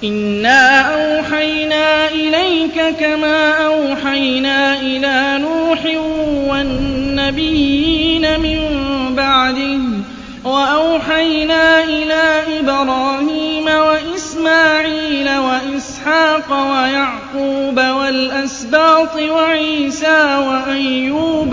إِنَّا أَوْحَيْنَا إِلَيْكَ كَمَا أَوْحَيْنَا إِلَىٰ نُوحٍ وَالنَّبِيِّينَ مِن بَعْدِهِ وَأَوْحَيْنَا إِلَىٰ إِبْرَاهِيمَ وَإِسْمَاعِيلَ وَإِسْحَاقَ وَيَعْقُوبَ وَالْأَسْبَاطِ وَعِيسَىٰ وَأَيُّوبَ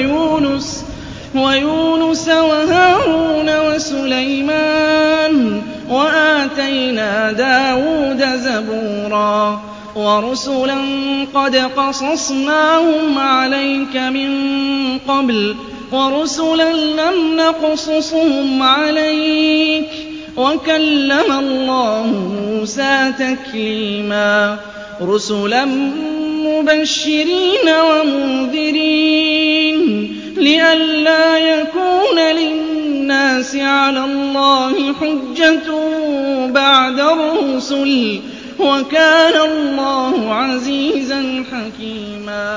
وَيُونُسَ وَهَارُونَ وَسُلَيْمَانَ وَآتَيْنَا دَاوُودَ زَبُورًا وَرُسُلًا قَدْ قَصَصْنَاهُمْ عَلَيْكَ مِن قَبْلُ وَرُسُلًا لَّمْ نَقْصُصْهُمْ عَلَيْكَ ۚ وَكَلَّمَ اللَّهُ مُوسَىٰ تَكْلِيمًا رُّسُلًا مُّبَشِّرِينَ وَمُنذِرِينَ لِئَلَّا يَكُونَ لِلنَّاسِ عَلَى اللَّهِ حُجَّةٌ بَعْدَ الرُّسُلِ ۚ وَكَانَ اللَّهُ عَزِيزًا حَكِيمًا।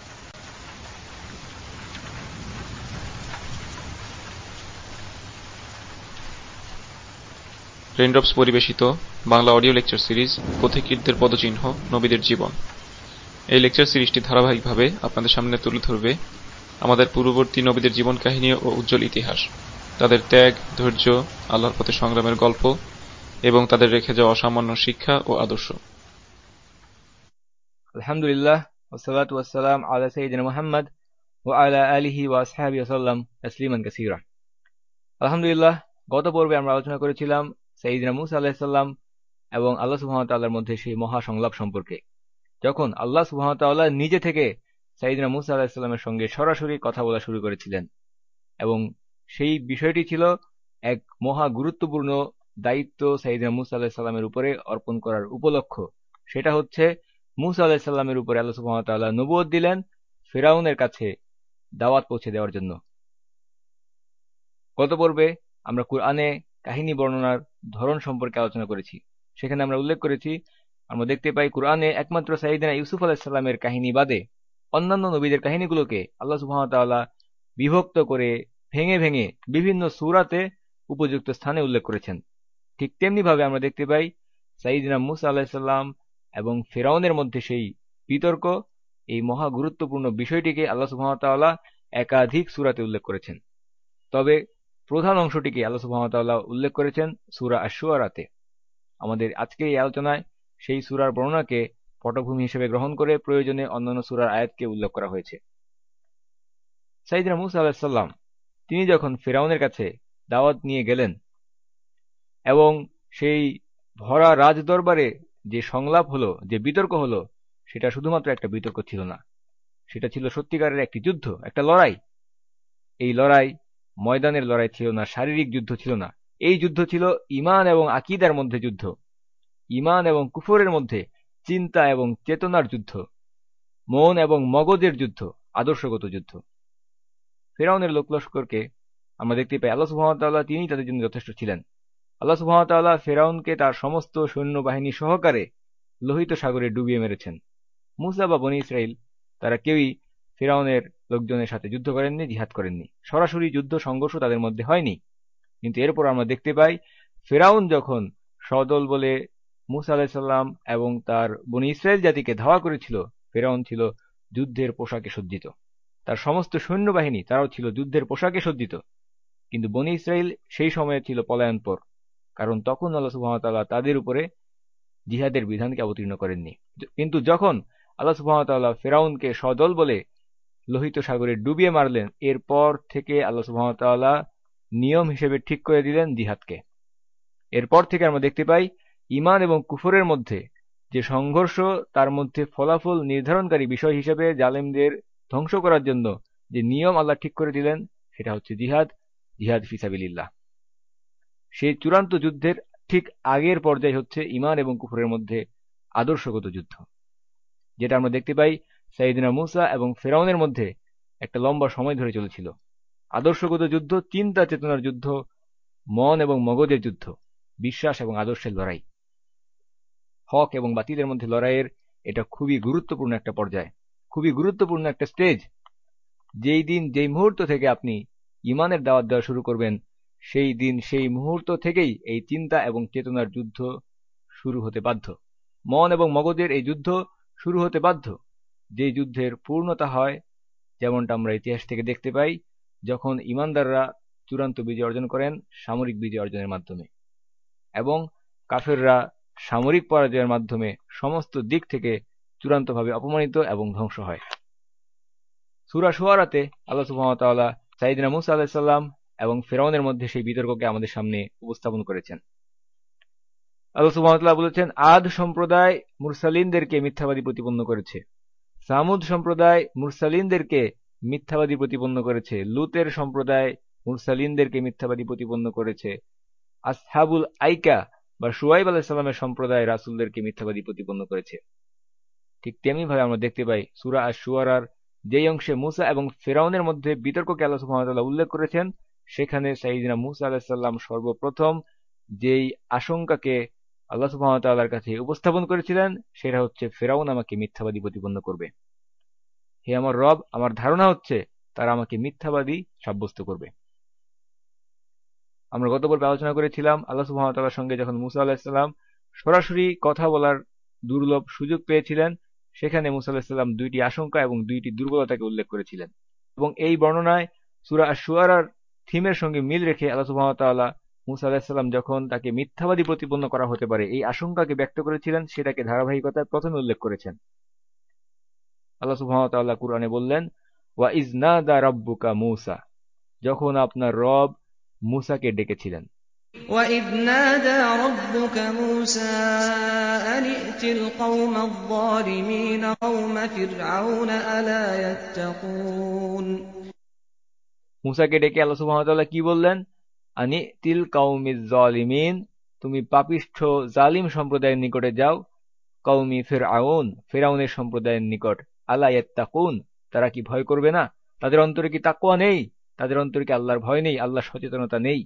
Raindrops পরিবেশিত Bangla audio lecture series পথিকৃতদের পদচিহ্ন নবীদের জীবন। এই লেকচার সিরিজটি ধারাবাহিকভাবে আপনাদের সামনে তুলে ধরবে আমাদের পূর্ববর্তী নবীদের জীবন কাহিনী ও উজ্জ্বল ইতিহাস, তাদের ত্যাগ, ধৈর্য, আল্লাহর পথে সংগ্রামের গল্প এবং তাদের রেখে যাওয়া অসামান্য শিক্ষা ও আদর্শ। আলহামদুলিল্লাহ ওয়াসসালাতু ওয়াসসালাম আলা সাইয়্যিদিনা মুহাম্মদ ওয়া আলা আলিহি ওয়া আসহাবিহি ওয়াসাল্লাম তাসলিমান কাসীরা। আলহামদুলিল্লাহ, গত পর্বে আমরা আলোচনা করেছিলাম সাইয়্যিদিনা মূসা আলাইহিস সালাম এবং আল্লাহ সুবহানাহু ওয়া তাআলার মধ্যে সেই মহা সংলাপ সম্পর্কে, যখন আল্লাহ সুবহানাহু ওয়া তাআলা নিজে থেকে সাইয়্যিদিনা মূসা আলাইহিস সালামের সঙ্গে সরাসরি কথা বলা শুরু করেছিলেন, এবং সেই বিষয়টি ছিল এক মহা গুরুত্বপূর্ণ দায়িত্ব সাইয়্যিদিনা মূসা আলাইহিস সালামের উপরে অর্পণ করার উপলক্ষ। সেটা হচ্ছে মূসা আলাইহিস সালামের উপরে আল্লাহ সুবহানাহু ওয়া তাআলা নবুয়ত দিলেন ফিরআউনের কাছে দাওয়াত পৌঁছে দেওয়ার জন্য। গত পর্বে আমরা কুরআনে কাহিনী বর্ণনার ধরন সম্পর্কে আলোচনা করেছি। সেখানে আমরা উল্লেখ করেছি, আমরা দেখতে পাই কুরআনে একমাত্র সাইয়্যিদিনা ইউসুফ আলাইহিস সালামের কাহিনী বাদে অন্যান্য নবীদের কাহিনীগুলোকে আল্লাহ সুবহানাহু ওয়া তাআলা বিভক্ত করে ভেঙে ভেঙে বিভিন্ন সূরাতে উপযুক্ত স্থানে উল্লেখ করেছেন। ঠিক তেমনি ভাবে আমরা দেখতে পাই সাইয়্যিদিনা মূসা আলাইহিস সালাম এবং ফিরআউনের মধ্যে সেই বিতর্ক, এই মহা গুরুত্বপূর্ণ বিষয়টিকে আল্লাহ সুবহানাহু ওয়া তাআলা একাধিক সূরাতে উল্লেখ করেছেন। তবে প্রধান অংশটিকে আল্লাহ সুবহানাহু ওয়া তাআলা উল্লেখ করেছেন সূরা আশ-শুআরাতে। আমাদের আজকের এই আলোচনায় সেই সূরার বর্ণনাকে পটভূমি হিসেবে গ্রহণ করে প্রয়োজনে অন্যান্য সূরার আয়াতকে উল্লেখ করা হয়েছে। সাইয়্যিদিনা মূসা আলাইহিস সালাম তিনি যখন ফিরআউনের কাছে দাওয়াত নিয়ে গেলেন, এবং সেই ভরা রাজদরবারে যে সংলাপ হলো, যে বিতর্ক হলো, সেটা শুধুমাত্র একটা বিতর্ক ছিল না, সেটা ছিল সত্যিকারের একটি যুদ্ধ, একটা লড়াই। এই লড়াই ময়দানের লড়াই ছিল না, শারীরিক যুদ্ধ ছিল না। এই যুদ্ধ ছিল ঈমান এবং আকীদার মধ্যে যুদ্ধ, ঈমান এবং কুফরের মধ্যে চিন্তা এবং চেতনার যুদ্ধ, মন এবং মগজের যুদ্ধ, আদর্শগত যুদ্ধ। ফিরআউনের লোকলস্করকে আমরা দেখতে পাই আল্লাহ সুবহানাহু ওয়া তাআলা তিনিই তাদের জন্য যথেষ্ট ছিলেন। আল্লাহ সুবহানাহু ওয়া তাআলা ফিরআউনকে তার সমস্ত সৈন্যবাহিনী সহকারে লোহিত সাগরে ডুবিয়ে মেরেছেন। মূসা বা বনী ইসরাইল তারা কেউই ফিরআউনের লোকজনের সাথে যুদ্ধ করেননি, জিহাদ করেননি, সরাসরি যুদ্ধ সংঘর্ষ তাদের মধ্যে হয়নি। কিন্তু এরপর আমরা দেখতে পাই ফিরআউন যখন সদল বলে মূসা আলাইহিস সালাম এবং তার বনী ইসরাইল জাতিকে ধাওয়া করেছিল, ফিরআউন ছিল যুদ্ধের পোশাকে সজ্জিত, তার সমস্ত সৈন্যবাহিনী তারাও ছিল যুদ্ধের পোশাকে সজ্জিত। কিন্তু বনী ইসরাইল সেই সময়ে ছিল পলায়নপর, কারণ তখন আল্লাহ সুবহানাহু ওয়া তাআলা তাদের উপরে জিহাদের বিধানকে অবতীর্ণ করেননি। কিন্তু যখন আল্লাহ সুবহানাহু ওয়া তাআলা ফিরআউনকে সদল বলে লোহিত সাগরে ডুবিয়ে মারলেন, এরপর থেকে আল্লাহ সুবহানাহু ওয়া তাআলা নিয়ম হিসেবে ঠিক করে দিলেন জিহাদকে। এরপর থেকে আমরা দেখতে পাই ঈমান এবং কুফরের মধ্যে যে সংঘর্ষ, তার মধ্যে ফলাফল নির্ধারণকারী বিষয় হিসেবে জালেমদের ধ্বংস করার জন্য যে নিয়ম আল্লাহ ঠিক করে দিলেন, সেটা হচ্ছে জিহাদ, জিহাদ ফি সাবিলিল্লাহ। সেই চূড়ান্ত যুদ্ধের ঠিক আগের পর্যায় হচ্ছে ঈমান এবং কুফরের মধ্যে আদর্শগত যুদ্ধ, যেটা আমরা দেখতে পাই সাইয়্যিদিনা মূসা এবং ফিরআউনের মধ্যে একটা লম্বা সময় ধরে চলেছিল। আদর্শগত যুদ্ধ, চিন্তা চেতনার যুদ্ধ, মন এবং মগজের যুদ্ধ, বিশ্বাস এবং আদর্শের লড়াই, হক এবং বাতিলের মধ্যে লড়াইয়ের এটা খুবই গুরুত্বপূর্ণ একটা পর্যায়, খুবই গুরুত্বপূর্ণ একটা স্টেজ। যেই দিন, যেই মুহূর্ত থেকে আপনি ঈমানের দাওয়াত দেওয়া শুরু করবেন, সেই দিন, সেই মুহূর্ত থেকেই এই চিন্তা এবং চেতনার যুদ্ধ শুরু হতে বাধ্য। মন এবং মগজের এই যুদ্ধ শুরু হতে বাধ্য, যেই যুদ্ধের পূর্ণতা হয় যেমনটা আমরা ইতিহাস থেকে দেখতে পাই, যখন ঈমানদাররা চূড়ান্ত বিজয় অর্জন করেন সামরিক বিজয় অর্জনের মাধ্যমে, এবং কাফেররা সামরিক পরাজয়ের মাধ্যমে সমস্ত দিক থেকে চূড়ান্তভাবে অপমানিত এবং ধ্বংস হয়। সূরা শুআরাতে আল্লাহ সুবহানাহু ওয়া তাআলা সাইয়েদনা মূসা আলাইহিস সালাম এবং ফিরআউনের মধ্যে সেই বিতর্ককে আমাদের সামনে উপস্থাপন করেছেন। আল্লাহ সুবহানাহু ওয়া তাআলা বলেছেন, আদ সম্প্রদায় মুরসালিনদেরকে মিথ্যাবাদী প্রতিপন্ন করেছে, সামুদ সম্প্রদায় মুরসালিনদেরকে মিথ্যাবাদী প্রতিপন্ন করেছে, লুতের সম্প্রদায় মুরসালিনদেরকে মিথ্যাবাদী প্রতিপন্ন করেছে, আসহাবুল আইকা বা শুআইব আলাইহিস সালামের সম্প্রদায় রাসূলদেরকে মিথ্যাবাদী প্রতিপন্ন করেছে। ঠিক তেমনি ভাবে আমরা দেখতে পাই সূরা আশ-শুআরার যেই অংশে মূসা এবং ফিরআউনের মধ্যে বিতর্ককে আল্লাহ সুবহানাহু ওয়া তাআলা উল্লেখ করেছেন, সেখানে সাইয়েদনা মূসা আলাইহিস সালাম সর্বপ্রথম যেই আশঙ্কাকে আল্লাহ সুবহানাহু ওয়া তাআলার কাছে উপস্থাপন করেছিলেন সেটা হচ্ছে ফিরআউন আমাকে মিথ্যাবাদী প্রতিপন্ন করবে। হে আমার রব, আমার ধারণা হচ্ছে তারা আমাকে মিথ্যাবাদী সাব্যস্ত করবে। আমরা গত পর্বে আলোচনা করেছিলাম আল্লাহ সুবহানাহু ওয়া তাআলার সঙ্গে যখন মূসা আলাইহিস সালাম সরাসরি কথা বলার দুর্লভ সুযোগ পেয়েছিলেন, সেখানে মূসা আলাইহিস সালাম দুইটি আশঙ্কা এবং দুইটি দুর্বলতাকে উল্লেখ করেছিলেন, এবং এই বর্ণনায় সূরা আশ-শুআরার থিমের সঙ্গে মিল রেখে আল্লাহ সুবহানাহু ওয়া তাআলা মূসা আলাইহিস সালাম যখন তাকে মিথ্যাবাদী প্রতিপন্ন করা হতে পারে এই আশঙ্কাকে ব্যক্ত করেছিলেন, সেটাকে ধারাবাহিকতায় প্রথমে উল্লেখ করেছেন। আল্লাহ সুবহানাহু ওয়া তাআলা কুরআনে বললেন, ওয়া ইয নাদা রাব্বুকা মূসা, যখন আপনার রব মূসাকে ডেকেছিলেন। وَإِذْ نَادَىٰ رَبُّكَ مُوسَىٰ أَنِ ائْتِ الْقَوْمَ الظَّالِمِينَ قَوْمَ فِرْعَوْنَ أَلَا يَتَّقُونَ। মূসাকে ডেকে আল্লাহ সুবহানাহু ওয়া তাআলা কি বললেন? আনি'তিল কওমিজ জালিমিন, তুমি পাপিষ্ঠ জালিম সম্প্রদায়ের নিকটে যাও। কওমি ফিরআউন, ফিরআউনের সম্প্রদায়ের নিকট। আলা ইয়াত্তাকুন, তারা কি ভয় করবে না? তাদের অন্তরে কি তাকওয়া নেই? তাদের অন্তরে কি আল্লাহর ভয় নেই? আল্লাহর সচেতনতা নেই?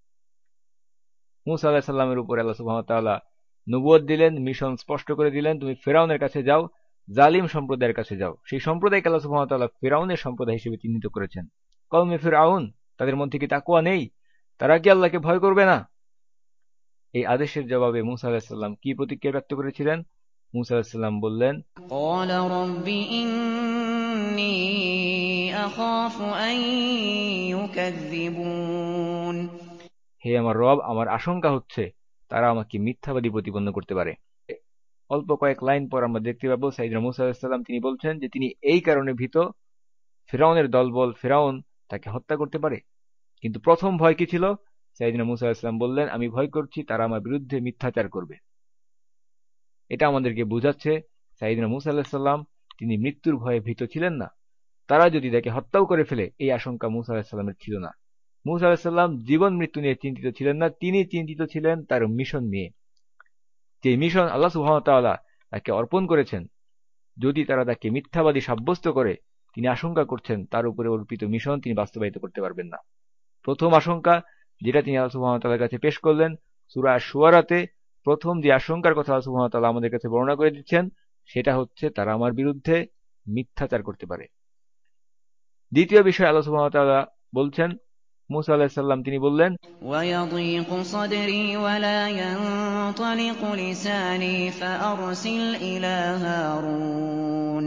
মূসা আলাইহিস সালামের উপর আল্লাহ সুবহানাহু ওয়া তাআলা নবুয়ত দিলেন, মিশন স্পষ্ট করে দিলেন, তুমি ফিরআউনের কাছে যাও, জালিম সম্প্রদায়ের কাছে যাও। সেই সম্প্রদায়কে আল্লাহ সুবহানাহু ওয়া তাআলা ফিরআউনের সম্প্রদায় হিসেবে চিহ্নিত করেছেন। কওমে ফিরআউন, তাদের মধ্যে কি তাকওয়া নেই? তারা কি আল্লাহকে ভয় করবে না? এই আদেশের জবাবে মূসা আলাইহিস সালাম কি প্রতিক্রিয়া ব্যক্ত করেছিলেন? মূসা আলাইহিস সালাম বললেন, قَالَ رَبِّ إِنِّي أَخَافُ أَن يُكَذِّبُونِ। হে আমার রব, আমার আশঙ্কা হচ্ছে তারা আমাকে মিথ্যাবাদী প্রতিপন্ন করতে পারে। অল্প কয়েক লাইন পর আমরা দেখতে পাবো সাইয়েদনা মূসা আলাইহিস সালাম তিনি বলছেন যে তিনি এই কারণে ভীত, ফিরআউনের দলবল, ফিরআউন তাকে হত্যা করতে পারে। কিন্তু প্রথম ভয় কি ছিল? সাইয়েদনা মূসা আলাইহিস সালাম বললেন, আমি ভয় করছি তারা আমার বিরুদ্ধে মিথ্যাচার করবে। এটা আমাদেরকে বোঝাচ্ছে সাইয়েদনা মূসা আলাইহিস সালাম তিনি মৃত্যুর ভয়ে ভীত ছিলেন না। তারা যদি তাকে হত্যাও করে ফেলে এই আশঙ্কা মূসা আলাইহিস সালামের ছিল না। মূসা আলাইহিস সালাম জীবন মৃত্যু নিয়ে চিন্তিত ছিলেন না, তিনি চিন্তিত ছিলেন তার মিশন নিয়ে, যে মিশন আল্লাহ সুবহানাহু ওয়া তাআলা তাকে অর্পণ করেছেন। যদি তারা তাকে মিথ্যাবাদী সাব্যস্ত করে, তিনি আশঙ্কা করছেন তার উপরে অর্পিত মিশন তিনি বাস্তবায়িত করতে পারবেন না। প্রথম আশঙ্কা যেটা তিনি আল্লাহ সুবহানাহু ওয়া তাআলার কাছে পেশ করলেন, সূরা আশ-শুআরাতে প্রথম যে আশঙ্কার কথা আল্লাহ সুবহানাহু ওয়া তাআলা আমাদের কাছে বর্ণনা করে দিচ্ছেন, সেটা হচ্ছে তারা আমার বিরুদ্ধে মিথ্যাচার করতে পারে। দ্বিতীয় বিষয় আল্লাহ সুবহানাহু ওয়া তাআলা বলছেন, মূসা আলাইহিস সালাম তিনি বললেন, وَيَضِيقُ صَدْرِي وَلَا يَنطَلِقُ لِسَانِي فَأَرْسِلْ إِلَىٰ هَارُونَ।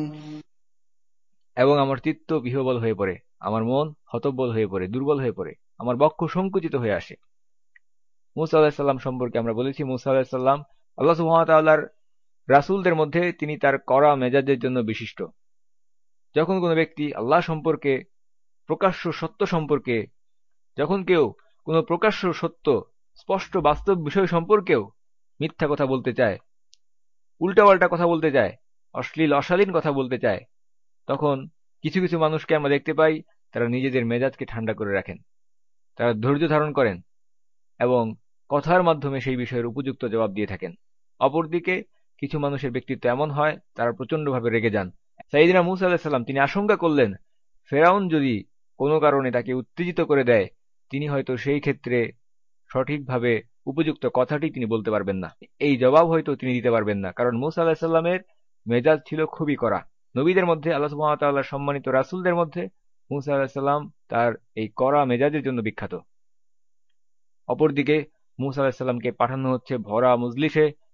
এবং আমার চিত্ত বিহ্বল হয়ে পড়ে, আমার মন হতবল হয়ে পড়ে, দুর্বল হয়ে পড়ে, আমার বক্ষ সংকুচিত হয়ে আসে। মূসা আলাইহিস সালাম সম্পর্কে আমরা বলেছি, মূসা আলাইহিস সালাম আল্লাহ সুবহানাহু ওয়া তাআলার রাসূলদের মধ্যে তিনি তার কড়া মেজাজের জন্য বিশিষ্ট। যখন কোনো ব্যক্তি আল্লাহ সম্পর্কে, প্রকাশ্য সত্য সম্পর্কে, যখন কেউ কোনো প্রকাশ্য সত্য স্পষ্ট বাস্তব বিষয় সম্পর্কেও মিথ্যা কথা বলতে চায়, উল্টাপাল্টা কথা বলতে চায়, অশ্লীল অশালীন কথা বলতে চায়, তখন কিছু কিছু মানুষকে আমরা দেখতে পাই তারা নিজেদের মেজাজকে ঠান্ডা করে রাখেন, তারা ধৈর্য ধারণ করেন এবং কথার মাধ্যমে সেই বিষয়ের উপযুক্ত জবাব দিয়ে থাকেন। অপরদিকে কিছু মানুষের ব্যক্তিত্ব এমন হয় তারা প্রচন্ডভাবে রেগে যান। সাইয়েদনা মূসা আলাইহিস সালাম তিনি আশঙ্কা করলেন ফিরআউন যদি কোনো কারণে তাকে উত্তেজিত করে দেয়, তিনি হয়তো সেই ক্ষেত্রে সঠিকভাবে উপযুক্ত কথাটি তিনি বলতে পারবেন না, এই জবাব হয়তো তিনি দিতে পারবেন না, কারণ মূসা আলাইহিস সালামের মেজাজ ছিল খুবই কড়া। নবীদের মধ্যে, আল্লাহ সুবহানাহু ওয়া তাআলার সম্মানিত রাসূলদের মধ্যে মূসা আলাইহিস সালাম তার এই কড়া মেজাজের জন্য বিখ্যাত। অপরদিকে মূসা আলাইহিস সালামকে পাঠানো হচ্ছে ভরা মজলিসে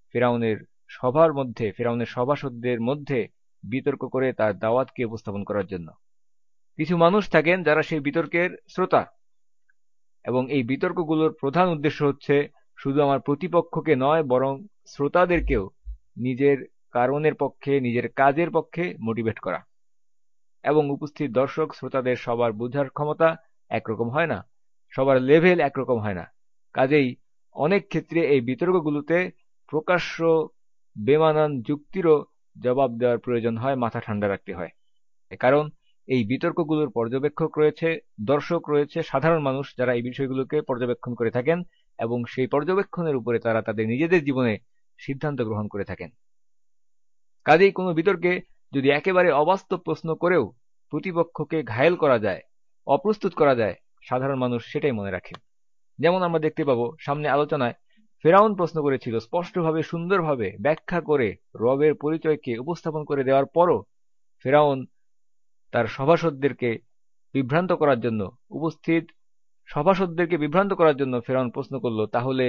ফেরাউনের ফেরাউনের সভাসদদের মধ্যে বিতর্ক করে তার দাওয়াতকে উপস্থাপন করার জন্য। কিছু মানুষ থাকেন যারা সেই বিতর্কের শ্রোতা, এবং এই বিতর্কগুলোর প্রধান উদ্দেশ্য হচ্ছে শুধু আমার প্রতিপক্ষকে নয়, বরং শ্রোতাদেরকেও নিজের কারণের পক্ষে, নিজের কাজের পক্ষে মোটিভেট করা। এবং উপস্থিত দর্শক শ্রোতাদের সবার বোঝার ক্ষমতা একরকম হয় না, সবার লেভেল একরকম হয় না। কাজেই অনেক ক্ষেত্রে এই বিতর্কগুলোতে প্রকাশ্য বেমানান যুক্তিরও জবাব দেওয়ার প্রয়োজন হয়, মাথা ঠান্ডা রাখতে হয়। কারণ এই বিতর্কগুলোর পর্যবেক্ষক রয়েছে, দর্শক রয়েছে, সাধারণ মানুষ যারা এই বিষয়গুলোকে পর্যবেক্ষণ করে থাকেন, এবং সেই পর্যবেক্ষণের উপরে তারা তাদের নিজেদের জীবনে সিদ্ধান্ত গ্রহণ করে থাকেন। কাজেই কোনো বিতর্কে যদি একেবারে অবাস্তব প্রশ্ন করেও প্রতিপক্ষকে ঘায়েল করা যায়, অপ্রস্তুত করা যায়, সাধারণ মানুষ সেটাই মনে রাখে। যেমন আমরা দেখতে পাবো সামনে আলোচনায়, ফেরাউন প্রশ্ন করেছিল, স্পষ্টভাবে সুন্দরভাবে ব্যাখ্যা করে রবের পরিচয়কে উপস্থাপন করে দেওয়ার পরও ফেরাউন তার সভাসদদেরকে বিভ্রান্ত করার জন্য, উপস্থিত সভাসদদেরকে বিভ্রান্ত করার জন্য ফেরাউন প্রশ্ন করল,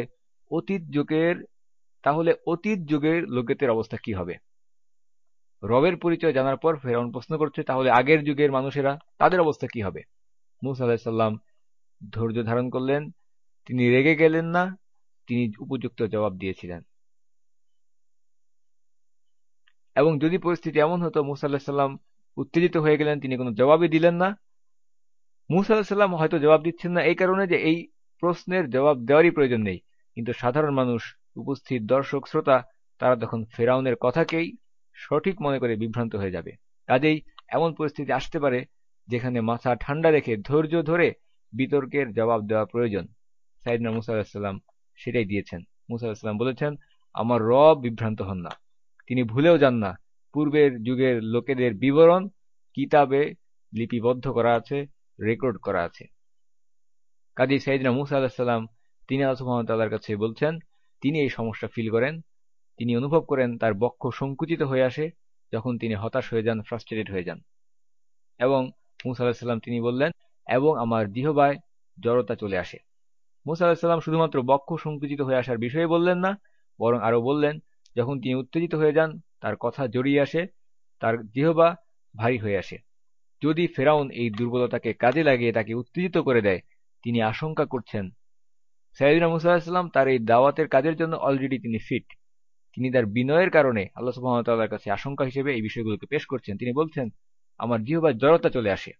তাহলে অতীত যুগের লোকেদের অবস্থা কি হবে? রবের পরিচয় জানার পর ফেরাউন প্রশ্ন করছে, তাহলে আগের যুগের মানুষেরা, তাদের অবস্থা কি হবে? মূসা আলাইহিস সালাম ধৈর্য ধারণ করলেন, তিনি রেগে গেলেন না, তিনি উপযুক্ত জবাব দিয়েছিলেন। এবং যদি পরিস্থিতি এমন হতো মূসা আলাইহিস সালাম উত্তেজিত হয়ে গেলেন, তিনি কোনো জবাবই দিলেন না, মূসা আলাইহিস সালাম হয়তো জবাব দিচ্ছেন না এই কারণে যে এই প্রশ্নের জবাব দেওয়ারই প্রয়োজন নেই, কিন্তু সাধারণ মানুষ, উপস্থিত দর্শক শ্রোতা, তারা তখন ফেরাউনের কথাকেই সঠিক মনে করে বিভ্রান্ত হয়ে যাবে। কাজেই এমন পরিস্থিতি আসতে পারে যেখানে মাথা ঠান্ডা রেখে ধৈর্য ধরে বিতর্কের জবাব দেওয়া প্রয়োজন। সাইয়েদনা মূসা আলাইহিস সালাম সেটাই দিয়েছেন। মূসা আলাইহিস সালাম বলেছেন, আমার রব বিভ্রান্ত হন না, তিনি ভুলেও যান না, পূর্বের যুগের লোকেদের বিবরণ কিতাবে লিপিবদ্ধ করা আছে, রেকর্ড করা আছে। কাজেই সাইয়েদনা মূসা আলাইহিস সালাম তিনি আল্লাহ সুবহানাহু ওয়া তাআলার কাছে বলছেন, তিনি এই সমস্যা ফিল করেন, তিনি অনুভব করেন তার বক্ষ সংকুচিত হয়ে আসে যখন তিনি হতাশ হয়ে যান, ফ্রাস্ট্রেটেড হয়ে যান। এবং মূসা আলাইহিস সালাম তিনি বললেন, এবং আমার জিহ্বায় জড়তা চলে আসে। মূসা আলাইহিস সালাম শুধুমাত্র বক্ষ সংকুচিত হয়ে আসার বিষয়ে বললেন না, বরং আরো বললেন, যখন তিনি উত্তেজিত হয়ে যান, তার কথা জড়িয়ে আসে, তার জিহ্বা ভারী হয়ে আসে। যদি ফেরাউন এই দুর্বলতাকে কাজে লাগিয়ে তাকে উত্তেজিত করে দেয়, তিনি আশঙ্কা করছেন সাইয়েদনা মূসা আলাইহিস সালাম তার এই দাওয়াতের কাজের জন্য অলরেডি তিনি ফিট। তিনি তার বিনয়ের কারণে আল্লাহ সুবহানাহু ওয়া তাআলার কাছে আশঙ্কা হিসেবে এই বিষয়গুলোকে পেশ করছেন। তিনি বলছেন, আমার জিহ্বায় জড়তা চলে আসে।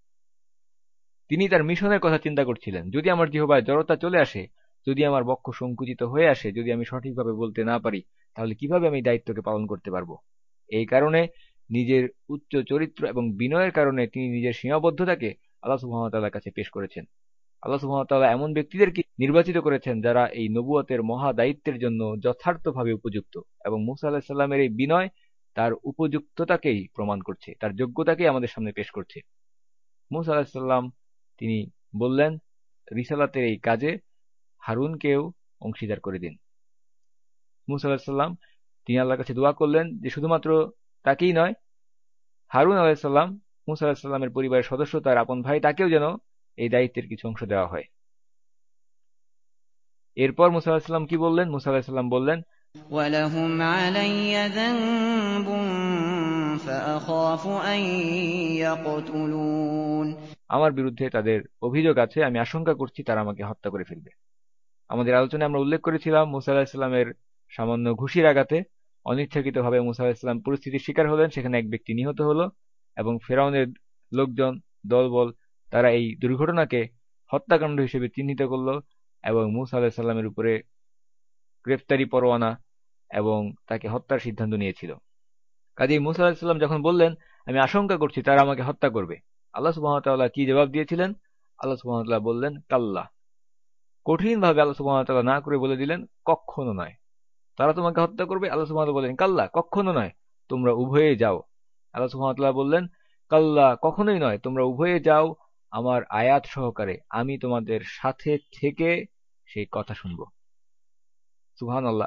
তিনি তার মিশনের কথা চিন্তা করছিলেন, যদি আমার জিহ্বায় জড়তা চলে আসে, যদি আমার বক্ষ সংকুচিত হয়ে আসে, যদি আমি সঠিকভাবে বলতে না পারি, তাহলে কিভাবে আমি দায়িত্বকে পালন করতে পারবো? এই কারণে নিজের উচ্চ চরিত্র এবং বিনয়ের কারণে তিনি নিজের সীমাবদ্ধতাকে আল্লাহ সুবহানাহু ওয়া তাআলার কাছে পেশ করেছেন। আল্লাহ সুবহানাহু ওয়া তাআলা এমন ব্যক্তিদেরকে নির্বাচিত করেছেন যারা এই নবুয়তের মহা দায়িত্বের জন্য যথার্থভাবে উপযুক্ত, এবং মূসা আলাইহিস সালামের এই বিনয় তার উপযুক্ততাকেই প্রমাণ করছে, তার যোগ্যতাকেই আমাদের সামনে পেশ করছে। মূসা আলাইহিস সালাম তিনি বললেন, রিসালাতের এই কাজে হারুনকেও অংশীদার করে দিন। মূসা আলাইহিস সালাম তিনি আল্লাহর কাছে দোয়া করলেন যে শুধুমাত্র তাকেই নয়, হারুন আলাইহিস সালাম, মূসা আলাইহিস সালামের পরিবারের সদস্য, তার আপন ভাই, তাকেও যেন এই দায়িত্বের কিছু অংশ দেওয়া হয়। এরপর মূসা আলাইহিস সালাম কি বললেন? মূসা আলাইহিস সালাম বললেন, وَلَهُمْ عَلَيَّ ذَنبٌ فَأَخَافُ أَن يَقْتُلُونِ। আমার বিরুদ্ধে তাদের অভিযোগ আছে, আমি আশঙ্কা করছি তারা আমাকে হত্যা করে ফেলবে। আমাদের আলোচনায় আমরা উল্লেখ করেছিলাম মুসা আলাইহিস সালামের সামান্য ঘুষির আঘাতে অনিচ্ছাকৃতভাবে মুসা আলাইহিস সালাম পরিস্থিতির শিকার হলেন, সেখানে এক ব্যক্তি নিহত হলো, এবং ফেরাউনের লোকজন, দলবল, তারা এই দুর্ঘটনাকে হত্যাকাণ্ড হিসেবে চিহ্নিত করল এবং মুসা আলাইহিস সালামের উপরে গ্রেফতারি পরোয়ানা এবং তাকে হত্যার সিদ্ধান্ত নিয়েছিল। কাজেই মুসা আলাইহিস সালাম যখন বললেন, আমি আশঙ্কা করছি তারা আমাকে হত্যা করবে, আল্লাহ সুবহানাহু ওয়া তাআলা কি জবাব দিয়েছিলেন? আল্লাহ সুবহানাহু ওয়া তাআলা বললেন, কাল্লা। কঠিনভাবে আল্লাহ সুবহানাহু ওয়া তাআলা না করে বলে দিলেন, কখনো নয়, তারা তোমাকে হত্যা করবে। আল্লাহ সুবহানাহু ওয়া তাআলা বললেন, কাল্লা, কখনো নয়, তোমরা উভয়ে যাও। আল্লাহ সুবহানাহু ওয়া তাআলা বললেন, কাল্লা, কখনোই নয়, তোমরা উভয়ে যাও আমার আয়াত সহকারে, আমি তোমাদের সাথে থেকে সেই কথা শুনব। সুবহানাল্লাহ।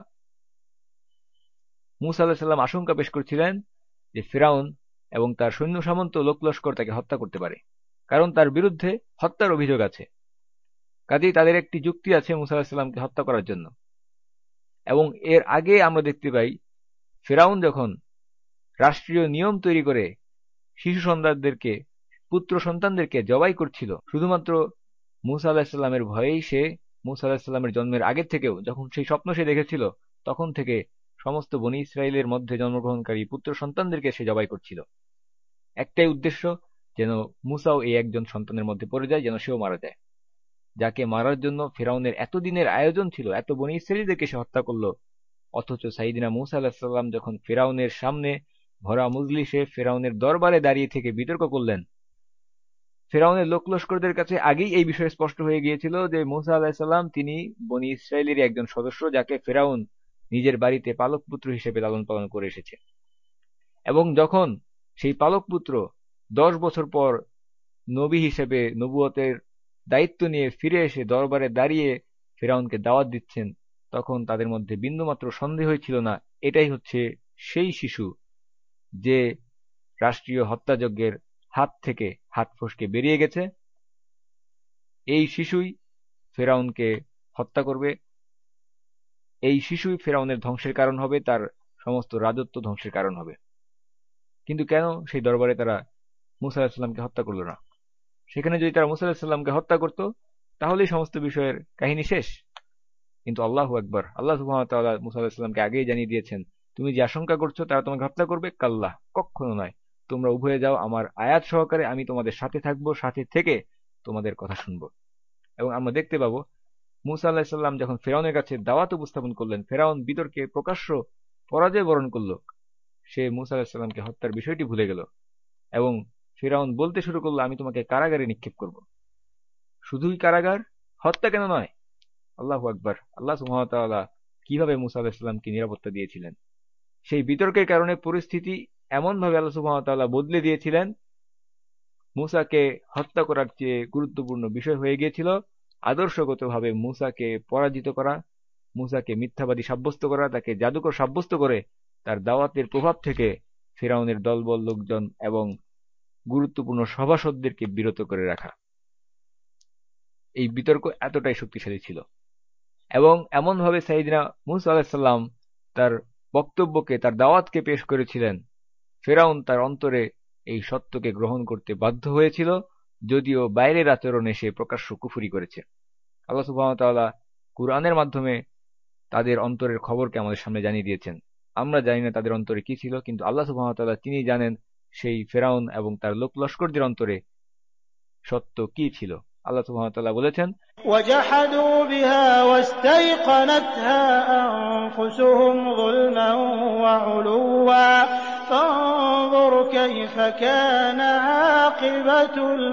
মূসা আলাইহিস সালাম আশঙ্কা পেশ করছিলেন যে ফিরআউন এবং তার সৈন্য সামন্ত লোকলস্কর তাকে হত্যা করতে পারে, কারণ তার বিরুদ্ধে হত্যার অভিযোগ আছে। কাজেই তাদের একটি যুক্তি আছে মূসা আলাইহিস সালামকে হত্যা করার জন্য। এবং এর আগে আমরা দেখতে পাই ফেরাউন যখন রাষ্ট্রীয় নিয়ম তৈরি করে শিশু সন্তানদেরকে, পুত্র সন্তানদেরকে জবাই করছিল, শুধুমাত্র মূসা আলাহিসাল্লামের ভয়েই সে মূসা আলাহিসাল্লামের জন্মের আগের থেকেও, যখন সেই স্বপ্ন সে দেখেছিল তখন থেকে সমস্ত বনী ইসরায়েলের মধ্যে জন্মগ্রহণকারী পুত্র সন্তানদেরকে সে জবাই করছিল। একটাই উদ্দেশ্য, যেন মূসাও এই একজন সন্তানের মধ্যে পড়ে যায়, যেন সেও মারা যায়। যাকে মারার জন্য ফেরাউনের এতদিনের আয়োজন ছিল, এত বনী ইসরায়েলীদেরকে সে হত্যা করলো, অথচ সাইদিনা মূসা আলাহিসাল্লাম যখন ফেরাউনের সামনে ভরা মজলিসে ফেরাউনের দরবারে দাঁড়িয়ে থেকে বিতর্ক করলেন, ফেরাউনের লোকলস্করদের কাছে আগেই এই বিষয়ে স্পষ্ট হয়ে গিয়েছিল যে মূসা আলাহিসাল্লাম তিনি বনী ইসরায়েলের একজন সদস্য, যাকে ফেরাউন নিজের বাড়িতে পালক পুত্র হিসেবে লালন পালন করে এসেছে। এবং যখন সেই পালক পুত্র 10 বছর পর নবী হিসেবে নবুয়তের দায়িত্ব নিয়ে ফিরে এসে দরবারে দাঁড়িয়ে ফেরাউনকে দাওয়াত দিচ্ছেন, তখন তাদের মধ্যে বিন্দুমাত্র সন্দেহ ছিল না এটাই হচ্ছে সেই শিশু যে রাষ্ট্রীয় হত্যাযজ্ঞের হাত থেকে হাত ফসকে বেরিয়ে গেছে। এই শিশুই ফেরাউনকে হত্যা করবে, এই শিশুই ফেরাউনের ধ্বংসের কারণ হবে, তার সমস্ত রাজত্ব ধ্বংসের কারণ হবে। কিন্তু কেন সেই দরবারে তারা মূসা আলাহিসাল্লামকে হত্যা করল না? সেখানে যদি তারা মূসা আলাহিসাল্লামকে হত্যা করত তাহলেই সমস্ত বিষয়ের কাহিনী শেষ। কিন্তু আল্লাহু আকবার, আল্লাহ সুবহানাহু ওয়া তাআলা মূসা আলাইহিসসালামকে আগেই জানিয়ে দিয়েছেন, তুমি যে আশঙ্কা করছো তারা তোমাকে হত্যা করবে, কাল্লাহ, কখনো নয়। তোমরা উভয়ে যাও আমার আয়াত সহকারে, আমি তোমাদের সাথে থাকবো, সাথে থেকে তোমাদের কথা শুনবো। এবং আমরা দেখতে পাবো মূসা আলাইহিসসালাম যখন ফেরাউনের কাছে দাওয়াত উপস্থাপন করলেন, ফেরাউন বিতর্কে প্রকাশ্য পরাজয় বরণ করলো, সে মূসা আলাইহিসসালামকে হত্যার বিষয়টি ভুলে গেল এবং ফেরাউন বলতে শুরু করলো, আমি তোমাকে কারাগারে নিক্ষেপ করব। শুধুই কারাগার, হত্যা কেন নয়? আল্লাহু আকবার, আল্লাহ সুবহানাহু ওয়া তাআলা কিভাবে মূসা আলাইহিস সালামকে নিরাপত্তা দিয়েছিলেন। সেই বিতর্কের কারণে পরিস্থিতি এমনভাবে আল্লাহ সুবহানাহু ওয়া তাআলা বদলে দিয়েছিলেন, মূসাকে হত্যা করার চেয়ে গুরুত্বপূর্ণ বিষয় হয়ে গিয়েছিল আদর্শগতভাবে মূসাকে পরাজিত করা, মূসাকে মিথ্যাবাদী সাব্যস্ত করা, তাকে জাদুকর সাব্যস্ত করে তার দাওয়াতের প্রভাব থেকে ফিরআউনের দলবল লোকজন এবং গুরুত্বপূর্ণ সভাসদদেরকে বিরত করে রাখা। এই বিতর্ক এতটাই শক্তিশালী ছিল এবং এমনভাবে সাইয়েদনা মূসা আলাইহিস সালাম তার বক্তব্যকে, তার দাওয়াতকে পেশ করেছিলেন, ফেরাউন তার অন্তরে এই সত্যকে গ্রহণ করতে বাধ্য হয়েছিল, যদিও বাইরের আচরণে সে প্রকাশ্য কুফরি করেছে। আল্লাহ সুবহানাহু ওয়া তাআলা কুরআনের মাধ্যমে তাদের অন্তরের খবরকে আমাদের সামনে জানিয়ে দিয়েছেন। আমরা জানি না তাদের অন্তরে কি ছিল, কিন্তু আল্লাহ সুবহানাহু ওয়া তাআলা তিনি জানেন সেই ফেরাউন এবং তার লোক লস্করদের অন্তরে সত্য কি ছিল। আল্লাহ সুবহানাহু ওয়া তাআলা বলেছেন, وجحدوا بها واستيقنتها أنفسهم ظلما وعلوا فانظر كيف كان عاقبة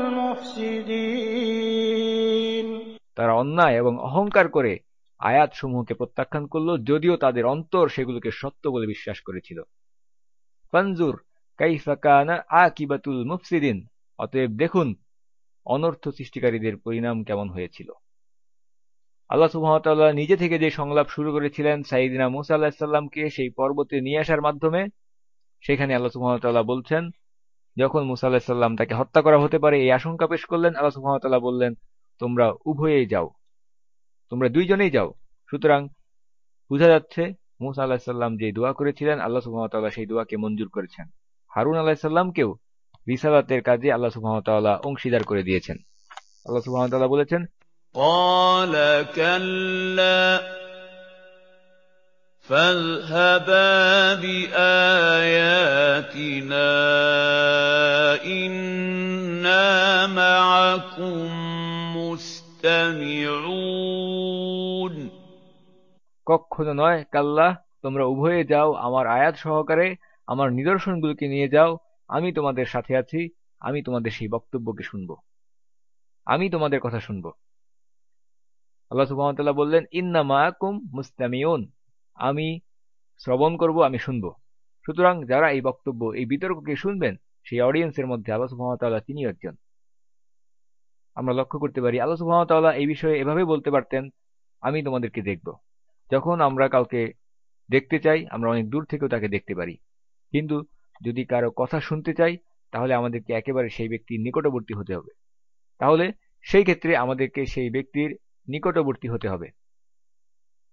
المفسدين। তারা অন্যায় এবং অহংকার করে আয়াতসমূহকে প্রত্যাখ্যান করল, যদিও তাদের অন্তর সেগুলোকে সত্য বলে বিশ্বাস করেছিল। ফানজুর কাইফা কানা আকিবাতুল মুফসিদিন, অতএব দেখুন অনর্থ সৃষ্টিকারীদের পরিণাম কেমন হয়েছিল। আল্লাহ সুবহানাহু ওয়া তাআলা নিজে থেকে যে সংলাপ শুরু করেছিলেন সাইয়েদনা মূসা আলাইহিস সালামকে সেই পর্বতে নিয়ে আসার মাধ্যমে, সেখানে আল্লাহ সুবহানাহু ওয়া তাআলা বলছেন, যখন মূসা আলাইহিস সালাম তাকে হত্যা করা হতে পারে এই আশঙ্কা পেশ করলেন, আল্লাহ সুবহানাহু ওয়া তাআলা বললেন, তোমরা উভয়েই যাও, তোমরা দুইজনেই যাও। সুতরাং বোঝা যাচ্ছে মূসা আলাইহিস সালাম যে দোয়া করেছিলেন আল্লাহ সুবহানাহু ওয়া তাআলা সেই দোয়াকে মঞ্জুর করেছেন। হারুন আলাইহিস সালামকেও রিসালাতের কাজে আল্লাহ সুবহানাহু ওয়া তাআলা অংশীদার করে দিয়েছেন। আল্লাহ সুবহানাহু ওয়া তাআলা বলেছেন, قَالَ كَلَّا فَاذْهَبَا بِآيَاتِنَا إِنَّا مَعَكُم مُسْتَمِعُونَ। কখনো নয়, কাল্লা, তোমরা উভয়ে যাও আমার আয়াত সহকারে, আমার নিদর্শনগুলোকে নিয়ে যাও, আমি তোমাদের সাথে আছি, আমি তোমাদের সেই বক্তব্যকে শুনব, আমি তোমাদের কথা শুনব। আল্লাহ সুবহানাহু ওয়া তাআলা বললেন, ইন্না মাআকুম মুস্তামিউন, আমি শ্রবণ করব, আমি শুনব। সুতরাং যারা এই বক্তব্য, এই বিতর্ককে শুনবেন, সেই অডিয়েন্সের মধ্যে আল্লাহ সুবহানাহু ওয়া তাআলা তিনি একজন। আমরা লক্ষ্য করতে পারি আল্লাহ সুবহানাহু ওয়া তাআলা এই বিষয়ে এভাবে বলতে পারতেন, আমি তোমাদেরকে দেখব। যখন আমরা কাউকে দেখতে চাই আমরা অনেক দূর থেকেও তাকে দেখতে পারি, কিন্তু যদি কারো কথা শুনতে চাই তাহলে আমাদেরকে একেবারে সেই ব্যক্তির নিকটবর্তী হতে হবে। তাহলে সেই ক্ষেত্রে আমাদেরকে সেই ব্যক্তির নিকটবর্তী হতে হবে।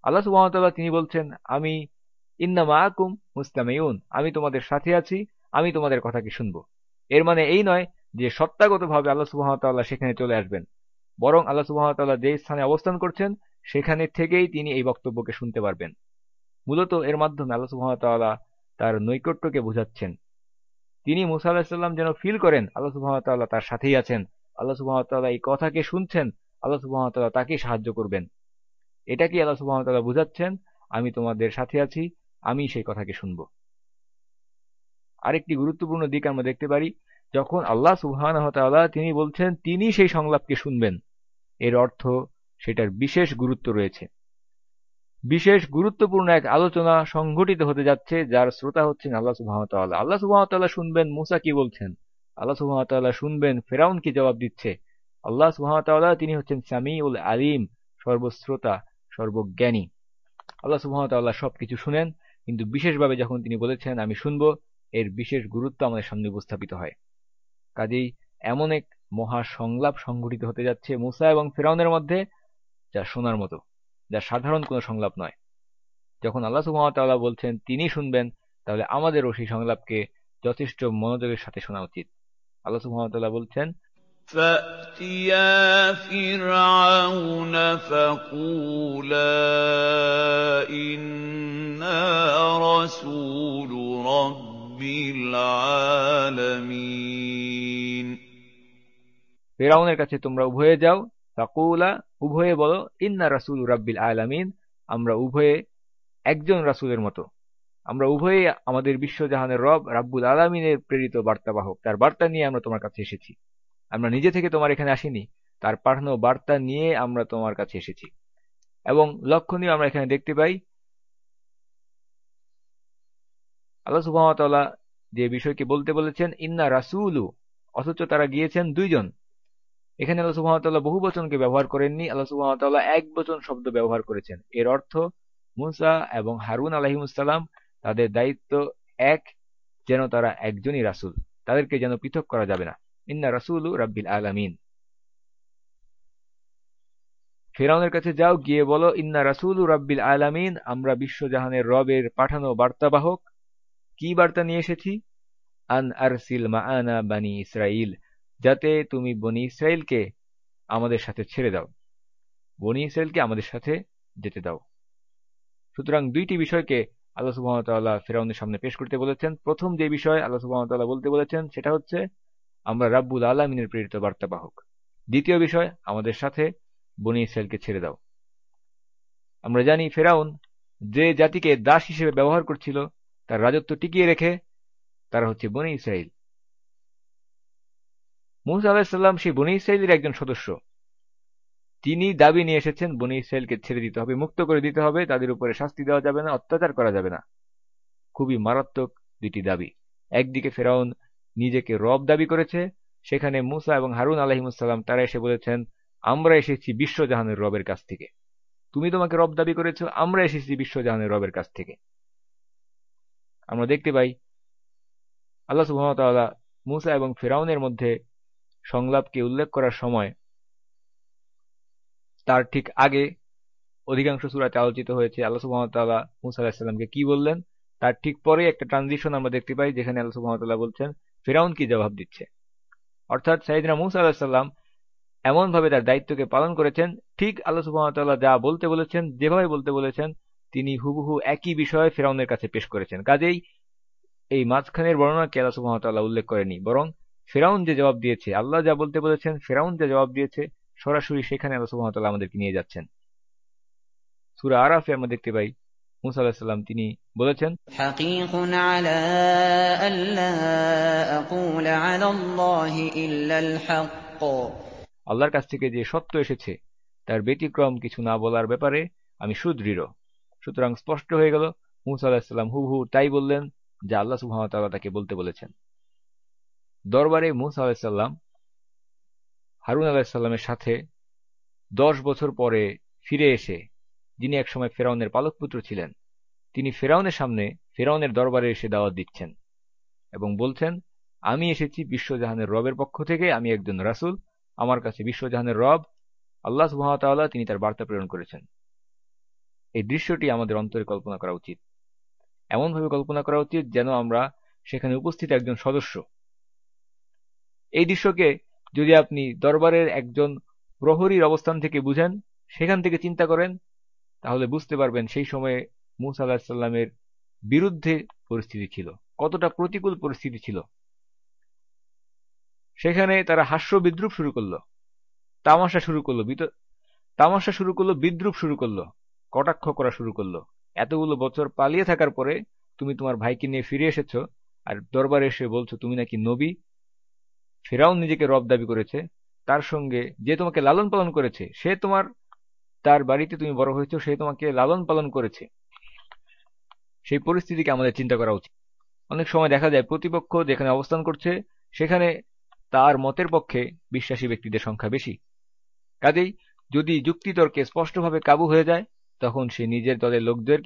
আল্লাহ সুবহানাহু ওয়া তাআলা তিনি বলছেন, আমি ইন্না মাআকুম মুস্তামিউন, আমি তোমাদের সাথে আছি, আমি তোমাদের কথা কি শুনবো। এর মানে এই নয় যে সত্তাগতভাবে আল্লাহ সুবহানাহু ওয়া তাআলা সেখানে চলে আসবেন, বরং আল্লাহ সুবহানাহু ওয়া তাআলা যে স্থানে অবস্থান করছেন সেখানে থেকেই তিনি এই বক্তব্যকে শুনতে পারবেন। মূলত এর মাধ্যমে আল্লাহ সুবহানাহু ওয়া তাআলা তার নৈকট্যকে বোঝাচ্ছেন। তিনি মুসা আলাইহিস সালাম যেন ফিল করেন আল্লাহ সুবহানাহু ওয়া তাআলা তার সাথেই আছেন, আল্লাহ সুবহানাহু ওয়া তাআলা এই কথাকে শুনছেন, আল্লাহ সুবহানাহু ওয়া তাআলা তাকে সাহায্য করবেন। এটাকে আল্লাহ সুবহানাহু ওয়া তাআলা বোঝাচ্ছেন, আমি তোমাদের সাথে আছি, আমি সেই কথাকে শুনবো। আরেকটি গুরুত্বপূর্ণ দিক আমরা দেখতে পারি, যখন আল্লাহ সুবহানাহু ওয়া তাআলা তিনি বলছেন তিনি সেই সংলাপকে শুনবেন, এর অর্থ সেটার বিশেষ গুরুত্ব রয়েছে। বিশেষ গুরুত্বপূর্ণ এক আলোচনা সংঘটিত হতে যাচ্ছে, যার শ্রোতা হচ্ছেন আল্লাহ সুবহানাহু ওয়া তাআলা। আল্লাহ সুবহানাহু ওয়া তাআলা শুনবেন মুসা কি বলছেন, আল্লাহ সুবহানাহু ওয়া তাআলা শুনবেন ফেরাউন কি জবাব দিচ্ছে। আল্লাহ সুবহানাহু ওয়া তাআলা তিনি হচ্ছেন সামিউল আলিম, সর্বশ্রোতা, সর্বজ্ঞানী। আল্লাহ সুবহানাহু ওয়া তাআলা সবকিছু শুনেন, কিন্তু বিশেষভাবে যখন তিনি বলেছেন আমি শুনবো, এর বিশেষ গুরুত্ব আমাদের সামনে উপস্থাপিত হয়। কাজেই এমন এক মহা সংলাপ সংঘটিত হতে যাচ্ছে মুসা এবং ফেরাউনের মধ্যে, যা শোনার মতো, যা সাধারণ কোনো সংলাপ নয়। যখন আল্লাহ সুবহানাহু ওয়া তাআলা বলছেন তিনি শুনবেন, তাহলে আমাদেরও সেই সংলাপকে যথেষ্ট মনোযোগের সাথে শোনা উচিত। আল্লাহ সুবহানাহু ওয়া তাআলা বলছেন, فَأْتِيَا فِرْعَوْنَ فَقُولَا إِنَّا رَسُولُ رَبِّ الْعَالَمِينَ। ফেরাউনের কাছে তোমরা উভয়ে যাও, ফাকুলা উভয়ে বলো, ইন্না রাসূলু রাব্বিল আলামিন, আমরা উভয়ে একজন রাসূলের মতো, আমরা উভয়ে আমাদের বিশ্বজাহানের রব রাব্বুল আলামিনের প্রেরিত বার্তাবাহক, তার বার্তা নিয়ে আমরা তোমার কাছে এসেছি। আমরা নিজে থেকে তোমার এখানে আসিনি, তার পাঠানো বার্তা নিয়ে আমরা তোমার কাছে এসেছি। এবং লক্ষণীয় আমরা এখানে দেখতে পাই আল্লাহ সুবহানাহু ওয়া তাআলা যে বিষয়কে বলতে বলেছেন ইন্না রাসূলু, অথচ তারা গিয়েছেন দুইজন। এখানে আল্লাহ সুবহানাহু ওয়া তাআলা বহুবচনকে ব্যবহার করেননি, আল্লাহ সুবহানাহু ওয়া তাআলা একবচন শব্দ ব্যবহার করেছেন। এর অর্থ মুসা এবং হারুন আলাইহিস সালাম তাদের দায়িত্ব এক, যেন তারা একজনই রাসূল, তাদেরকে যেন পৃথক করা যাবে না। ইন্না রাসূলু রাব্বিল আলামিন। ফেরাউনের কাছে যাও, গিয়ে বলো ইন্না রাসূলু রাব্বিল আলামিন, আমরা বিশ্বজাহানের রবের পাঠানো বার্তাবাহক। কি বার্তা নিয়ে এসেছি? আন আরসিল মাআনা বানি ইসরাইল, যাতে তুমি বনি ইসরাইলকে আমাদের সাথে ছেড়ে দাও, বনি ইসরাইলকে আমাদের সাথে যেতে দাও। সুতরাং দুইটি বিষয়কে আল্লাহ সুবহানাহু ওয়া তাআলা ফেরাউনের সামনে পেশ করতে বলেছেন। প্রথম যে বিষয় আল্লাহ সুবহানাহু ওয়া তাআলা বলতে বলেছেন সেটা হচ্ছে আমরা রাব্বুল আলামিনের প্রেরিত বার্তাবাহক। দ্বিতীয় বিষয়, আমাদের সাথে বনি ইসরাইলকে ছেড়ে দাও। আমরা জানি ফেরাউন যে জাতিকে দাস হিসেবে ব্যবহার করছিল, তার রাজত্ব টিকিয়ে রেখে তারা হচ্ছে বনি ইসরাইল। মূসা আলাইহিস সালাম সেই বনি ইসরাইলের একজন সদস্য। তিনি দাবি নিয়ে এসেছেন বনি ইসরাইলকে ছেড়ে দিতে হবে, মুক্ত করে দিতে হবে, তাদের উপরে শাস্তি দেওয়া যাবে না, অত্যাচার করা যাবে না। খুবই মারাত্মক দুটি দাবি। একদিকে ফেরাউন নিজেকে রব দাবি করেছে, সেখানে মুসা এবং হারুন আলাইহিস সালাম তারা এসে বলেছেন আমরা এসেছি বিশ্বজাহানের রবের কাছ থেকে, তুমি তোমাকে রব দাবি করেছো, আমরা এসেছি বিশ্বজাহানের রবের কাছ থেকে। আমরা দেখতে পাই আল্লাহ সুবহানাহু ওয়া তাআলা মুসা এবং ফেরাউনের মধ্যে সংলাপকে উল্লেখ করার সময় তার ঠিক আগে অধিকাংশ সূরাতে আলোচিত হয়েছে আল্লাহ সুবহানাহু ওয়া তাআলা মুসা আলাইহিস সালামকে কি বললেন, তার ঠিক পরে একটা ট্রানজিশন আমরা দেখতে পাই যেখানে আল্লাহ সুবহানাহু ওয়া তাআলা বলছেন ফিরআউন কি জবাব দিচ্ছে। অর্থাৎ সাইয়েদনা মুসা আলাইহিস সালাম এমন ভাবে তার দায়িত্বকে পালন করেছেন, ঠিক আল্লাহ সুবহানাহু ওয়া তাআলা যা বলতে বলেছেন, যেভাবে বলতে বলেছেন, তিনি হুবহু একই বিষয় ফিরআউনের কাছে পেশ করেছেন। কাজেই এই মাঝখানের বর্ণনাকে আল্লাহ সুবহানাহু ওয়া তাআলা উল্লেখ করেনি, বরং ফিরআউন যে জবাব দিয়েছে, আল্লাহ যা বলতে বলেছেন ফিরআউন যে জবাব দিয়েছে, সরাসরি সেখানে আল্লাহ সুবহানাহু ওয়া তাআলা আমাদেরকে নিয়ে যাচ্ছেন। সূরা আরাফে আমরা দেখতে পাই মুসা আলাইহিস সালাম তিনি বলেছেন, হাকিকুন আলা আল্লা আকুল আলা আল্লাহি ইল্লাল হক, আল্লাহর কাছ থেকে যে সত্য এসেছে তার ব্যতিক্রম কিছু না বলার ব্যাপারে আমি সুদৃঢ়। সুতরাং স্পষ্ট হয়ে গেল মুসা আলাইহিস সালাম হুবহু তাই বললেন যা আল্লাহ সুবহানাহু ওয়া তাআলা তাকে বলতে বলেছেন। দরবারে মুসা আলাইহিস সালাম হারুন আলাইহিস সালামের সাথে 10 বছর পরে ফিরে এসে, যিনি একসময় ফেরাউনের পালকপুত্র ছিলেন, তিনি ফেরাউনের সামনে ফেরাউনের দরবারে এসে দাওয়াত দিচ্ছেন এবং বলছেন আমি এসেছি বিশ্বজাহানের রবের পক্ষ থেকে, আমি একজন রাসূল, আমার কাছে বিশ্বজাহানের রব আল্লাহ সুবহানাহু ওয়া তাআলা তিনি তার বার্তা প্রেরণ করেছেন। এই দৃশ্যটি আমাদের অন্তরে কল্পনা করা উচিত। এমনভাবে কল্পনা করা উচিত যেন আমরা সেখানে উপস্থিত একজন সদস্য। এই দৃশ্যকে যদি আপনি দরবারের একজন প্রহরীর অবস্থান থেকে বুঝেন, সেখান থেকে চিন্তা করেন, তাহলে বুঝতে পারবেন সেই সময়ে মূসা আলাইহিস সালামের বিরুদ্ধে পরিস্থিতি ছিল, কতটা প্রতিকূল পরিস্থিতি ছিল। সেখানে তারা হাস্য বিদ্রুপ শুরু করলো, তামাশা শুরু করলো, বিদ্রুপ শুরু করলো, কটাক্ষ করা শুরু করলো। এতগুলো বছর পালিয়ে থাকার পরে তুমি তোমার ভাইকে নিয়ে ফিরে এসেছো, আর দরবারে এসে বলছো তুমি নাকি নবী। ফিরআউন নিজেকে রব দাবি করেছে, তার সঙ্গে যে তোমাকে লালন পালন করেছে, তার বাড়িতে তুমি বড় হয়েছো, সে তোমাকে লালন পালন করেছে। সেই পরিস্থিতিকে আমাদের চিন্তা করা উচিত। অনেক সময় দেখা যায় প্রতিপক্ষ যেখানে অবস্থান করছে সেখানে তার মতের পক্ষে বিশ্বাসী ব্যক্তিদের সংখ্যা বেশি। কাজেই যদি যুক্তিতর্কে স্পষ্টভাবে কাবু হয়ে যায়, তখন সে নিজের দলের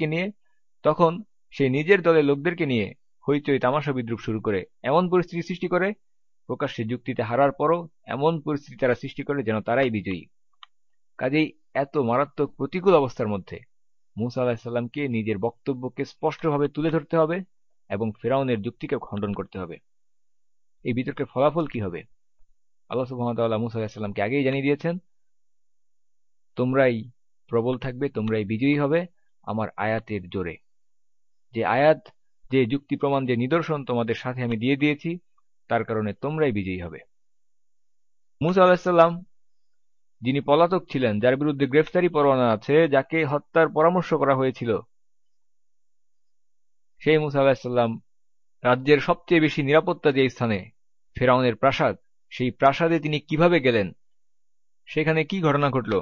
লোকদেরকে নিয়ে হইচই তামাশা বিদ্রুপ শুরু করে, এমন পরিস্থিতি সৃষ্টি করে, প্রকাশ্যে যুক্তিতে হারার পরও এমন পরিস্থিতি তারা সৃষ্টি করে যেন তারাই বিজয়ী। কাজেই এত মারাত্মক প্রতিকূল অবস্থার মধ্যে মূসা আলাইহিস সালামকে নিজের বক্তব্যকে স্পষ্টভাবে তুলে ধরতে হবে এবং ফিরআউনের যুক্তিকে খণ্ডন করতে হবে। এই বিতর্কের ফলাফল কি হবে? আল্লাহ সুবহানাহু ওয়া তাআলা মূসা আলাইহিস সালামকে আগেই জানিয়ে দিয়েছেন, তোমরাই প্রবল থাকবে, তোমরাই বিজয়ী হবে আমার আয়াতের জোরে। যে আয়াত, যে যুক্তি প্রমাণ, যে নিদর্শন তোমাদের সাথে আমি দিয়ে দিয়েছি, তার কারণে তোমরাই বিজয়ী হবে। মূসা আলাইহিস সালাম, যিনি পলাতক ছিলেন, যার বিরুদ্ধে গ্রেফতারি পরোয়ানা আছে, যাকে হত্যার পরামর্শ করা হয়েছিল, সেই মূসা আলাইহিস সালাম রাজ্যের সবচেয়ে বেশি নিরাপত্তা যে স্থানে, ফিরআউনের প্রাসাদ, সেই প্রাসাদে তিনি কিভাবে গেলেন, সেখানে কি ঘটনা ঘটল,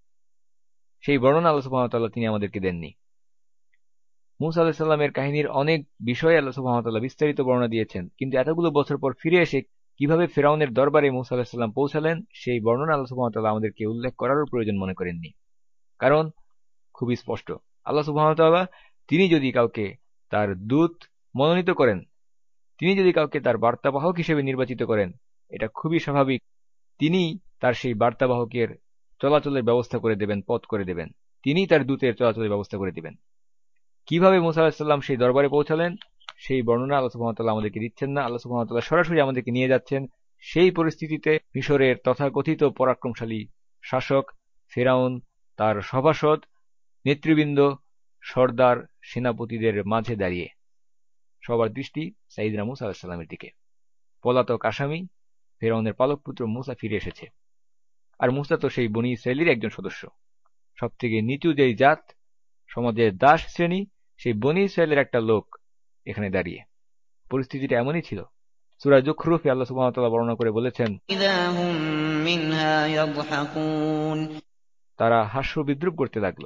সেই বর্ণনা আল্লাহ সুবহানাহু ওয়া তাআলা তিনি আমাদেরকে দেননি। মূসা আলাইহিস সালামের কাহিনীর অনেক বিষয়ে আল্লাহ সুবহানাহু ওয়া তাআলা বিস্তারিত বর্ণনা দিয়েছেন, কিন্তু এতগুলো বছর পর ফিরে এসে কিভাবে ফিরআউনের দরবারে মূসা আলাইহিস সালাম পৌঁছালেন, সেই বর্ণনা আল্লাহ সুবহানাহু ওয়া তাআলা আমাদেরকে উল্লেখ করারও প্রয়োজন মনে করেননি। কারণ খুবই স্পষ্ট, আল্লাহ সুবহানাহু ওয়া তাআলা তিনি যদি কাউকে তার দূত মনোনীত করেন, তিনি যদি কাউকে তার বার্তাবাহক হিসেবে নির্বাচিত করেন, এটা খুবই স্বাভাবিক তিনি তার সেই বার্তাবাহকের চলাচলের ব্যবস্থা করে দেবেন, পথ করে দেবেন, তিনি তার দূতের চলাচলের ব্যবস্থা করে দিবেন। কিভাবে মূসা আলাইহিস সালাম সেই দরবারে পৌঁছালেন, সেই বর্ণনা আল্লাহ সুবহানাহু ওয়া তাআলা আমাদেরকে দিচ্ছেন না। আল্লাহ সুবহানাহু ওয়া তাআলা সরাসরি আমাদেরকে নিয়ে যাচ্ছেন সেই পরিস্থিতিতে, মিশরের তথাকথিত পরাক্রমশালী শাসক ফিরআউন, তার সভাসদ, নেতৃবৃন্দ, সর্দার, সেনাপতিদের মাঝে দাঁড়িয়ে। সবার দৃষ্টি সাইয়েদনা মূসা আলাইহিস সালামের দিকে। পলাতক আসামি ফিরআউনের পালক পুত্র মূসা ফিরে এসেছে। আর মূসা তো সেই বনী ইসরাইলের একজন সদস্য, সবথেকে নিচু যেই জাত, সমাজের দাস শ্রেণী, সেই বনী ইসরাইলের একটা লোক এখানে দাঁড়িয়ে। পরিস্থিতিটা এমনই ছিল। সূরা যুখরুফে আল্লাহ সুবহানাহু ওয়া তাআলা বর্ণনা করে বলেছেন, ইযা হুম মিনহা ইয়াদহাকুন, তারা হাস্য বিদ্রুপ করতে লাগলো।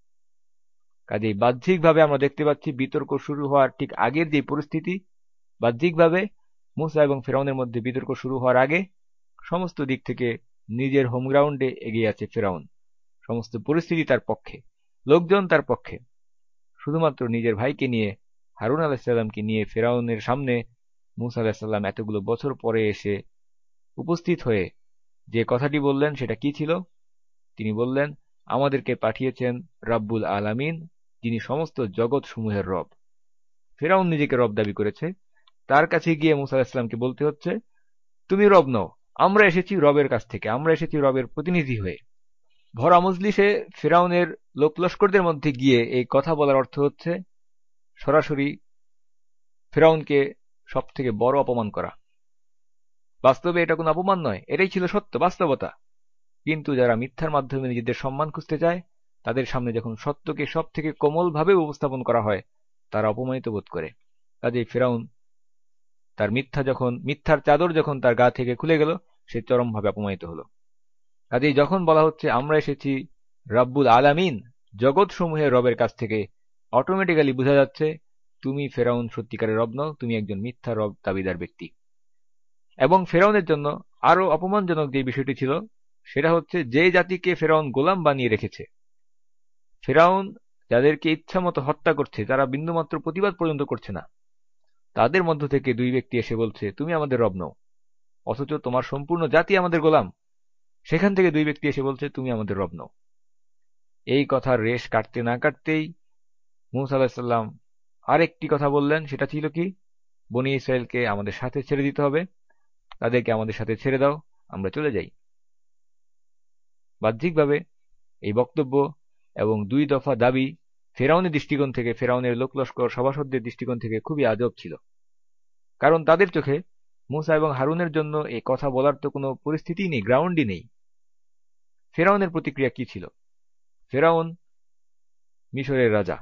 কাজেই বাহ্যিকভাবে আমরা দেখতে পাচ্ছি বিতর্ক শুরু হওয়ার ঠিক আগের যে পরিস্থিতি, বাহ্যিকভাবে মূসা এবং ফিরআউনের মধ্যে বিতর্ক শুরু হওয়ার আগে সমস্ত দিক থেকে নিজের হোম গ্রাউন্ডে এগিয়ে আছে ফিরআউন। সমস্ত পরিস্থিতি তার পক্ষে, লোকজন তার পক্ষে। শুধুমাত্র নিজের ভাইকে নিয়ে, হারুন আলাইহিস সালামকে নিয়ে ফিরআউনের সামনে মূসা আলাইহিস সালাম এতগুলো বছর পরে এসে উপস্থিত হয়ে যে কথাটি বললেন, সেটা কি ছিল? তিনি বললেন, আমাদেরকে পাঠিয়েছেন রাব্বুল আলামিন, যিনি সমস্ত জগৎ সমূহের রব। ফিরআউন নিজেকে রব দাবি করেছে, তার কাছে গিয়ে মূসা আলাইহিস সালামকে বলতে হচ্ছে, তুমি রব নও, আমরা এসেছি রবের কাছ থেকে, আমরা এসেছি রবের প্রতিনিধি হয়ে। ভরা মজলিসে ফিরআউনের লোকলস্করদের মধ্যে গিয়ে এই কথা বলার অর্থ হচ্ছে সরাসরি ফিরআউনকে সব থেকে বড় অপমান করা। বাস্তবে এটা কোনো অপমান নয়, এটাই ছিল সত্য, বাস্তবতা। কিন্তু যারা মিথ্যার মাধ্যমে নিজেদের সম্মান খুঁজতে চায়, তাদের সামনে যখন সত্যকে সব থেকে কোমলভাবে উপস্থাপন করা হয়, তারা অপমানিত বোধ করে। কাজেই ফিরআউন তার মিথ্যার চাদর যখন তার গা থেকে খুলে গেল, সে চরমভাবে অপমানিত হল। কাজেই যখন বলা হচ্ছে আমরা এসেছি রাব্বুল আলামিন, জগৎ সমূহের রবের কাছ থেকে, অটোমেটিক্যালি বোঝা যাচ্ছে তুমি ফিরআউন সত্যিকারের রব নও, তুমি একজন মিথ্যা রব দাবিদার ব্যক্তি। এবং ফিরআউনের জন্য আরো অপমানজনক যে বিষয়টি ছিল, সেটা হচ্ছে যে জাতিকে ফিরআউন গোলাম বানিয়ে রেখেছে, ফিরআউন যাদেরকে ইচ্ছামতো হত্যা করছে, যারা বিন্দুমাত্র প্রতিবাদ পর্যন্ত করছে না, তাদের মধ্য থেকে দুই ব্যক্তি এসে বলছে তুমি আমাদের রব নও, অথচ তোমার সম্পূর্ণ জাতি আমাদের গোলাম। সেখান থেকে দুই ব্যক্তি এসে বলছে তুমি আমাদের রব নও। এই কথার রেশ কাটতে না কাটতেই মূসা আলাইহিস সালাম আরেকটি কথা বললেন। সেটা ছিল কি, বনী ইসরায়েলকে আমাদের সাথে ছেড়ে দিতে হবে, তাদেরকে আমাদের সাথে ছেড়ে দাও, আমরা চলে যাই। বাহ্যিকভাবে এই বক্তব্য এবং 2 দফা দাবি ফেরাউনের দৃষ্টিকোণ থেকে, ফেরাউনের লোকলস্কর সভাসদদের দৃষ্টিকোণ থেকে খুবই আজব ছিল। কারণ তাদের চোখে মূসা এবং হারুনের জন্য এই কথা বলার তো কোনো পরিস্থিতিই নেই, গ্রাউন্ডই নেই। ফেরাউনের প্রতিক্রিয়া কি ছিল? ফেরাউন মিশরের রাজা,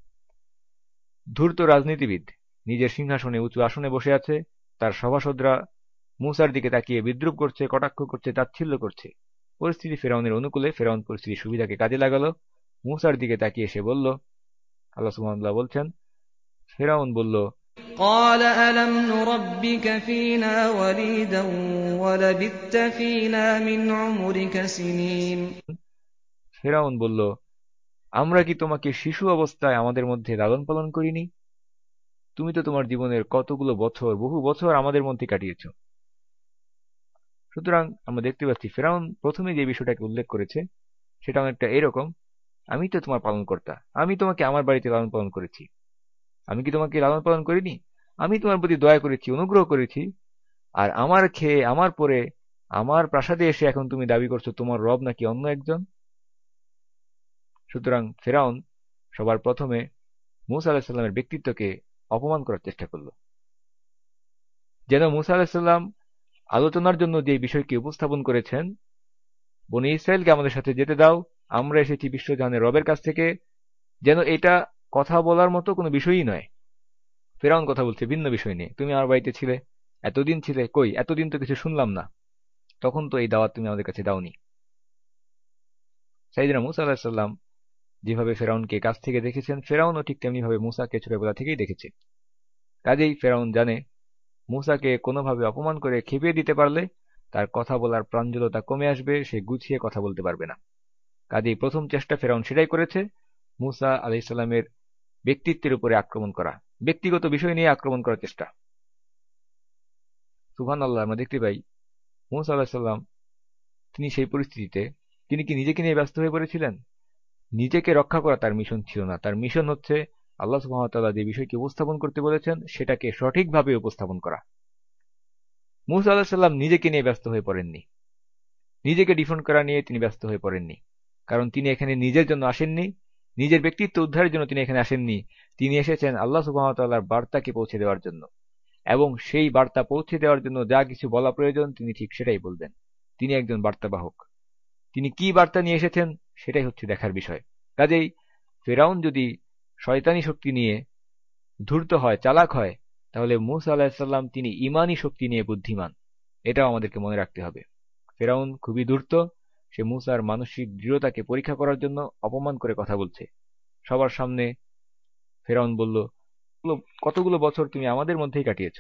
ধূর্ত রাজনীতিবিদ, নিজের সিংহাসনে উঁচু আসনে বসে আছে। তার সভাসদরা মূসার দিকে তাকিয়ে বিদ্রূপ করছে, কটাক্ষ করছে, তাচ্ছিল্য করছে। পরিস্থিতি ফেরাউনের অনুকূলে, ফেরাউন পরিস্থিতির সুবিধাকে কাজে লাগালো। মূসার দিকে তাকিয়ে সে বলল, আল্লাহ সুবহানাহু বলছেন, ফেরাউন বলল, قال ألم نربك فينا وليدا ولبثت فينا من عمرك سنين ফেরাউন বলল, আমরা কি তোমাকে শিশু অবস্থায় আমাদের মধ্যে লালন পালন করিনি? তুমি তো তোমার জীবনের কতগুলো বছর, বহু বছর আমাদের মধ্যে কাটিয়েছ। সুতরাং আমরা দেখতে পাচ্ছি ফেরাউন প্রথমে যে বিষয়টাকে উল্লেখ করেছে সেটা অনেকটা এরকম, আমি তো তোমার পালনকর্তা, আমি তোমাকে আমার বাড়িতে লালন পালন করেছি। আমি কি তোমাকে লালন পালন করিনি? আমি তোমার প্রতি দয়া করেছি, অনুগ্রহ করেছি, আর আমার খেয়ে, আমার পরে, আমার প্রাসাদে এসে এখন তুমি দাবি করছো তোমার রব নাকি অন্য একজন। সুতরাং ফেরাউন সবার প্রথমে মূসা আলাইহিস সালামের ব্যক্তিত্বকে অপমান করার চেষ্টা করল, যেন মূসা আলাইহিস সালাম আলোচনার জন্য যে বিষয়কে উপস্থাপন করেছেন, বনী ইসরায়েলকে আমাদের সাথে যেতে দাও, আমরা এসেছি বিশ্বজাহানের রবের কাছ থেকে, যেন এটা কথা বলার মতো কোনো বিষয়ই নয়। ফেরাউন কথা বলছে ভিন্ন বিষয় নিয়ে। তুমি আমার বাড়িতে ছিলে, এতদিন ছিলে, কই এতদিন তো কিছু শুনলাম না, তখন তো এই দাওয়াত তুমি আমাদের কাছে দাওনি। সাইয়েদনা মূসা আলাইহিস সালাম যেভাবে ফেরাউনকে কাছ থেকে দেখেছেন, ফেরাউনও ঠিক তেমনি ভাবে মূসাকে ছোটবেলা থেকেই দেখেছে। কাজেই ফেরাউন জানে মূসাকে কোনোভাবে অপমান করে খেপিয়ে দিতে পারলে তার কথা বলার প্রাঞ্জলতা কমে আসবে, সে গুছিয়ে কথা বলতে পারবে না। কাজেই প্রথম চেষ্টা ফেরাউন সেটাই করেছে, মূসা আলাইহিস সালামের ব্যক্তিত্বের উপরে আক্রমণ করা, ব্যক্তিগত বিষয় নিয়ে আক্রমণ করার চেষ্টা। সুবহানাল্লাহ, আমরা দেখতে পাই মূসা আলাইহিস সালাম তিনি সেই পরিস্থিতিতে, তিনি কি নিজেকে নিয়ে ব্যস্ত হয়ে পড়েছিলেন? নিজেকে রক্ষা করা তার মিশন ছিল না। তার মিশন হচ্ছে আল্লাহ সুবহানাহু ওয়া তাআলা যে বিষয়কে উপস্থাপন করতে বলেছেন সেটাকে সঠিকভাবে উপস্থাপন করা। মূসা আলাইহিস সালাম নিজেকে নিয়ে ব্যস্ত হয়ে পড়েননি, নিজেকে ডিফেন্ড করা নিয়ে তিনি ব্যস্ত হয়ে পড়েননি। কারণ তিনি এখানে নিজের জন্য আসেননি, নিজের ব্যক্তিত্ব উদ্ধারের জন্য তিনি এখানে আসেননি। তিনি এসেছেন আল্লাহ সুবহানাহু ওয়া তাআলার বার্তাকে পৌঁছে দেওয়ার জন্য, এবং সেই বার্তা পৌঁছে দেওয়ার জন্য যা কিছু বলা প্রয়োজন তিনি ঠিক সেটাই বলবেন। তিনি একজন বার্তাবাহক। তিনি কি বার্তা নিয়ে এসেছেন সেটাই হচ্ছে দেখার বিষয়। কাজেই ফেরাউন যদি শয়তানি শক্তি নিয়ে ধূর্ত হয়, চালাক হয়, তাহলে মূসা আলাইহিস সালাম তিনি ঈমানী শক্তি নিয়ে বুদ্ধিমান। এটাও আমাদেরকে মনে রাখতে হবে। ফেরাউন খুবই ধূর্ত, সে মূসার মানসিক দৃঢ়তাকে পরীক্ষা করার জন্য অপমান করে কথা বলছে। সবার সামনে ফেরাউন বলল, কতগুলো বছর তুমি আমাদের মধ্যেই কাটিয়েছ।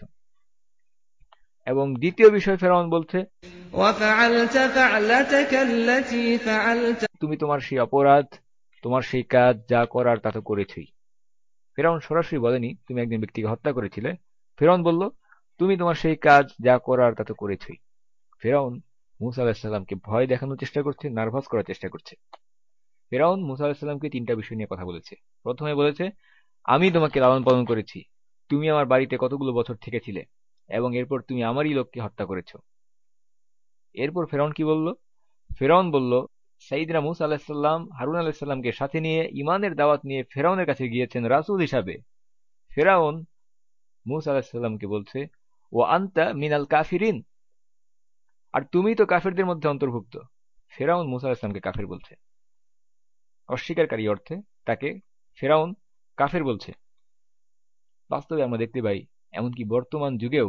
এবং দ্বিতীয় বিষয় ফেরাউন বলছে, وفعلت فعلتك التي فعلت তুমি তোমার সেই অপরাধ, তোমার সেই কাজ যা করার তা তো করেছই। ফেরাউন সরাসরি বলেনি তুমি একজন ব্যক্তিকে হত্যা করেছিলে। ফেরাউন বলল, তুমি তোমার সেই কাজ যা করার তা তো করেছই। ফেরাউন মূসা আলাইহিস সালামকে ভয় দেখানোর চেষ্টা করছে, নার্ভাস করার চেষ্টা করছে। ফেরাউন মূসা আলাইহিস সালামকে 3টা বিষয় নিয়ে কথা বলেছে। প্রথমে বলেছে, আমি তোমাকে লালন পালন করেছি, তুমি আমার বাড়িতে কতগুলো বছর থেকেছিলে, এবং এরপর তুমি আমারই লোককে হত্যা করেছ। এরপর ফেরাউন কি বলল? ফেরাউন বলল, সাইয়েদনা মূসা আলাইহিস সালাম হারুন আলাইহিস সালামকে সাথে নিয়ে ঈমানের দাওয়াত নিয়ে ফেরাউনের কাছে গিয়েছেন রাসূল হিসাবে। ফেরাউন মূসা আলাইহিস সালামকে বলছে, ওয়া আনতা মিনাল কাফিরিন, আর তুমি তো কাফেরদের মধ্যে অন্তর্ভুক্ত। ফেরাউন মূসা আলাইহিস সালামকে কাফের বলছে, অস্বীকারী অর্থে তাকে ফেরাউন কাফের বলছে। বাস্তবে আমরা দেখতে পাই এমনকি বর্তমান যুগেও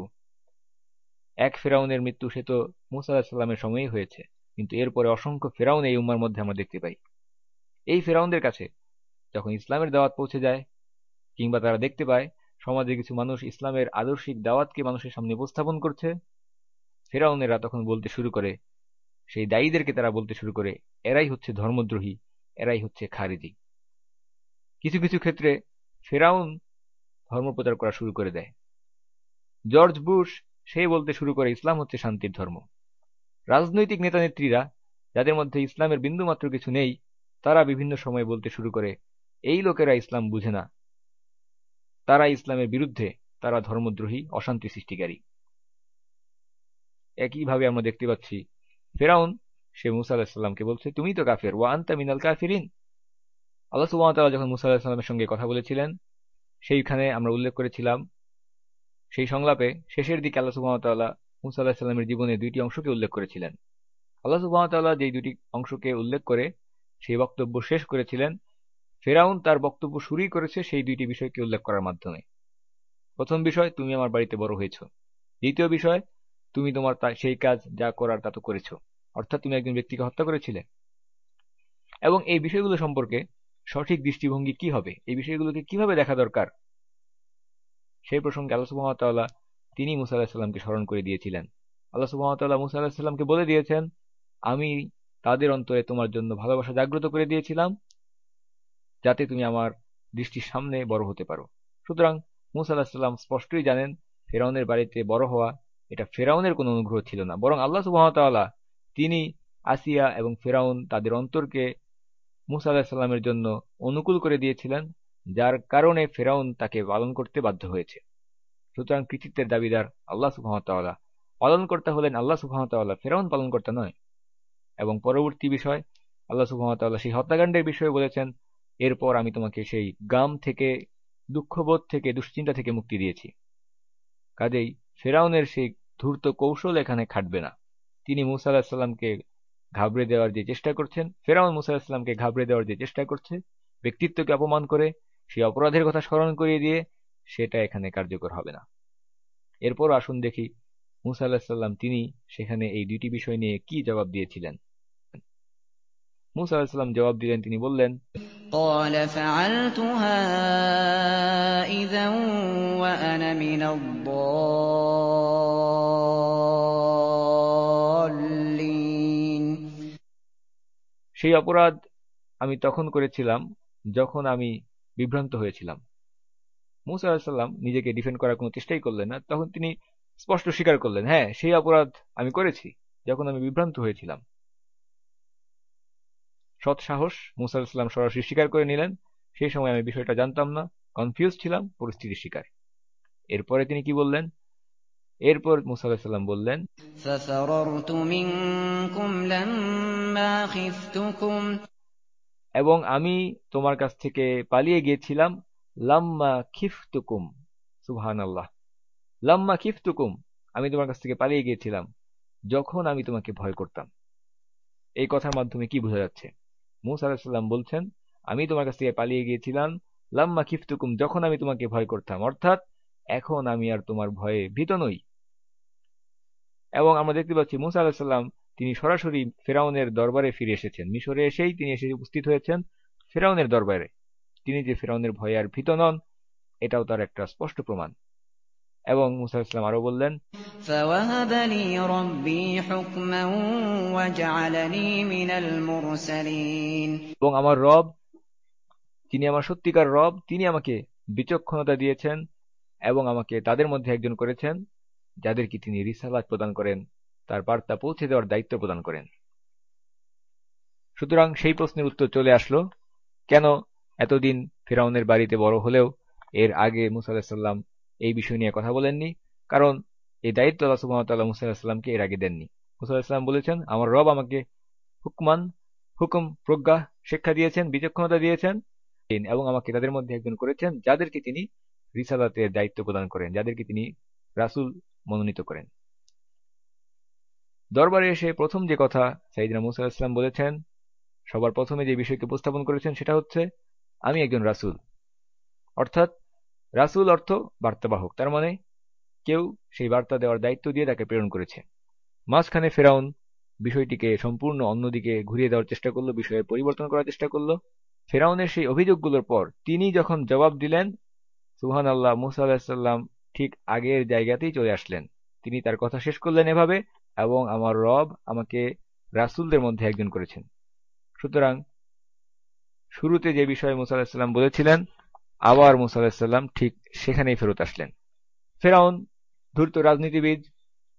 এক ফেরাউনের মৃত্যু সে তো মূসা আলাইহিস সালামের সময়েই হয়েছে, কিন্তু এরপরে অসংখ্য ফেরাউন এই উম্মার মধ্যে আমরা দেখতে পাই। এই ফেরাউনদের কাছে যখন ইসলামের দাওয়াত পৌঁছে যায়, কিংবা তারা দেখতে পায় সমাজে কিছু মানুষ ইসলামের আদর্শিক দাওয়াতকে মানুষের সামনে উপস্থাপন করছে, ফেরাউনেরা তখন বলতে শুরু করে, সেই দায়ীদেরকে তারা বলতে শুরু করে, এরাই হচ্ছে ধর্মদ্রোহী, এরাই হচ্ছে খারিজি। কিছু কিছু ক্ষেত্রে ফেরাউন ধর্ম প্রচার করা শুরু করে দেয়। জর্জ বুশ সে বলতে শুরু করে ইসলাম হচ্ছে শান্তির ধর্ম। রাজনৈতিক নেতা নেত্রীরা যাদের মধ্যে ইসলামের বিন্দুমাত্র কিছু নেই, তারা বিভিন্ন সময় বলতে শুরু করে, এই লোকেরা ইসলাম বুঝে না, তারা ইসলামের বিরুদ্ধে, তারা ধর্মদ্রোহী, অশান্তি সৃষ্টিকারী। একইভাবে আমরা দেখতে পাচ্ছি ফেরাউন, সে মুসা আলাহিসাল্লামকে বলছে, তুমি তো কাফের, ওয়া আনতা মিনাল কাফিরিন। আল্লাহ সুবহানাহু ওয়া তাআলা যখন মুসা আলাহিসাল্লামের সঙ্গে কথা বলেছিলেন, সেইখানে আমরা উল্লেখ করেছিলাম, সেই সংলাপে শেষের দিকে আল্লাহ সুবহানাহু ওয়া তাআলা মুসা আলাহিসাল্লামের জীবনে দুইটি অংশকে উল্লেখ করেছিলেন। আল্লাহ সুবহানাহু ওয়া তাআলা যেই দুটি অংশকে উল্লেখ করে সেই বক্তব্য শেষ করেছিলেন, ফেরাউন তার বক্তব্য শুরুই করেছে সেই দুইটি বিষয়কে উল্লেখ করার মাধ্যমে। প্রথম বিষয়, তুমি আমার বাড়িতে বড় হয়েছ। দ্বিতীয় বিষয়, তুমি তোমার সেই কাজ যা করার তা তো করেছ, অর্থাৎ তুমি একজন ব্যক্তিকে হত্যা করেছিলে। এবং এই বিষয়গুলো সম্পর্কে সঠিক দৃষ্টিভঙ্গি কি হবে, এই বিষয়গুলোকে কিভাবে দেখা দরকার, সেই প্রসঙ্গে আল্লাহ সুবহানাহু ওয়া তাআলা তিনি মুসা আলাইহিস সালামকে স্মরণ করে দিয়েছিলেন। আল্লাহ সুবহানাহু ওয়া তাআলা মুসা আলাইহিস সালামকে বলে দিয়েছেন, আমি তাদের অন্তরে তোমার জন্য ভালোবাসা জাগ্রত করে দিয়েছিলাম যাতে তুমি আমার দৃষ্টির সামনে বড় হতে পারো। সুতরাং মুসা আলাইহিস সালাম স্পষ্টই জানেন ফেরাউনের বাড়িতে বড় হওয়া এটা ফেরাউনের কোনো অনুগ্রহ ছিল না, বরং আল্লাহ সুবহানাহু ওয়া তাআলা তিনি আসিয়া এবং ফেরাউন তাদের অন্তরকে মুসা আলাইহিস সালামের জন্য অনুকূল করে দিয়েছিলেন, যার কারণে ফেরাউন তাকে পালন করতে বাধ্য হয়েছে। সুতরাং কৃতিত্বের দাবিদার আল্লাহ সুবহানাহু ওয়া তাআলা, পালনকর্তা হলেন আল্লাহ সুবহানাহু ওয়া তাআলা, ফেরাউন পালনকর্তা নয়। এবং পরবর্তী বিষয়, আল্লাহ সুবহানাহু ওয়া তাআলা সেই হত্যাকাণ্ডের বিষয়ে বলেছেন, এরপর আমি তোমাকে সেই গাম থেকে, দুঃখবোধ থেকে, দুশ্চিন্তা থেকে মুক্তি দিয়েছি। কাজেই ফেরাউনের সেই ধূর্ত কৌশল এখানে খাটবে না। তিনি মুসা আলাইহিস সালামকে ঘাবড়ে দেওয়ার যে চেষ্টা করছেন, ফেরাউন মুসা আলাইহিস সালামকে ঘাবড়ে দেওয়ার যে চেষ্টা করছে, ব্যক্তিত্বকে অপমান করে, সেই অপরাধের কথা স্মরণ করিয়ে দিয়ে, সেটা এখানে কার্যকর হবে না। এরপর আসুন দেখি মুসা আলাইহিস সালাম তিনি সেখানে এই দুইটি বিষয় নিয়ে কি জবাব দিয়েছিলেন। মুসা আলাইহিস সালাম জবাব দিলেন, তিনি বললেন, قال فعلتها إذا وأنا من الضالين। সেই অপরাধ আমি তখন করেছিলাম যখন আমি বিভ্রান্ত হয়েছিলাম। মুসা আলাইহিস সালাম নিজেকে ডিফেন্ড করার কোনো চেষ্টাই করলেন না, তখন তিনি স্পষ্ট স্বীকার করলেন, হ্যাঁ, সেই অপরাধ আমি করেছি যখন আমি বিভ্রান্ত হয়েছিলাম। সৎ সাহস, মুসা আলাইহিস সালাম সরাসরি স্বীকার করে নিলেন, সেই সময় আমি বিষয়টা জানতাম না, কনফিউজ ছিলাম, পরিস্থিতির শিকার। এরপরে তিনি কি বললেন? এরপর মুসা আলাইহিস সালাম বললেন, ففررت منكم لما خفتكم। এবং আমি তোমার কাছ থেকে পালিয়ে গিয়েছিলাম, লাম্মা খিফতুকুম। সুবহানাল্লাহ, লাম্মা খিফতুকুম, আমি তোমার কাছ থেকে পালিয়ে গিয়েছিলাম যখন আমি তোমাকে ভয় করতাম। এই কথার মাধ্যমে কি বোঝা যাচ্ছে? মুসা আলাইহিস সালাম বলছেন, আমি তোমার কাছ থেকে পালিয়ে গিয়েছিলাম লাম্মা খিফতুকুম, যখন আমি তোমাকে ভয় করতাম, অর্থাৎ এখন আমি আর তোমার ভয়ে ভীত নই। এবং আমরা দেখতে পাচ্ছি মুসা আলাইহিস সালাম তিনি সরাসরি ফেরাউনের দরবারে ফিরে এসেছেন। মিশরে এসেই তিনি এসে উপস্থিত হয়েছেন ফেরাউনের দরবারে। তিনি যে ফেরাউনের ভয়ে আর ভীত নন, এটাও তার একটা স্পষ্ট প্রমাণ। এবং মুসা আলাইহিস সালাম আরো বললেন, فوهب لي ربي حكما وجعلني من المرسلين। এবং আমার রব, তিনি আমার সত্যিকার রব, তিনি আমাকে বিচক্ষণতা দিয়েছেন এবং আমাকে তাদের মধ্যে একজন করেছেন যাদেরকে তিনি রিসালাত প্রদান করেন, তার বার্তা পৌঁছে দেওয়ার দায়িত্ব প্রদান করেন। সুতরাং সেই প্রশ্নের উত্তর চলে আসলো, কেন এতদিন ফেরাউনের বাড়িতে বড় হলেও এর আগে মুসা আলাইহিস সালাম এই বিষয় নিয়ে কথা বলেননি? কারণ এই দায়িত্ব আল্লাহ সুবহানাহু ওয়া তাআলা মুসা আলাইহিস সালামকে এর আগে দেননি। মুসা আলাইহিস সালাম বলেছেন, আমার রব আমাকে হুকুম, প্রজ্ঞা, শিক্ষা দিয়েছেন, বিচক্ষণতা দিয়েছেন এবং আমাকে তাদের মধ্যে একজন করেছেন যাদেরকে তিনি রিসালাতের দায়িত্ব প্রদান করেন, যাদেরকে তিনি রাসূল মনোনীত করেন। দরবারে এসে প্রথম যে কথা সাইয়েদনা মুসা আলাইহিস সালাম বলেছেন, সবার প্রথমে যে বিষয়কে উপস্থাপন করেছেন সেটা হচ্ছে, আমি একজন রাসূল। অর্থাৎ রাসূল অর্থ বার্তাবাহক, তার মানে কেউ সেই বার্তা দেওয়ার দায়িত্ব দিয়ে তাকে প্রেরণ করেছে। মাঝখানে ফেরাউন বিষয়টিকে সম্পূর্ণ অন্যদিকে ঘুরিয়ে দেওয়ার চেষ্টা করলো, বিষয়ের পরিবর্তন করার চেষ্টা করলো। ফেরাউনের সেই অভিযোগগুলোর পর তিনি যখন জবাব দিলেন, সুবহানাল্লাহ, মুসা আলাইহিস সালাম ঠিক আগের জায়গাতেই চলে আসলেন। তিনি তার কথা শেষ করলেন এভাবে, এবং আমার রব আমাকে রাসূলদের মধ্যে একজন করেছেন। সুতরাং শুরুতে যে বিষয়ে মুসা আলাইহিস সালাম বলেছিলেন, আবার মুসা আলাইহিস সালাম ঠিক সেখানেই ফেরত আসলেন। ফেরাউন ধূর্ত রাজনীতিবিদ,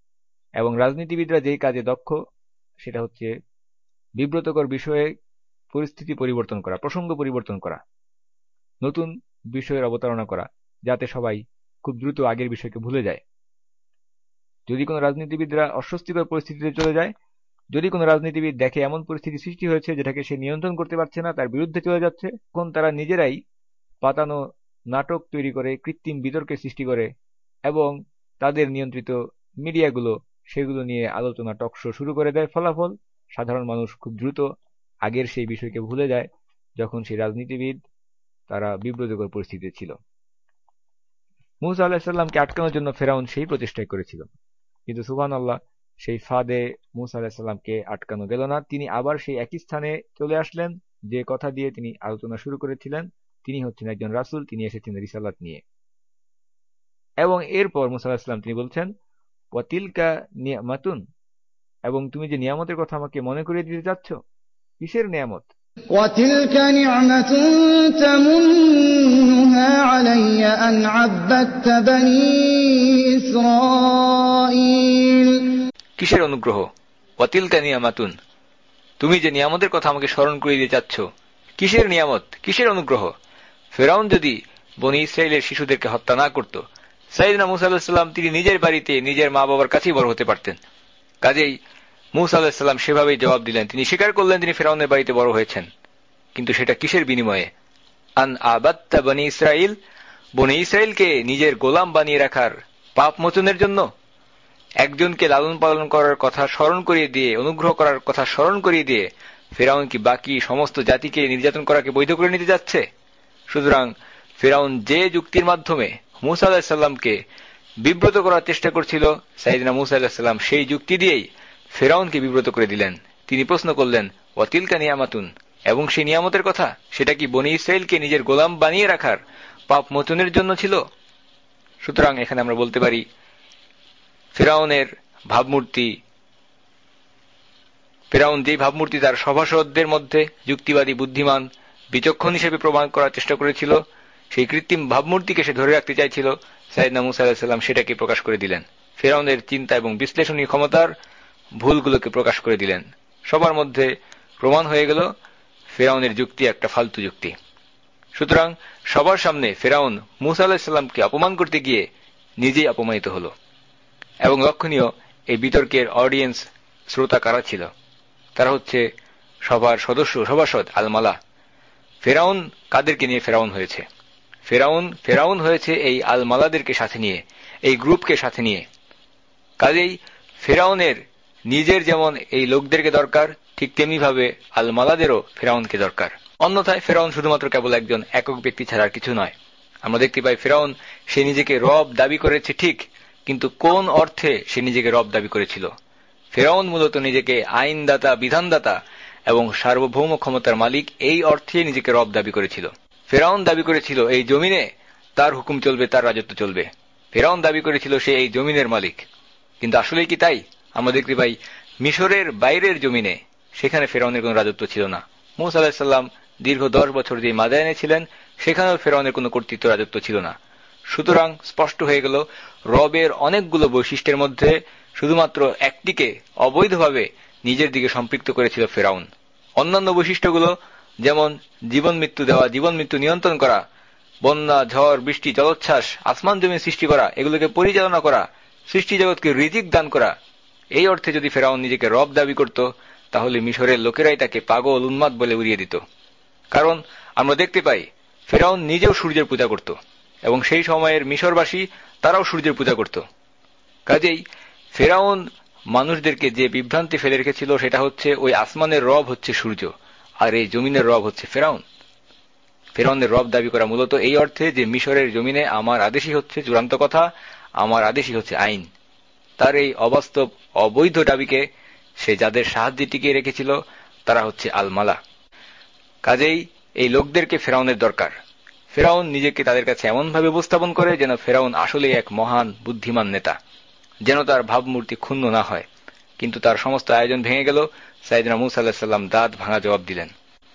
এবং রাজনীতিবিদরা যেই কাজে দক্ষ সেটা হচ্ছে বিব্রতকর বিষয়ে পরিস্থিতি পরিবর্তন করা, প্রসঙ্গ পরিবর্তন করা, নতুন বিষয়ের অবতারণা করা, যাতে সবাই খুব দ্রুত আগের বিষয়কে ভুলে যায়। যদি কোনো রাজনীতিবিদরা অস্বস্তিকর পরিস্থিতিতে চলে যায়, যদি কোনো রাজনীতিবিদ দেখে এমন পরিস্থিতি সৃষ্টি হয়েছে যেটাকে সে নিয়ন্ত্রণ করতে পারছে না, তার বিরুদ্ধে চলে যাচ্ছে, তখন তারা নিজেরাই পাতানো নাটক তৈরি করে, কৃত্রিম বিতর্কের সৃষ্টি করে এবং তাদের নিয়ন্ত্রিত মিডিয়াগুলো সেগুলো নিয়ে আলোচনা টকশো শুরু করে দেয়। ফলাফল, সাধারণ মানুষ খুব দ্রুত আগের সেই বিষয়কে ভুলে যায় যখন সেই রাজনীতিবিদ তারা বিব্রতকর পরিস্থিতিতে ছিল। মূসা আলাহিসাল্লামকে আটকানোর জন্য ফেরাউন সেই প্রচেষ্টাই করেছিল, কিন্তু সুবহানাল্লাহ, সেই ফাঁদে মূসা আলাহিসাল্লামকে আটকানো গেল না। তিনি আবার সেই একই স্থানে চলে আসলেন যে কথা দিয়ে তিনি আলোচনা শুরু করেছিলেন। তিনি হচ্ছেন একজন রাসূল, তিনি এসেছেন রিসালাত নিয়ে। এবং এরপর মূসা আলাইহিস সালাম তিনি বলছেন, ওয়া তিলকা নিয়ামাতুন, এবং তুমি যে নিয়ামতের কথা আমাকে মনে করিয়ে দিতে যাচ্ছ, কিসের নিয়ামত? وَتِلْكَ نِعْمَةٌ تَمُنُّهَا عَلَيَّ أَنْ عَبَّدتَّ بَنِي إِسْرَائِيلَ। কিসের অনুগ্রহ? ওয়াতিলকা নিয়ামাতুন, তুমি যে নিয়ামতের কথা আমাকে স্মরণ করিয়ে দিতে চাচ্ছ, কিসের নিয়ামত, কিসের অনুগ্রহ? ফেরাউন যদি বনি ইসরাইলের শিশুদেরকে হত্যা না করত, সাইয়েদনা মূসা আলাইহিস সালাম তিনি নিজের বাড়িতে নিজের মা বাবার কাছেই বড় হতে পারতেন। কাজেই মূসা আলাইহিস সালাম সেভাবেই জবাব দিলেন, তিনি স্বীকার করলেন তিনি ফেরাউনের বাড়িতে বড় হয়েছেন, কিন্তু সেটা কিসের বিনিময়ে? আন আবাদতা বনি ইসরাইল, বনি ইসরাইলকে নিজের গোলাম বানিয়ে রাখার পাপ মোচনের জন্য। একজনকে লালন পালন করার কথা স্মরণ করিয়ে দিয়ে, অনুগ্রহ করার কথা স্মরণ করিয়ে দিয়ে ফেরাউন কি বাকি সমস্ত জাতিকে নির্যাতন করাকে বৈধ করে নিতে যাচ্ছে? সুতরাং ফেরাউন যে যুক্তির মাধ্যমে মূসা আলাইহিস সালামকে বিব্রত করার চেষ্টা করছিল, সাইয়েদনা মূসা আলাইহিস সালাম সেই যুক্তি দিয়েই ফেরাউনকে বিব্রত করে দিলেন। তিনি প্রশ্ন করলেন, ওয়া তিলকা নিয়ামাতুন, এবং সেই নিয়ামতের কথা, সেটা কি বনি ইসরাইলকে নিজের গোলাম বানিয়ে রাখার পাপ মোচনের জন্য ছিল? সুতরাং এখানে আমরা বলতে পারি ফেরাউনের ভাবমূর্তি, ফেরাউন যে ভাবমূর্তি তার সভাসদদের মধ্যে যুক্তিবাদী, বুদ্ধিমান, বিচক্ষণ হিসেবে প্রমাণ করার চেষ্টা করেছিল, সেই কৃত্রিম ভাবমূর্তিকে সে ধরে রাখতে চাইছিল, সাইয়েদনা মূসা আলাইহিস সালাম সেটাকে প্রকাশ করে দিলেন। ফেরাউনের চিন্তা এবং বিশ্লেষণী ক্ষমতার ভুলগুলোকে প্রকাশ করে দিলেন। সবার মধ্যে প্রমাণ হয়ে গেল ফেরাউনের যুক্তি একটা ফালতু যুক্তি। সুতরাং সবার সামনে ফেরাউন মূসা আলাইহিস সালামকে অপমান করতে গিয়ে নিজেই অপমানিত হল। এবং লক্ষণীয়, এই বিতর্কের অডিয়েন্স, শ্রোতা কারা ছিল? তারা হচ্ছে সবার সদস্য, সভাসদ, আল-মালা। ফেরাউন কাদেরকে নিয়ে ফেরাউন হয়েছে? ফেরাউন হয়েছে এই আল-মালাদেরকে সাথে নিয়ে, এই গ্রুপকে সাথে নিয়ে। কাজেই ফেরাউনের নিজের যেমন এই লোকদেরকে দরকার, ঠিক তেমনি ভাবে আল-মালাদেরও ফেরাউনকে দরকার। অন্যথায় ফেরাউন শুধুমাত্র কেবল একজন একক ব্যক্তি ছাড়া কিছু নয়। আমরা দেখতে পাই ফেরাউন সে নিজেকে রব দাবি করেছে ঠিক, কিন্তু কোন অর্থে সে নিজেকে রব দাবি করেছিল? ফেরাউন মূলত নিজেকে আইনদাতা, বিধানদাতা এবং সার্বভৌম ক্ষমতার মালিক এই অর্থে নিজেকে রব দাবি করেছিল। ফেরাউন দাবি করেছিল এই জমিনে তার হুকুম চলবে, তার রাজত্ব চলবে। ফেরাউন দাবি করেছিল সে এই জমিনের মালিক, কিন্তু আসলেই কি তাই? আমরা দেখতে পাই মিশরের বাইরের জমিনে, সেখানে ফেরাউনের কোন রাজত্ব ছিল না। মূসা আলাইহিস সালাম দীর্ঘ 10 বছর যে মাদায়েনে ছিলেন, সেখানেও ফেরাউনের কোন কর্তৃত্ব, রাজত্ব ছিল না। সুতরাং স্পষ্ট হয়ে গেল রবের অনেকগুলো বৈশিষ্ট্যের মধ্যে শুধুমাত্র একটিকে অবৈধভাবে নিজের দিকে সম্পৃক্ত করেছিল ফেরাউন। অন্যান্য বৈশিষ্ট্যগুলো, যেমন জীবন মৃত্যু দেওয়া, জীবন মৃত্যু নিয়ন্ত্রণ করা, বন্যা, ঝড়, বৃষ্টি, জলোচ্ছ্বাস, আসমান জমি সৃষ্টি করা, এগুলোকে পরিচালনা করা, সৃষ্টি জগৎকে রিজিক দান করা, এই অর্থে যদি ফেরাউন নিজেকে রব দাবি করত, তাহলে মিশরের লোকেরাই তাকে পাগল, উন্মাদ বলে উড়িয়ে দিত। কারণ আমরা দেখতে পাই ফেরাউন নিজেও সূর্যের পূজা করত এবং সেই সময়ের মিশরবাসী তারাও সূর্যের পূজা করত। কাজেই ফেরাউন মানুষদেরকে যে বিভ্রান্তি ফেলে রেখেছিল সেটা হচ্ছে ওই আসমানের রব হচ্ছে সূর্য, আর এই জমিনের রব হচ্ছে ফেরাউন। ফেরাউনের রব দাবি করা মূলত এই অর্থে যে মিশরের জমিনে আমার আদেশই হচ্ছে চূড়ান্ত কথা, আমার আদেশই হচ্ছে আইন। তার এই অবাস্তব, অবৈধ দাবিকে সে যাদের সাহায্যে টিকিয়ে রেখেছিল তারা হচ্ছে আল-মালা। কাজেই এই লোকদেরকে ফেরাউনের দরকার। ফেরাউন নিজেকে তাদের কাছে এমনভাবে উপস্থাপন করে যেন ফেরাউন আসলে এক মহান বুদ্ধিমান নেতা, যেন তার ভাবমূর্তি ক্ষুণ্ণ না হয়। কিন্তু তার সমস্ত আয়োজন ভেঙে গেল। সাইয়েদনা মূসা আলাইহিস সালাম দাঁত ভাঙা জবাব দিলেন।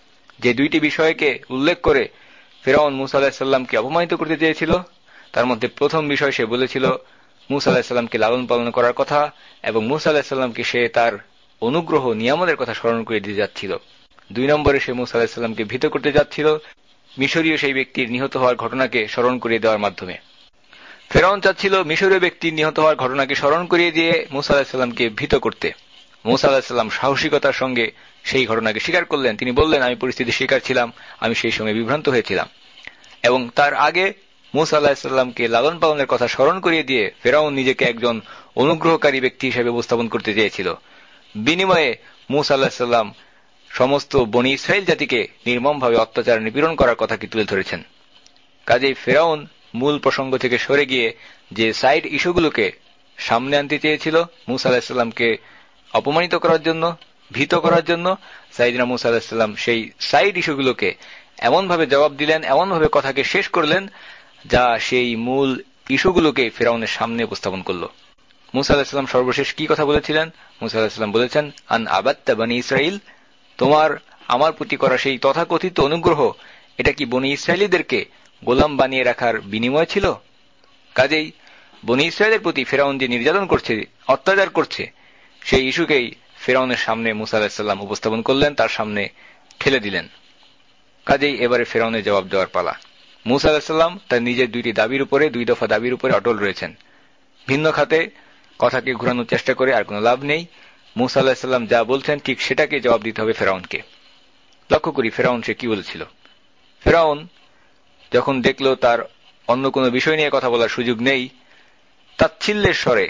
যে দুইটি বিষয়কে উল্লেখ করে ফেরাউন মূসা আলাইহিস সালামকে অপমানিত করতে চেয়েছিল, তার মধ্যে প্রথম বিষয় সে বলেছিল মূসা আলাইহিস সালামকে লালন পালন করার কথা, এবং মূসা আলাইহিস সালামকে সে তার অনুগ্রহ, নিয়ামতের কথা স্মরণ করে দিতে যাচ্ছিল। 2 নম্বরে সে মূসা আলাইহিস সালামকে ভীত করতে যাচ্ছিল মিশরীয় সেই ব্যক্তির নিহত হওয়ার ঘটনাকে স্মরণ করিয়ে দেওয়ার মাধ্যমে। ফেরাউন চাচ্ছিল মিশরীয় ব্যক্তির নিহত হওয়ার ঘটনাকে স্মরণ করিয়ে দিয়ে মূসা আলাইহিস সালামকে ভীত করতে। মূসা আলাইহিস সালাম সাহসিকতার সঙ্গে সেই ঘটনাকে স্বীকার করলেন। তিনি বললেন, আমি পরিস্থিতির শিকার ছিলাম, আমি সেই সময় বিভ্রান্ত হয়েছিলাম। এবং তার আগে মূসা আলাইহিস সালামকে লালন পালনের কথা স্মরণ করিয়ে দিয়ে ফেরাউন নিজেকে একজন অনুগ্রহকারী ব্যক্তি হিসেবে উপস্থাপন করতে চেয়েছিল। বিনিময়ে মূসা আলাইহিস সালাম সমস্ত বনী ইসরাইল জাতিকে নির্মমভাবে অত্যাচার নিপীড়ন করার কথাকে তুলে ধরেছেন। কাজেই ফেরাউন মূল প্রসঙ্গ থেকে সরে গিয়ে যে সাইড ইস্যুগুলোকে সামনে আনতে চেয়েছিল মূসা আলাইহিস সালামকে অপমানিত করার জন্য, ভীত করার জন্য, সাইয়েদনা মূসা আলাইহিস সালাম সেই সাইড ইস্যুগুলোকে এমনভাবে জবাব দিলেন, এমনভাবে কথাকে শেষ করলেন যা সেই মূল ইস্যুগুলোকে ফেরাউনের সামনে উপস্থাপন করল। মূসা আলাইহিস সালাম সর্বশেষ কি কথা বলেছিলেন? মূসা আলাইহিস সালাম বলেছেন, আন আবাদতা বনী ইসরাইল, তোমার আমার প্রতি করা সেই তথাকথিত অনুগ্রহ এটা কি বনী ইসরায়েলীদেরকে গোলাম বানিয়ে রাখার বিনিময় ছিল? কাজেই বনী ইসরায়েলের প্রতি ফেরাউন যে নির্যাতন করছে, অত্যাচার করছে, সেই ইস্যুকেই ফেরাউনের সামনে মূসা আলাইহিস সালাম উপস্থাপন করলেন, তার সামনে ঠেলে দিলেন। কাজেই এবারে ফেরাউনের জবাব দেওয়ার পালা। মূসা আলাইহিস সালাম তার নিজের 2টি দাবির উপরে, 2 দফা দাবির উপরে অটল রয়েছেন। ভিন্ন খাতে কথাকে ঘোরানোর চেষ্টা করে আর কোনো লাভ নেই। মূসা আলাইহিস সালাম যা বলছেন ঠিক সেটাকে জবাব দিতে হবে ফেরাউনকে। লক্ষ্য করি ফেরাউন সে কি বলেছিল। ফেরাউন যখন দেখল তার অন্য কোনো বিষয় নিয়ে কথা বলার সুযোগ নেই, তাচ্ছিল্যের স্বরে,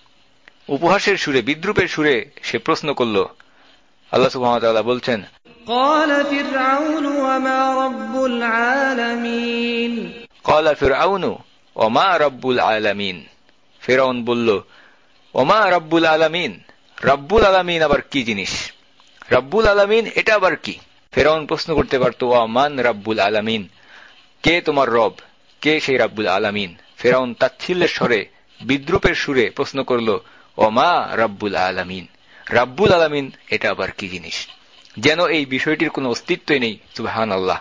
উপহাসের সুরে, বিদ্রুপের সুরে সে প্রশ্ন করল। আল্লাহ সুবহানাহু ওয়া তাআলা বলছেন, قال فرعون وما رب العالمين قال فرعون وما رب العالمين। ফেরাউন বলল, ওমা রব্বুল আলামিন, রব্বুল আলামিন আবার কি জিনিস? রব্বুল আলামিন এটা আবার কি? ফেরাউন প্রশ্ন করতে পারত, ওয়ামান রব্বুল আলামিন, কে তোমার রব, কে সেই রব্বুল আলামিন? ফেরাউন তাচ্ছিল্যের স্বরে, বিদ্রুপের সুরে প্রশ্ন করল, ওমা রব্বুল আলামিন, রব্বুল আলামিন এটা আবার কি জিনিস? যেন এই বিষয়টির কোনো অস্তিত্বই নেই। সুবহানাল্লাহ।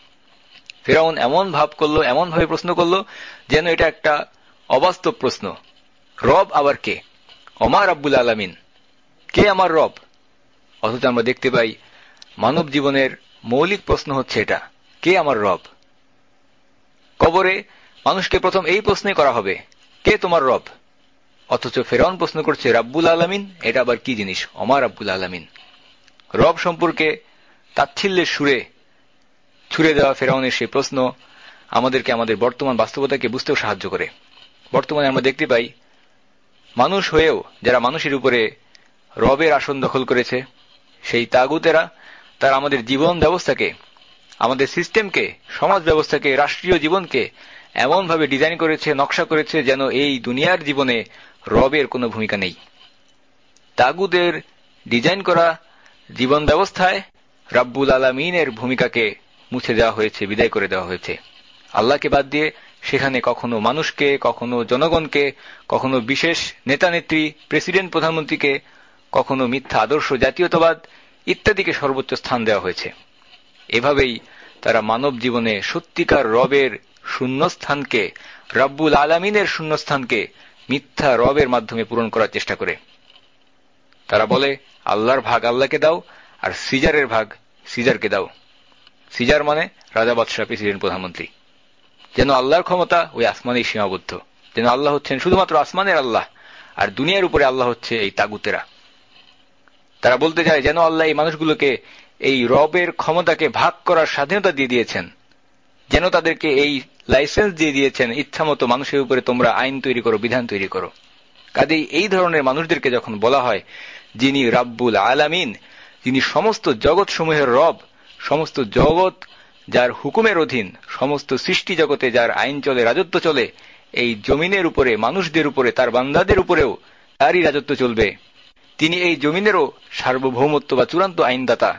ফেরাউন এমন ভাব করল, এমন ভাবে প্রশ্ন করল যেন এটা একটা অবাস্তব প্রশ্ন। রব আবার কে? ওমা রব্বুল আলামিন, কে আমার রব? অথচ আমরা দেখতে পাই মানব জীবনের মৌলিক প্রশ্ন হচ্ছে এটা, কে আমার রব? কবরে মানুষকে প্রথম এই প্রশ্নই করা হবে, কে তোমার রব? অথচ ফেরাউন প্রশ্ন করছে রব্বুল আলামিন এটা আবার কি জিনিস? ওমা রব্বুল আলামিন। রব সম্পর্কে তাচ্ছিল্যের সুরে ছুড়ে দেওয়া ফেরাউনের সেই প্রশ্ন আমাদেরকে আমাদের বর্তমান বাস্তবতাকে বুঝতেও সাহায্য করে। বর্তমানে আমরা দেখতে পাই মানুষ হয়েও যারা মানুষের উপরে রবের আসন দখল করেছে, সেই তাগুতেরা, তারা আমাদের জীবন ব্যবস্থাকে, আমাদের সিস্টেমকে, সমাজ ব্যবস্থাকে, রাষ্ট্রীয় জীবনকে এমনভাবে ডিজাইন করেছে, নকশা করেছে যেন এই দুনিয়ার জীবনে রবের কোনো ভূমিকা নেই। তাগুতের ডিজাইন করা জীবন ব্যবস্থায় রব্বুল আলামিনের ভূমিকাকে মুছে দেওয়া হয়েছে, বিদায় করে দেওয়া হয়েছে। আল্লাহকে বাদ দিয়ে সেখানে কখনো মানুষকে, কখনো জনগণকে, কখনো বিশেষ নেতা নেত্রী, প্রেসিডেন্ট, প্রধানমন্ত্রীকে, কখনো মিথ্যা আদর্শ, জাতীয়তাবাদ ইত্যাদিকে সর্বোচ্চ স্থান দেওয়া হয়েছে। এভাবেই তারা মানব জীবনে সত্যিকার রবের শূন্যস্থানকে, রব্বুল আলামিনের শূন্যস্থানকে মিথ্যা রবের মাধ্যমে পূরণ করার চেষ্টা করে। তারা বলে আল্লাহর ভাগ আল্লাহকে দাও, আর সিজারের ভাগ সিজারকে দাও। সিজার মানে রাজা, বাদশাহ, প্রেসিডেন্ট, প্রধানমন্ত্রী। যেন আল্লাহর ক্ষমতা ওই আসমানেই সীমাবদ্ধ, যেন আল্লাহ হচ্ছেন শুধুমাত্র আসমানের আল্লাহ, আর দুনিয়ার উপরে আল্লাহ হচ্ছে এই তাগুতেরা। তারা বলতে চায় যেন আল্লাহ এই মানুষগুলোকে এই রবের ক্ষমতাকে ভাগ করার স্বাধীনতা দিয়ে দিয়েছেন, যেন তাদেরকে এই লাইসেন্স দিয়ে দিয়েছেন, ইচ্ছামতো মানুষের উপরে তোমরা আইন তৈরি করো, বিধান তৈরি করো। কাজেই এই ধরনের মানুষদেরকে যখন বলা হয় যিনি রব্বুল আলামিন, যিনি সমস্ত জগৎ সমূহের রব, সমস্ত জগৎ যার হুকুমের অধীন, সমস্ত সৃষ্টি জগতে যার আইন চলে, রাজত্ব চলে, এই জমিনের উপরে, মানুষদের উপরে, তার বান্দাদের উপরেও তারই রাজত্ব চলবে, তিনি এই জমিনেরও সার্বভৌমত্ব বা চূড়ান্ত আইনদাতা,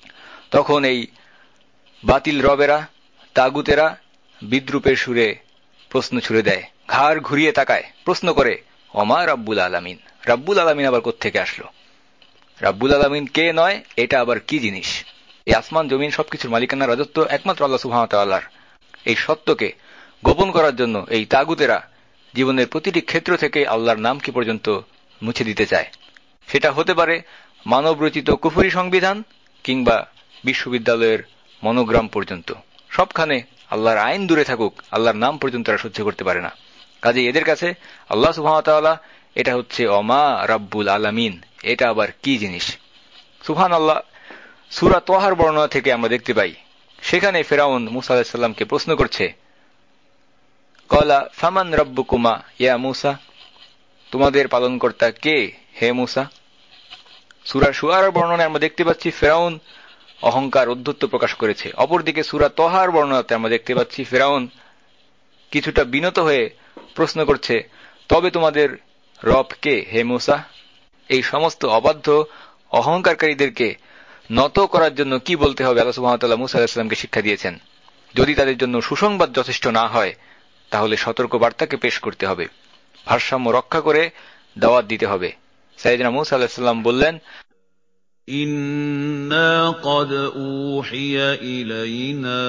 তখন এই বাতিল রবেরা, তাগুতেরা বিদ্রুপের সুরে প্রশ্ন ছুড়ে দেয়, ঘাড় ঘুরিয়ে তাকায়, প্রশ্ন করে ওমা রব্বুল আলামিন, রব্বুল আলামিন আবার কোত্থেকে আসলো? রব্বুল আলামিন কে নয়, এটা আবার কি জিনিস? এই আসমান জমিন সবকিছুর মালিকানা, রাজত্ব একমাত্র আল্লাহ সুবহানাহু ওয়া তাআলার। এই সত্যকে গোপন করার জন্য এই তাগুতেরা জীবনের প্রতিটি ক্ষেত্র থেকে আল্লাহর নামকে পর্যন্ত মুছে দিতে চায়। সেটা হতে পারে মানব রচিত কুফরি সংবিধান, কিংবা বিশ্ববিদ্যালয়ের মনোগ্রাম পর্যন্ত, সবখানে আল্লাহর আইন দূরে থাকুক, আল্লাহর নাম পর্যন্ত তারা সহ্য করতে পারে না। কাজে এদের কাছে আল্লাহ সুবহানাহু ওয়া তাআলা এটা হচ্ছে ওমা রাব্বুল আলামিন, এটা আবার কি জিনিস। সুবহানাল্লাহ। সূরা তাহার বর্ণনা থেকে আমরা দেখতে পাই, সেখানে ফিরআউন মূসা আলাইহিস সালামকে প্রশ্ন করছে, ক্বালা ফামান রাব্বুকুমা ইয়া মূসা, তোমাদের পালনকর্তা কে হে মূসা। সূরা শুআরার বর্ণনায় আমরা দেখতে পাচ্ছি ফিরআউন অহংকার ঔদ্ধত্য প্রকাশ করেছে। অপরদিকে সূরা তাহার বর্ণনাতে আমরা দেখতে পাচ্ছি ফিরআউন কিছুটা বিনত হয়ে প্রশ্ন করছে, তবে তোমাদের রব কে হে মূসা। এই সমস্ত অবাধ্য অহংকারকারীদেরকে নত করার জন্য কি বলতে হবে আল্লাহ সুবহানাহু ওয়া তাআলা মূসা আলাইহিস সালামকে শিক্ষা দিয়েছেন। যদি তাদের জন্য সুসংবাদ যথেষ্ট না হয়, তাহলে সতর্ক বার্তাকে পেশ করতে হবে, ভারসাম্য রক্ষা করে দাওয়াত দিতে হবে। সাইয়েদনা মূসা আলাইহিস সালাম বললেন, إِنَّا قَدْ أُوحِيَ إِلَيْنَا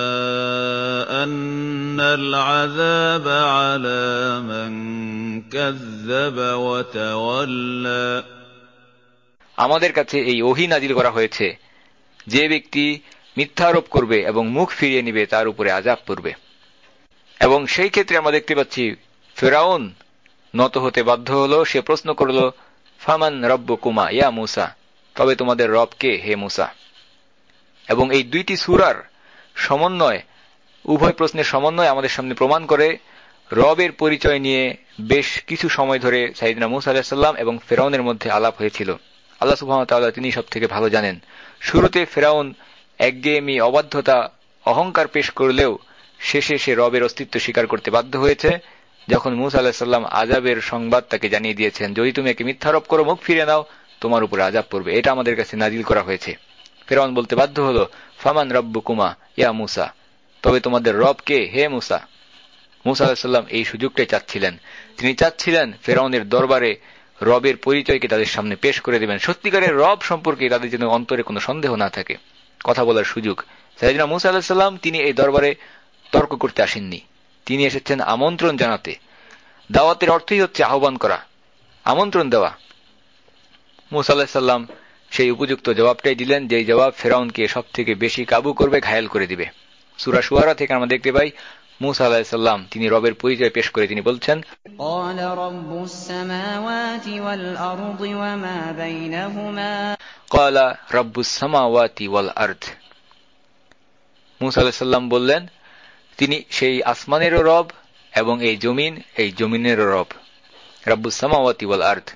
أَنَّ الْعَذَابَ عَلَى مَنْ كَذَّبَ وَتَوَلَّى। আমাদের কাছে এই ওহী নাজিল করা হয়েছে, যে ব্যক্তি মিথ্যারোপ করবে এবং মুখ ফিরিয়ে নিবে তার উপরে আযাব পড়বে। এবং সেই ক্ষেত্রে আমরা দেখতে পাচ্ছি ফিরআউন নত হতে বাধ্য হলো। সে প্রশ্ন করল, ফামান রাব্বুকুমা ইয়া মূসা, তবে তোমাদের রব কে হে মূসা। এবং এই দুইটি সূরার সমন্বয়, উভয় প্রশ্নের সমন্বয় আমাদের সামনে প্রমাণ করে রবের পরিচয় নিয়ে বেশ কিছু সময় ধরে সাইয়েদনা মূসা আলাইহিস সালাম এবং ফিরআউনের মধ্যে আলাপ হয়েছিল। আল্লাহ সুবহানাহু ওয়া তাআলা তিনি সবথেকে ভালো জানেন। শুরুতে ফিরআউন একঘেয়েমি, অবাধ্যতা, অহংকার পেশ করলেও শেষে সে রবের অস্তিত্ব স্বীকার করতে বাধ্য হয়েছে, যখন মূসা আলাইহিস সালাম আযাবের সংবাদ তাকে জানিয়ে দিয়েছেন, যদি তুমি একে মিথ্যারোপ করো, মুখ ফিরে নাও, তোমার উপরে আযাব পড়বে। এটা আমাদের কাছে নাজিল করা হয়েছে। ফিরআউন বলতে বাধ্য হলো, ফামান রাব্বুকুমা ইয়া মূসা, তবে তোমাদের রব কে হে মূসা। মূসা আলাইহিস সালাম এই সুযোগটাই চাচ্ছিলেন। তিনি চাচ্ছিলেন ফিরআউনের দরবারে রবের পরিচয়কে তাদের সামনে পেশ করে দেবেন, সত্যিকারের রব সম্পর্কে তাদের যেন অন্তরে কোনো সন্দেহ না থাকে, কথা বলার সুযোগ। সাইয়েদনা মূসা আলাইহিস সালাম তিনি এই দরবারে তর্ক করতে আসেননি, তিনি এসেছেন আমন্ত্রণ জানাতে। দাওয়াতের অর্থই হচ্ছে আহ্বান করা, আমন্ত্রণ দেওয়া। মূসা আলাইহিস সালাম সেই উপযুক্ত জবাবটাই দিলেন, যেই জবাব ফিরআউনকে সবথেকে বেশি কাবু করবে, ঘায়েল করে দিবে। সূরা শুআরা থেকে আমরা দেখতে পাই মূসা আলাইহিস সালাম তিনি রবের পরিচয় পেশ করে তিনি বলছেন, قال رب السماوات والأرض وما بينهما قال رب السماوات والأرض। মূসা আলাইহিস সালাম বললেন, তিনি সেই আসমানেরও রব এবং এই জমিনেরও রব, রব্বুস সামাওয়াতি ওয়াল আরদ।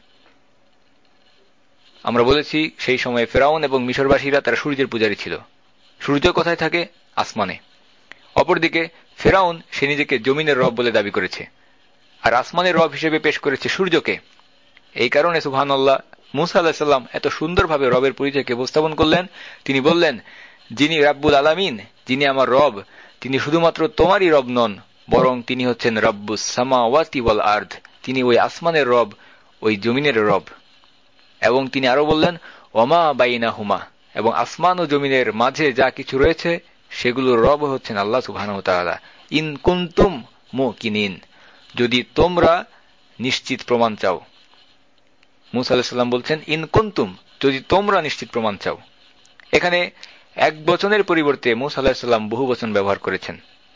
আমরা বলেছি সেই সময়ে ফিরআউন এবং মিশরবাসীরা তারা সূর্যের পূজারী ছিল। সূর্য কোথায় থাকে? আসমানে। অপরদিকে ফিরআউন সে নিজেকে জমিনের রব বলে দাবি করেছে, আর আসমানের রব হিসেবে পেশ করেছে সূর্যকে। এই কারণে সুবহানাল্লাহ, মূসা আলাইহিস সালাম এত সুন্দরভাবে রবের পরিচয়কে উপস্থাপন করলেন। তিনি বললেন, যিনি রাব্বুল আলামিন, যিনি আমার রব, তিনি শুধুমাত্র তোমারই রব নন, বরং তিনি হচ্ছেন রব্বুস সামাওয়াতি ওয়াল আরদ, তিনি ওই আসমানের রব, ওই জমিনের রব। এবং তিনি আরো বললেন, ওমা বাইনাহুমা, এবং আসমান ও জমিনের মাঝে যা কিছু রয়েছে সেগুলোর রব হচ্ছেন আল্লাহ সুবহানাহু ওয়া তাআলা। ইন কুনতুম মুকিনিন, যদি তোমরা নিশ্চিত প্রমাণ চাও। মূসা আলাইহিস সালাম বলছেন, ইন কুনতুম, যদি তোমরা নিশ্চিত প্রমাণ চাও। এখানে এক বচনের পরিবর্তে মূসা আলাইহিস সালাম বহু বচন ব্যবহার করেছেন।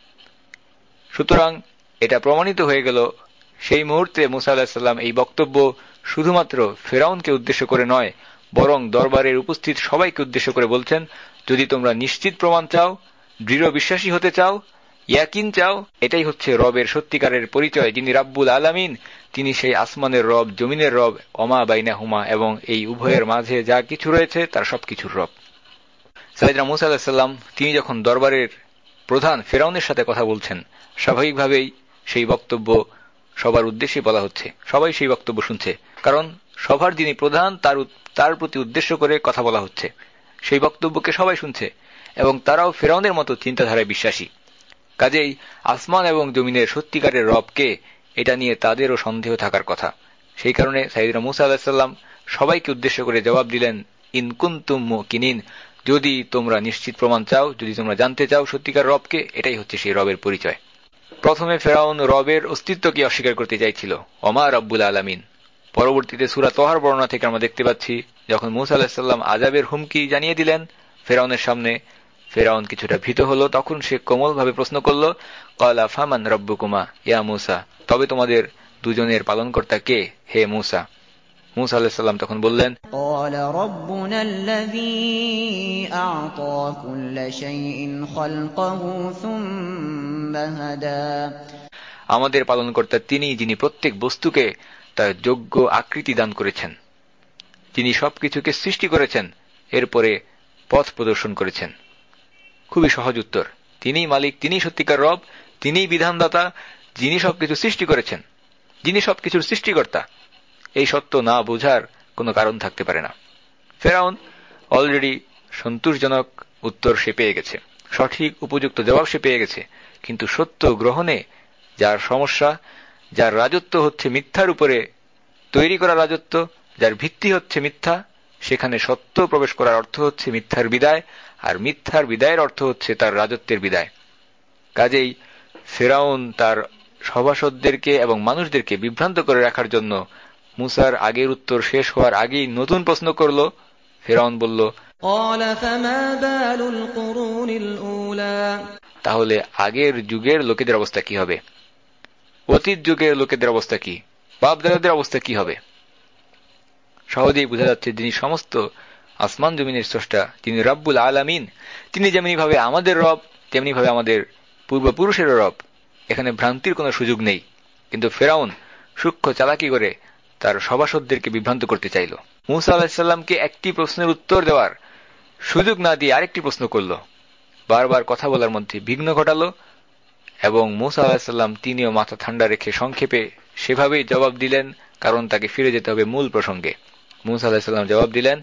সুতরাং এটা প্রমাণিত হয়ে গেল সেই মুহূর্তে মূসা আলাইহিস সালাম এই বক্তব্য শুধুমাত্র ফিরআউনকে উদ্দেশ্য করে নয়, বরং দরবারের উপস্থিত সবাইকে উদ্দেশ্য করে বলছেন, যদি তোমরা নিশ্চিত প্রমাণ চাও, দৃঢ় বিশ্বাসী হতে চাও, ইয়াকিন চাও, এটাই হচ্ছে রবের সত্যিকারের পরিচয়, যিনি রাব্বুল আলামিন, তিনি সেই আসমানের রব, জমিনের রব, ওমা বাইনাহুমা, এবং এই উভয়ের মাঝে যা কিছু রয়েছে তার সবকিছুর রব। সাইয়েদনা মূসা আলাইহিস সালাম তিনি যখন দরবারের প্রধান ফিরআউনের সাথে কথা বলছেন, স্বাভাবিকভাবেই সেই বক্তব্য সবার উদ্দেশ্যে বলা হচ্ছে, সবাই সেই বক্তব্য শুনছে, কারণ সভার যিনি প্রধান তার প্রতি উদ্দেশ্য করে কথা বলা হচ্ছে। সেই বক্তব্যকে সবাই শুনছে এবং তারাও ফিরআউনের মতো চিন্তাধারায় বিশ্বাসী। কাজেই আসমান এবং জমিনের সত্যিকারের রবকে, এটা নিয়ে তাদেরও সন্দেহ থাকার কথা। সেই কারণে সাইয়েদনা মূসা আলাইহিস সালাম সবাইকে উদ্দেশ্য করে জবাব দিলেন, ইন কুনতুম মুকিনিন, যদি তোমরা নিশ্চিত প্রমাণ চাও, যদি তোমরা জানতে চাও সত্যিকার রবকে, এটাই হচ্ছে সেই রবের পরিচয়। প্রথমে ফিরআউন রবের অস্তিত্বকে অস্বীকার করতে চাইছিল, ওমা রাব্বুল আলামিন। পরবর্তীতে সূরা তাহার বর্ণনা থেকে আমরা দেখতে পাচ্ছি, যখন মূসা আলাইহিস সালাম আযাবের হুমকি জানিয়ে দিলেন, ফেরাউনের সামনে। ফেরাউন কিছুটা ভীত হলো। তখন সে কোমলভাবে প্রশ্ন করল, ক্বালা ফামান রাব্বুকুমা ইয়া মূসা, তবে তোমাদের দুজনের পালনকর্তা কে হে মূসা? মূসা আলাইহিস সালাম তখন বললেন, قال ربنا الذي أعطى كل شيء خلقه ثم هدى আমাদের পালনকর্তা তিনি, যিনি প্রত্যেক বস্তুকে তার যোগ্য আকৃতি দান করেছেন, যিনি সবকিছুকে সৃষ্টি করেছেন, এরপরে পথ প্রদর্শন করেছেন। খুবই সহজ উত্তর। তিনিই মালিক, তিনিই সত্যিকার রব, তিনিই বিধানদাতা, যিনি সবকিছু সৃষ্টি করেছেন, যিনি সবকিছুর সৃষ্টিকর্তা। এই সত্য না বোঝার কোনো কারণ থাকতে পারে না। ফেরাউন অলরেডি সন্তোষজনক উত্তর সে পেয়ে গেছে, সঠিক উপযুক্ত জবাব সে পেয়ে গেছে, কিন্তু সত্য গ্রহণে যার সমস্যা, যার রাজত্ব হচ্ছে মিথ্যার উপরে তৈরি করা রাজত্ব, যার ভিত্তি হচ্ছে মিথ্যা, সেখানে সত্য প্রবেশ করার অর্থ হচ্ছে মিথ্যার বিদায়, আর মিথ্যার বিদায়ের অর্থ হচ্ছে তার রাজত্বের বিদায়। কাজেই ফেরাউন তার সভাসদদেরকে এবং মানুষদেরকে বিভ্রান্ত করে রাখার জন্য মূসার আগের উত্তর শেষ হওয়ার আগেই নতুন প্রশ্ন করল। ফেরাউন বলল, তাহলে আগের যুগের লোকেদের অবস্থা কি হবে? অতীত যুগের লোকেদের অবস্থা কি? বাপ দাদাদের অবস্থা কি হবে? সহজেই বোঝা যাচ্ছে, যিনি সমস্ত আসমান জমিনের স্রষ্টা, যিনি রব্বুল আলামিন, তিনি যেমনি ভাবে আমাদের রব, তেমনি ভাবে আমাদের পূর্বপুরুষেরও রব। এখানে ভ্রান্তির কোনো সুযোগ নেই। কিন্তু ফেরাউন সূক্ষ্ম চালাকি করে তার সভাসদদেরকে বিভ্রান্ত করতে চাইল। মূসা আলাইহিস সালামকে একটি প্রশ্নের উত্তর দেওয়ার সুযোগ না দিয়ে আরেকটি প্রশ্ন করল, বারবার কথা বলার মধ্যে বিঘ্ন ঘটালো, এবং মূসা আলাইহিস সালাম তিনিও মাথা ঠান্ডা রেখে সংক্ষেপে সেভাবেই জবাব দিলেন, কারণ তাকে ফিরে যেতে হবে মূল প্রসঙ্গে। মূসা আলাইহিস সালাম জবাব দিলেন,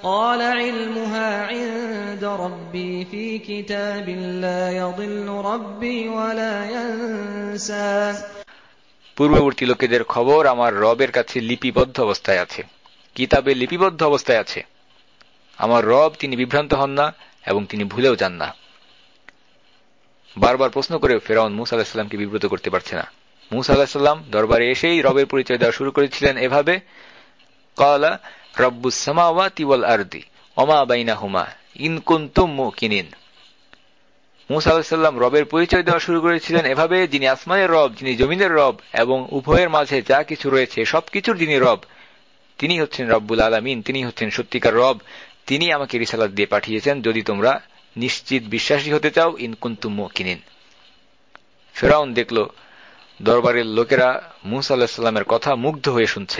পূর্ববর্তী লোকেদের খবর আমার রবের কাছে লিপিবদ্ধ অবস্থায় আছে, কিতাবে লিপিবদ্ধ অবস্থায় আছে। আমার রব তিনি বিভ্রান্ত হন না এবং তিনি ভুলেও যান না। বারবার প্রশ্ন করে ফেরাউন মূসা আলাইহিস সালামকে বিব্রত করতে পারছে না। মূসা আলাইহিস সালাম দরবারে এসেই রবের পরিচয় দেওয়া শুরু করেছিলেন এভাবে, ক্বালা রব্বুস সামাওয়াতি ওয়াল আরদি ওমা বাইনাহুমা ইন কুনতুম মুকিনিন। মূসা আলাইহিস সালাম রবের পরিচয় দেওয়া শুরু করেছিলেন এভাবে, যিনি আসমানের রব, যিনি জমিনের রব, এবং উভয়ের মাঝে যা কিছু রয়েছে সবকিছুর যিনি রব, তিনি হচ্ছেন রব্বুল আলামিন, তিনি হচ্ছেন সত্যিকার রব। তিনি আমাকে রিসালাত দিয়ে পাঠিয়েছেন যদি তোমরা নিশ্চিত বিশ্বাসী হতে চাও, ইন কুনতুম মুকিনিন। ফেরাউন দেখল দরবারের লোকেরা মূসা আলাইহিস সালামের কথা মুগ্ধ হয়ে শুনছে,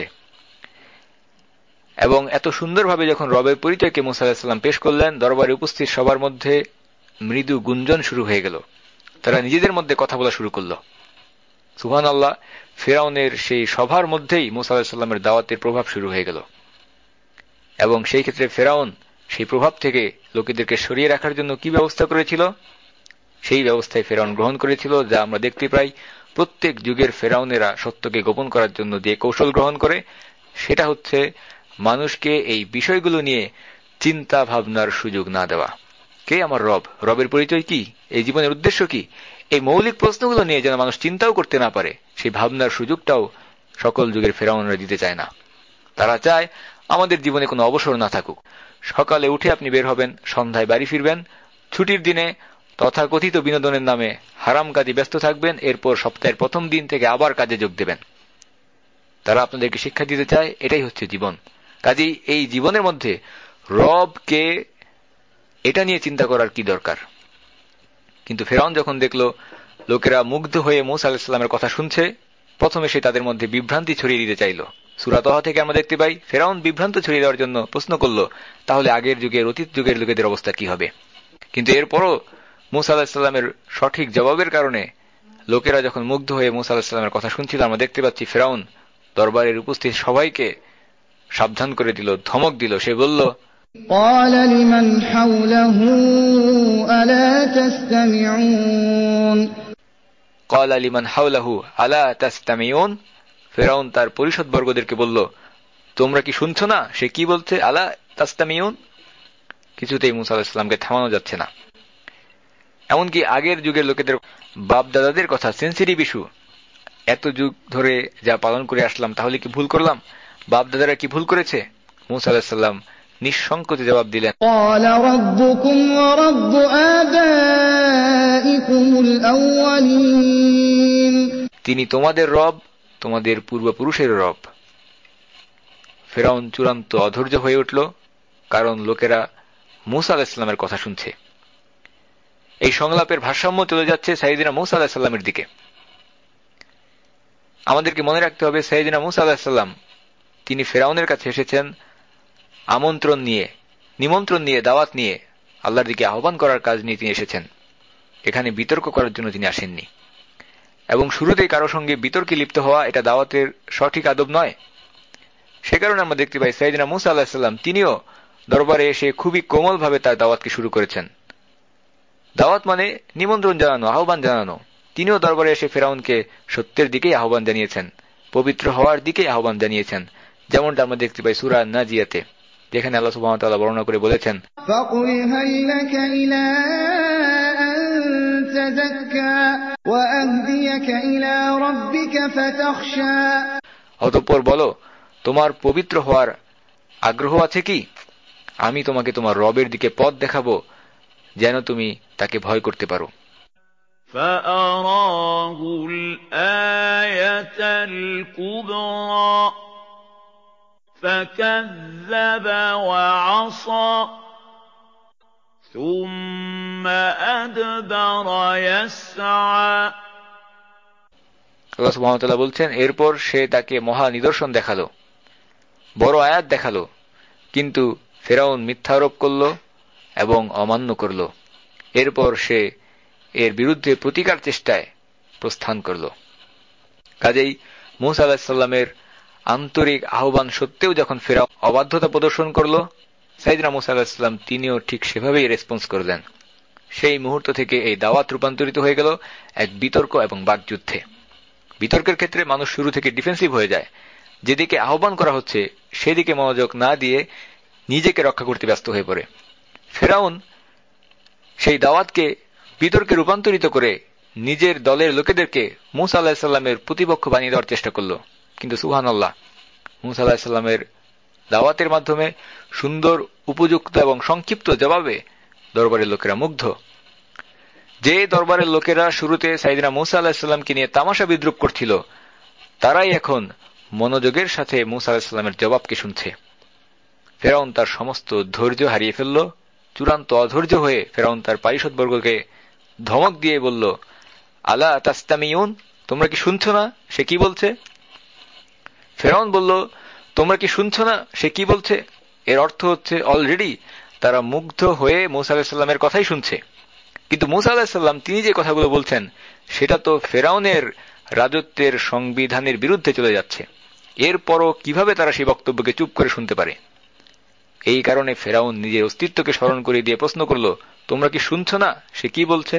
এবং এত সুন্দরভাবে যখন রবের পরিচয়কে মূসা আলাইহিস সালাম পেশ করলেন, দরবারে উপস্থিত সবার মধ্যে মৃদু গুঞ্জন শুরু হয়ে গেল। তারা নিজেদের মধ্যে কথা বলা শুরু করল। সুবহানাল্লাহ, ফেরাউনের সেই সভার মধ্যেই মূসা আলাইহিস সালামের দাওয়াতের প্রভাব শুরু হয়ে গেল, এবং সেই ক্ষেত্রে ফেরাউন সেই প্রভাব থেকে লোকেদেরকে সরিয়ে রাখার জন্য কি ব্যবস্থা করেছিল, সেই ব্যবস্থায় ফেরাউন গ্রহণ করেছিল, যা আমরা দেখতে পাই প্রত্যেক যুগের ফেরাউনেরা সত্যকে গোপন করার জন্য যে কৌশল গ্রহণ করে, সেটা হচ্ছে মানুষকে এই বিষয়গুলো নিয়ে চিন্তা ভাবনার সুযোগ না দেওয়া। কে আমার রব, রবের পরিচয় কি, এই জীবনের উদ্দেশ্য কি, এই মৌলিক প্রশ্নগুলো নিয়ে যেন মানুষ চিন্তাও করতে না পারে, সেই ভাবনার সুযোগটাও সকল যুগের ফেরাউনরা দিতে চায় না। তারা চায় আমাদের জীবনে কোনো অবসর না থাকুক। সকালে উঠে আপনি বের হবেন, সন্ধ্যায় বাড়ি ফিরবেন, ছুটির দিনে তথাকথিত বিনোদনের নামে হারাম কাজে ব্যস্ত থাকবেন, এরপর সপ্তাহের প্রথম দিন থেকে আবার কাজে যোগ দেবেন। তারা আপনাদেরকে শিক্ষা দিতে চায় এটাই হচ্ছে জীবন। কাজেই এই জীবনের মধ্যে রবকে এটা নিয়ে চিন্তা করার কি দরকার? কিন্তু ফেরাউন যখন দেখল লোকেরা মুগ্ধ হয়ে মূসা আলাইহিস সালামের কথা শুনছে, প্রথমে সে তাদের মধ্যে বিভ্রান্তি ছড়িয়ে দিতে চাইল। সূরা তাহা থেকে আমরা দেখতে পাই ফেরাউন বিভ্রান্ত ছড়িয়ে দেওয়ার জন্য প্রশ্ন করল, তাহলে আগের যুগের অতীত যুগের লোকেদের অবস্থা কি হবে? কিন্তু এরপরও মূসা আলাইহিস সালামের সঠিক জবাবের কারণে লোকেরা যখন মুগ্ধ হয়ে মূসা আলাইহিস সালামের কথা শুনছিল, আমরা দেখতে পাচ্ছি ফেরাউন দরবারের উপস্থিত সবাইকে সাবধান করে দিল, ধমক দিল। সে বলল, قال لمن حوله ألا تستمعون قال لمن حوله ألا تستمعون। ফেরাউন তার পরিষদবর্গদেরকে বলল, তোমরা কি শুনছো না সে কি বলছে? আলা তাস্তামিউন। কিছুতেই মূসা আলাইহিস সালামকে থামানো যাচ্ছে না। এমনকি আগের যুগের লোকেদের বাপ দাদাদের কথা, সেন্সিটিভ ইস্যু, এত যুগ ধরে যা পালন করে আসলাম, তাহলে কি ভুল করলাম? বাপ দাদারা কি ভুল করেছে? মূসা আলাইহিস সালাম নিঃসংকোচে জবাব দিলেন, قال ربكم ورب آبائكم الأولين তিনি তোমাদের রব, তোমাদের পূর্বপুরুষের রব। ফেরাউন চূড়ান্ত অধৈর্য হয়ে উঠল, কারণ লোকেরা মূসা আলাইহিস সালামের কথা শুনছে। এই সংলাপের ভারসাম্য চলে যাচ্ছে সাইয়েদিনা মূসা আলাইহিস সালামের দিকে। আমাদেরকে মনে রাখতে হবে, সাইয়েদিনা মূসা আলাইহিস সালাম তিনি ফেরাউনের কাছে এসেছেন নিমন্ত্রণ নিয়ে, দাওয়াত নিয়ে, আল্লাহর দিকে আহ্বান করার কাজ নিয়ে তিনি এসেছেন। এখানে বিতর্ক করার জন্য তিনি আসেননি। এবং শুরুতেই কারো সঙ্গে বিতর্কে লিপ্ত হওয়া এটা দাওয়াতের সঠিক আদব নয়। সে কারণে আমরা দেখতে পাই সাইয়েদিনা মূসা আলাইহিস সালাম তিনিও দরবারে এসে খুবই কোমলভাবে তার দাওয়াতকে শুরু করেছেন। দাওয়াত মানে নিমন্ত্রণ জানানো, আহ্বান জানানো। তিনিও দরবারে এসে ফেরাউনকে সত্যের দিকেই আহ্বান জানিয়েছেন, পবিত্র হওয়ার দিকেই আহ্বান জানিয়েছেন, যেমনটা আমরা দেখতে পাই সূরা নাজিয়াতে, যেখানে আল্লাহ সুবহানাহু ওয়া তাআলা বর্ণনা করে বলেছেন, فقل هل لك إلى أن تزكى وأهديك إلى ربك فتخشى অতঃপর বলো, তোমার পবিত্র হওয়ার আগ্রহ আছে কি? আমি তোমাকে তোমার রবের দিকে পথ দেখাবো, যেন তুমি তাকে ভয় করতে পারো। فَأَرَاهُ الْآيَةَ الْكُبْرَى فَكَذَّبَ وَعَصَىٰ ثُمَّ أَدْبَرَ يَسْعَىٰ। আল্লাহ সুবহানাহু ওয়া তাআলা বলছেন, এরপর সে তাকে মহা নিদর্শন দেখালো, বড় আয়াত দেখালো, কিন্তু ফেরাউন মিথ্যারোপ করল এবং অমান্য করল। এরপর সে এর বিরুদ্ধে প্রতিকার চেষ্টায় প্রস্থান করল। কাজেই মূসা আলাইহিস সালামের আন্তরিক আহ্বান সত্ত্বেও যখন ফেরাউন অবাধ্যতা প্রদর্শন করল, সাইয়েদনা মূসা আলাইহিস সালাম তিনিও ঠিক সেভাবেই রেসপন্স করলেন। সেই মুহূর্ত থেকে এই দাওয়াত রূপান্তরিত হয়ে গেল এক বিতর্ক এবং বাকযুদ্ধে। বিতর্কের ক্ষেত্রে মানুষ শুরু থেকে ডিফেন্সিভ হয়ে যায়, যেদিকে আহ্বান করা হচ্ছে সেদিকে মনোযোগ না দিয়ে নিজেকে রক্ষা করতে ব্যস্ত হয়ে পড়ে। ফেরাউন সেই দাওয়াতকে বিতর্কে রূপান্তরিত করে নিজের দলের লোকেদেরকে মূসা আলাইহিস সালামের প্রতিপক্ষ বানিয়ে দেওয়ার চেষ্টা করল। কিন্তু সুবহানাল্লাহ, মূসা আলাইহিস সালামের দাওয়াতের মাধ্যমে সুন্দর, উপযুক্ত এবং সংক্ষিপ্ত জবাবে দরবারের লোকেরা মুগ্ধ। যে দরবারের লোকেরা শুরুতে সাইয়েদনা মূসা আলাইহিস সালামকে নিয়ে তামাশা বিদ্রূপ করছিল, তারাই এখন মনোযোগের সাথে মূসা আলাইহিস সালামের জবাবকে শুনছে। ফেরাউন তার সমস্ত ধৈর্য হারিয়ে ফেলল। চূড়ান্ত অধৈর্য হয়ে ফেরাউন তার পারিষদবর্গকে ধমক দিয়ে বলল, আলা তাস্তামিউন, তোমরা কি শুনছো না সে কি বলছে? ফেরাউন বলল, তোমরা কি শুনছো না সে কি বলছে? এর অর্থ হচ্ছে অলরেডি তারা মুগ্ধ হয়ে মূসা আলাইহিস সালামের কথাই শুনছে। কিন্তু মূসা আলাইহিস সালাম তিনি যে কথাগুলো বলছেন সেটা তো ফেরাউনের রাজত্বের সংবিধানের বিরুদ্ধে চলে যাচ্ছে। এরপরও কিভাবে তারা সেই বক্তব্যকে চুপ করে শুনতে পারে? এই কারণে ফেরাউন নিজের অস্তিত্বকে স্মরণ করে দিয়ে প্রশ্ন করল, তোমরা কি শুনছো না সে কি বলছে?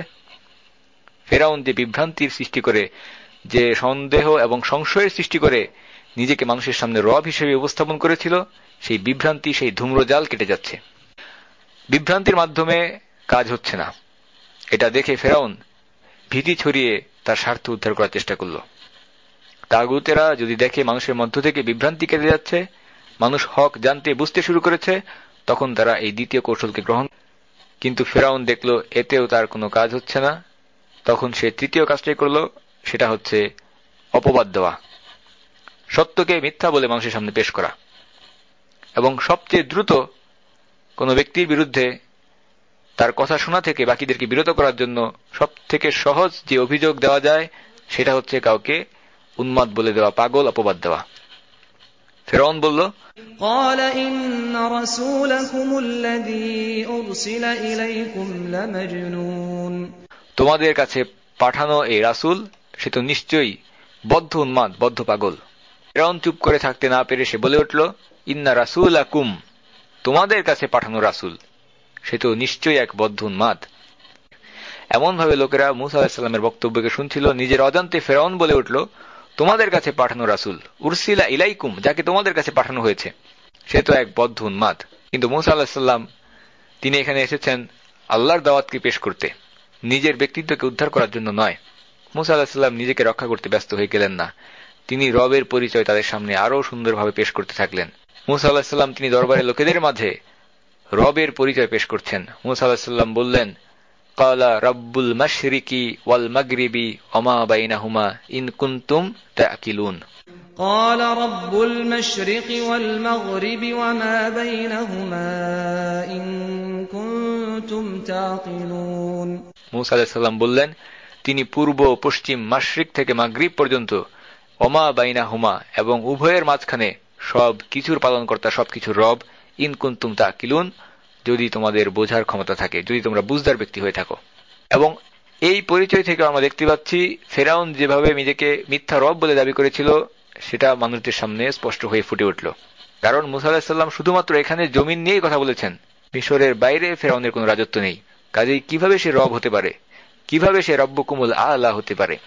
ফেরাউন যে বিভ্রান্তির সৃষ্টি করে, যে সন্দেহ এবং সংশয়ের সৃষ্টি করে নিজেকে মানুষের সামনে রব হিসেবে উপস্থাপন করেছিল, সেই বিভ্রান্তি, সেই ধূম্রজাল কেটে যাচ্ছে। বিভ্রান্তির মাধ্যমে কাজ হচ্ছে না। এটা দেখে ফেরাউন ভীতি ছড়িয়ে তার স্বার্থ উদ্ধার করার চেষ্টা করল। তাগুতেরা যদি দেখে মানুষের মধ্য থেকে বিভ্রান্তি কেটে যাচ্ছে, মানুষ হক জানতে বুঝতে শুরু করেছে, তখন তারা এই দ্বিতীয় কৌশলকে গ্রহণ। কিন্তু ফেরাউন দেখল এতেও তার কোনো কাজ হচ্ছে না। তখন সে তৃতীয় কাজটাই করল, সেটা হচ্ছে অপবাদ দেওয়া, সত্যকে মিথ্যা বলে মানুষের সামনে পেশ করা। এবং সবচেয়ে দ্রুত কোনো ব্যক্তির বিরুদ্ধে তার কথা শোনা থেকে বাকিদেরকে বিরত করার জন্য সব থেকে সহজ যে অভিযোগ দেওয়া যায় সেটা হচ্ছে কাউকে উন্মাদ বলে দেওয়া, পাগল অপবাদ দেওয়া। ফেরাউন বলল, قال إن رسولكم الذي أرسل إليكم لمجنون। তোমাদের কাছে পাঠানো এই রাসূল সে তো নিশ্চয়ই বদ্ধ উন্মাদ, বদ্ধ পাগল। ফেরাউন চুপ করে থাকতে না পেরে সে বলে উঠল, ইন্না রাসূলাকুম, তোমাদের কাছে পাঠানো রাসূল সে তো নিশ্চয়ই এক বদ্ধ উন্মাদ। এমন ভাবে লোকেরা মূসা আলাইহিস সালামের বক্তব্যকে শুনছিল, নিজের অজান্তে ফেরাউন বলে উঠল, তোমাদের কাছে পাঠানো রাসূল, উরসিলা ইলাইকুম, যাকে তোমাদের কাছে পাঠানো হয়েছে সে তো এক বদ্ধ উন্মাদ। কিন্তু মূসা আলাইহিস সালাম তিনি এখানে এসেছেন আল্লাহর দাওয়াতকে পেশ করতে, নিজের ব্যক্তিত্বকে উদ্ধার করার জন্য নয়। মূসা আলাইহিস সালাম নিজেকে রক্ষা করতে ব্যস্ত হয়ে গেলেন না, তিনি রবের পরিচয় তাদের সামনে আরো সুন্দরভাবে পেশ করতে থাকলেন। মূসা আলাইহিস সালাম তিনি দরবারের লোকেদের মাঝে রবের পরিচয় পেশ করছেন। মুসা আলাইহিস সালাম বললেন, ক্বালা রাব্বুল মাশরিকি ওয়াল মাগরিবি ওমা বাইনাহুমা ইন কুনতুম তা'কিলুন। قال رب المشرق والمغرب وما بينهما إن كنتم تعقلون। মুসা আলাইহিস সালাম বললেন, তিনি পূর্ব, পশ্চিম, মাশরিক থেকে মাগরিব পর্যন্ত, ওমা বাইনাহুমা এবং উভয়ের মাঝখানে সব কিছুর পালনকর্তা, সবকিছুর রব, ইন কুনতুম তা'কিলুন, যদি তোমাদের বোঝার ক্ষমতা থাকে, যদি তোমরা বুঝদার ব্যক্তি হয়ে থাকো। এবং এই পরিচয় থেকে আমরা দেখতে পাচ্ছি ফেরাউন যেভাবে নিজেকে মিথ্যা রব বলে দাবি করেছিল সেটা মানুষদের সামনে স্পষ্ট হয়ে ফুটে উঠল। কারণ মুসা আলাইহিস সালাম শুধুমাত্র এখানে জমিন নিয়েই কথা বলেছেন, মিশরের বাইরে ফেরাউনের কোনো রাজত্ব নেই। কাজেই কিভাবে সে রব হতে পারে, কিভাবে সে রব্বুকুমুল আ'লা হতে পারে?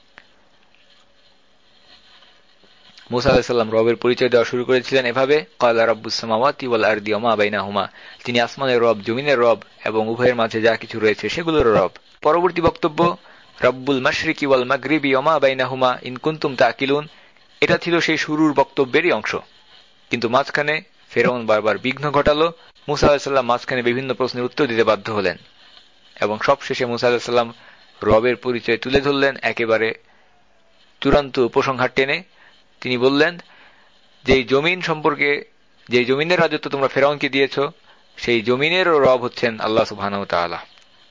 মুসা আলাইহিস সালাম রবের পরিচয় দেওয়া শুরু করেছিলেন এভাবে, ক্বালা রাব্বুস সামাওয়াতি ওয়াল আরদি ওমা বাইনাহুমা, তিনি আসমানের রব, জমিনের রব এবং উভয়ের মাঝে যা কিছু রয়েছে সেগুলোর রব। পরবর্তী বক্তব্য রাব্বুল মাশরিকি ওয়াল মাগরিবি ওমা বাইনাহুমা ইন কুনতুম তা'কিলুন, এটা ছিল সেই শুরুর বক্তব্যেরই অংশ। কিন্তু মাঝখানে ফেরাউন বারবার বিঘ্ন ঘটালো। মুসা আলাইহিস সালাম মাঝখানে বিভিন্ন প্রশ্নের উত্তর দিতে বাধ্য হলেন এবং সবশেষে মুসা আলাইহিস সালাম রবের পরিচয় তুলে ধরলেন একেবারে চূড়ান্ত উপসংহার টেনে। তিনি বললেন, যেই জমিন সম্পর্কে, যেই জমিনের রাজত্ব তোমরা ফেরাউনকে দিয়েছ, সেই জমিনেরও রব হচ্ছেন আল্লাহ সুবহানাহু ওয়া তাআলা।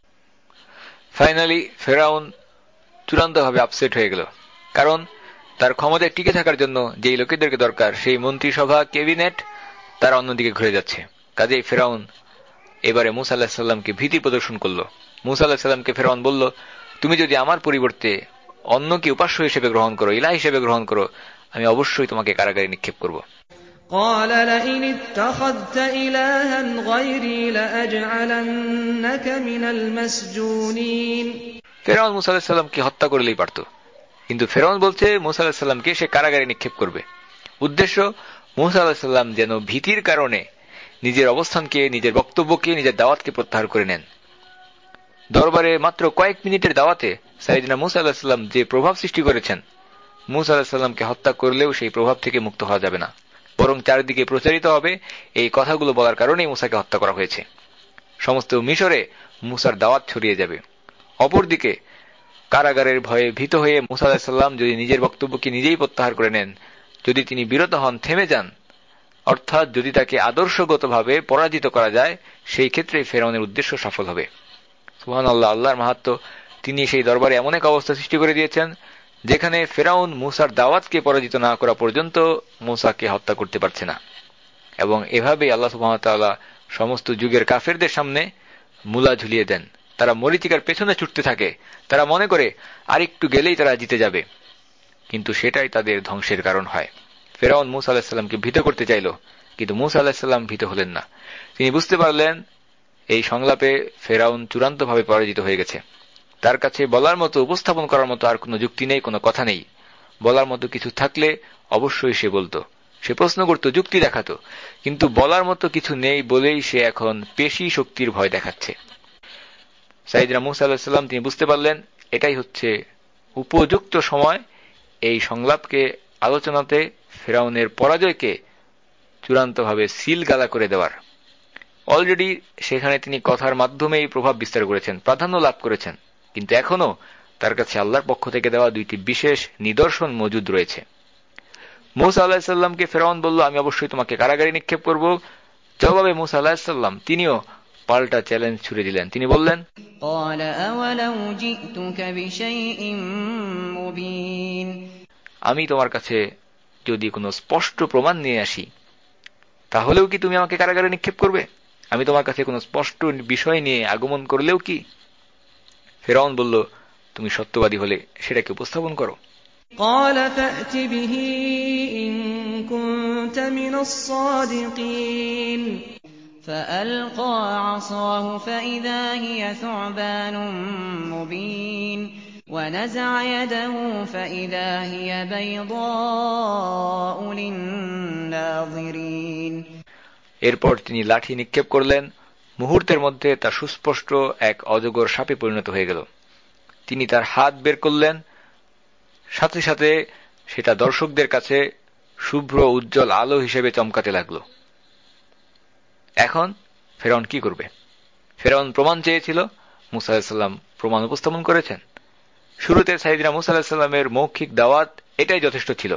ফাইনালি ফেরাউন চূড়ান্তভাবে আপসেট হয়ে গেল, কারণ তার ক্ষমতায় টিকে থাকার জন্য যেই লোকেদেরকে দরকার, সেই মন্ত্রিসভা, ক্যাবিনেট, তারা অন্যদিকে ঘুরে যাচ্ছে। কাজেই ফেরাউন এবারে মুসা আলাইহিস সালামকে ভীতি প্রদর্শন করল। মুসা আলাইহিস সালামকে ফেরাউন বলল, তুমি যদি আমার পরিবর্তে অন্যকে উপাস্য হিসেবে গ্রহণ করো, ইলাহ হিসেবে গ্রহণ করো, আমি অবশ্যই তোমাকে কারাগারে নিক্ষেপ করব। قال لئن اتخذت إلها غيري لأجعلنك من المسجونين। ফেরাউন মুসা আলাইহিস সালামকে হত্যা করলেই পারত, কিন্তু ফেরাউন বলছে মুসা আলাইহিস সালামকে সে কারাগারে নিক্ষেপ করবে। উদ্দেশ্য, মুসা আলাইহিস সালাম যেন ভীতির কারণে নিজের অবস্থানকে, নিজের বক্তব্যকে, নিজের দাওয়াতকে প্রত্যাহার করে নেন। দরবারে মাত্র কয়েক মিনিটের দাওয়াতে সাইয়েদনা মুসা আলাইহিস সালাম যে প্রভাব সৃষ্টি করেছেন, মুসা আলাইহিস সালামকে হত্যা করলেও সেই প্রভাব থেকে মুক্ত হওয়া যাবে না, বরং চারিদিকে প্রচারিত হবে এই কথাগুলো বলার কারণেই মুসাকে হত্যা করা হয়েছে। সমস্ত মিশরে মুসার দাওয়াত ছড়িয়ে যাবে। অপরদিকে কারাগারের ভয়ে ভীত হয়ে মুসা আলাইহিস সালাম যদি নিজের বক্তব্যকে নিজেই প্রত্যাহার করে নেন, যদি তিনি বিরত হন, থেমে যান, অর্থাৎ যদি তাকে আদর্শগতভাবে পরাজিত করা যায়, সেই ক্ষেত্রে ফেরাউনের উদ্দেশ্য সফল হবে। সুবহানাল্লাহ, আল্লাহর মাহাত্ম্য, তিনি সেই দরবারে এমন এক অবস্থা সৃষ্টি করে দিয়েছেন যেখানে ফেরাউন মুসার দাওয়াতকে পরাজিত না করা পর্যন্ত মুসাকে হত্যা করতে পারছে না। এবং এভাবেই আল্লাহ সুবহানাহু ওয়া তাআলা সমস্ত যুগের কাফেরদের সামনে মূলা ঝুলিয়ে দেন। তারা মরীচিকার পেছনে ছুটতে থাকে, তারা মনে করে আরেকটু গেলেই তারা জিতে যাবে, কিন্তু সেটাই তাদের ধ্বংসের কারণ হয়। ফেরাউন মুসা আলাইহিস সালামকে ভীত করতে চাইল, কিন্তু মুসা আলাইহিস সালাম ভীত হলেন না। তিনি বুঝতে পারলেন এই সংলাপে ফেরাউন চূড়ান্তভাবে পরাজিত হয়ে গেছে। তার কাছে বলার মতো, উপস্থাপন করার মতো আর কোনো যুক্তি নেই, কোনো কথা নেই। বলার মতো কিছু থাকলে অবশ্যই সে বলতো, সে প্রশ্ন করত, যুক্তি দেখাতো, কিন্তু বলার মতো কিছু নেই বলেই সে এখন পেশি শক্তির ভয় দেখাচ্ছে। সাইয়েদনা মুসা আলাইহিস সালাম তিনি বুঝতে পারলেন এটাই হচ্ছে উপযুক্ত সময় এই সংলাপকে, আলোচনাতে ফেরাউনের পরাজয়কে চূড়ান্তভাবে সিলগালা করে দেওয়ার। অলরেডি সেখানে তিনি কথার মাধ্যমেই প্রভাব বিস্তার করেছেন, প্রাধান্য লাভ করেছেন, কিন্তু এখনো তার কাছে আল্লাহর পক্ষ থেকে দেওয়া দুইটি বিশেষ নিদর্শন মজুদ রয়েছে। মুসা আলাইহিস সালামকে ফেরাউন বলল, আমি অবশ্যই তোমাকে কারাগারে নিক্ষেপ করব। জবাবে মুসা আলাইহিস সালাম তিনিও পাল্টা চ্যালেঞ্জ ছুড়ে দিলেন। তিনি বললেন, قال أولو جئتك بشيء مبين। আমি তোমার কাছে যদি কোনো স্পষ্ট প্রমাণ নিয়ে আসি, তাহলেও কি তুমি আমাকে কারাগারে নিক্ষেপ করবে? আমি তোমার কাছে কোনো স্পষ্ট বিষয় নিয়ে আগমন করলেও কি? ফেরাউন বলল, তুমি সত্যবাদী হলে সেটাকে উপস্থাপন করো। قال فأت به إن كنت من الصادقين। فألقى عصاه فإذا هي ثعبان مبين ونزع يده فإذا هي بيضاء للناظرين। এরপর তিনি লাঠি নিক্ষেপ করলেন, মুহূর্তের মধ্যে তা সুস্পষ্ট এক অজগর সাপে পরিণত হয়ে গেল। তিনি তার হাত বের করলেন, সাথে সাথে সেটা দর্শকদের কাছে শুভ্র উজ্জ্বল আলো হিসেবে চমকাতে লাগল। এখন ফেরাউন কি করবে? ফেরাউন প্রমাণ চেয়েছিল, মূসা আলাইহিস সালাম প্রমাণ উপস্থাপন করেছেন। শুরুতে সাইয়েদনা মূসা আলাইহিস সালামের মৌখিক দাওয়াত এটাই যথেষ্ট ছিল।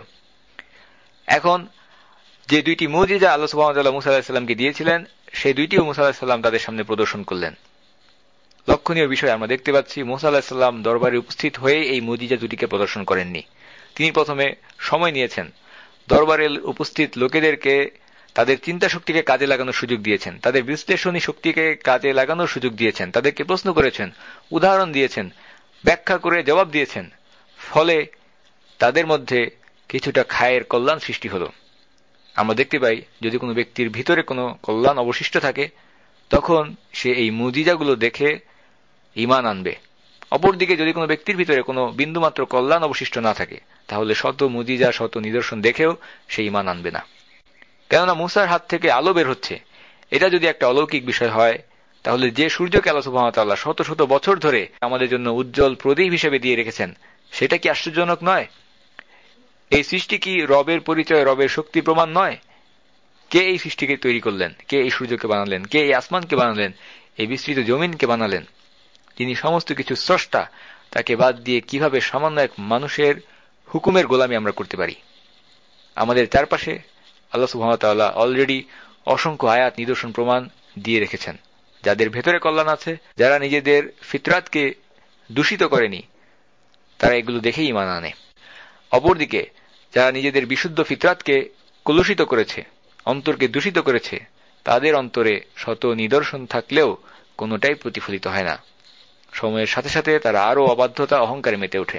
এখন যে দুইটি মুজিজা আল্লাহ সুবহানাহু ওয়া তাআলা মূসা আলাইহিস সালামকে দিয়েছিলেন, সেই দুইটিও মূসা আলাইহিস সালাম তাদের সামনে প্রদর্শন করলেন। লক্ষণীয় বিষয় আমরা দেখতে পাচ্ছি, মূসা আলাইহিস সালাম দরবারে উপস্থিত হয়ে এই মুজিজা দুটিকে প্রদর্শন করেননি। তিনি প্রথমে সময় নিয়েছেন, দরবারে উপস্থিত লোকেদেরকে তাদের চিন্তা শক্তিকে কাজে লাগানোর সুযোগ দিয়েছেন, তাদের বিশ্লেষণী শক্তিকে কাজে লাগানোর সুযোগ দিয়েছেন, তাদেরকে প্রশ্ন করেছেন, উদাহরণ দিয়েছেন, ব্যাখ্যা করে জবাব দিয়েছেন। ফলে তাদের মধ্যে কিছুটা খায়ের কল্যাণ সৃষ্টি হল। আমরা দেখতে পাই, যদি কোনো ব্যক্তির ভিতরে কোনো কল্যাণ অবশিষ্ট থাকে, তখন সে এই মুজিজাগুলো দেখে ঈমান আনবে। অপরদিকে যদি কোনো ব্যক্তির ভিতরে কোনো বিন্দুমাত্র কল্যাণ অবশিষ্ট না থাকে, তাহলে শত মুজিজা, শত নিদর্শন দেখেও সে ঈমান আনবে না। কেননা মূসার হাত থেকে আলো বের হচ্ছে, এটা যদি একটা অলৌকিক বিষয় হয়, তাহলে যে সূর্যকে আল্লাহ সুবহানাহু ওয়া তাআলা শত শত বছর ধরে আমাদের জন্য উজ্জ্বল প্রদীপ হিসেবে দিয়ে রেখেছেন, সেটা কি আশ্চর্যজনক নয়? এই সৃষ্টি কি রবের পরিচয়, রবের শক্তি প্রমাণ নয়? কে এই সৃষ্টিকে তৈরি করলেন? কে এই সূর্যকে বানালেন? কে এই আসমানকে বানালেন? এই বিস্তৃত জমিনকে বানালেন? যিনি সমস্ত কিছু স্রষ্টা, তাকে বাদ দিয়ে কিভাবে সামান্য এক মানুষের হুকুমের গোলামি আমরা করতে পারি? আমাদের চারপাশে আল্লাহ সুবহানাহু ওয়া তাআলা অলরেডি অসংখ্য আয়াত, নিদর্শন, প্রমাণ দিয়ে রেখেছেন। যাদের ভেতরে কল্যাণ আছে, যারা নিজেদের ফিতরাতকে দূষিত করেনি, তারা এগুলো দেখেই ঈমান আনে। অপরদিকে যারা নিজেদের বিশুদ্ধ ফিতরাতকে কলুষিত করেছে, অন্তরকে দূষিত করেছে, তাদের অন্তরে শত নিদর্শন থাকলেও কোনোটাই প্রতিফলিত হয় না। সময়ের সাথে সাথে তারা আরো অবাধ্যতা, অহংকারে মেতে ওঠে।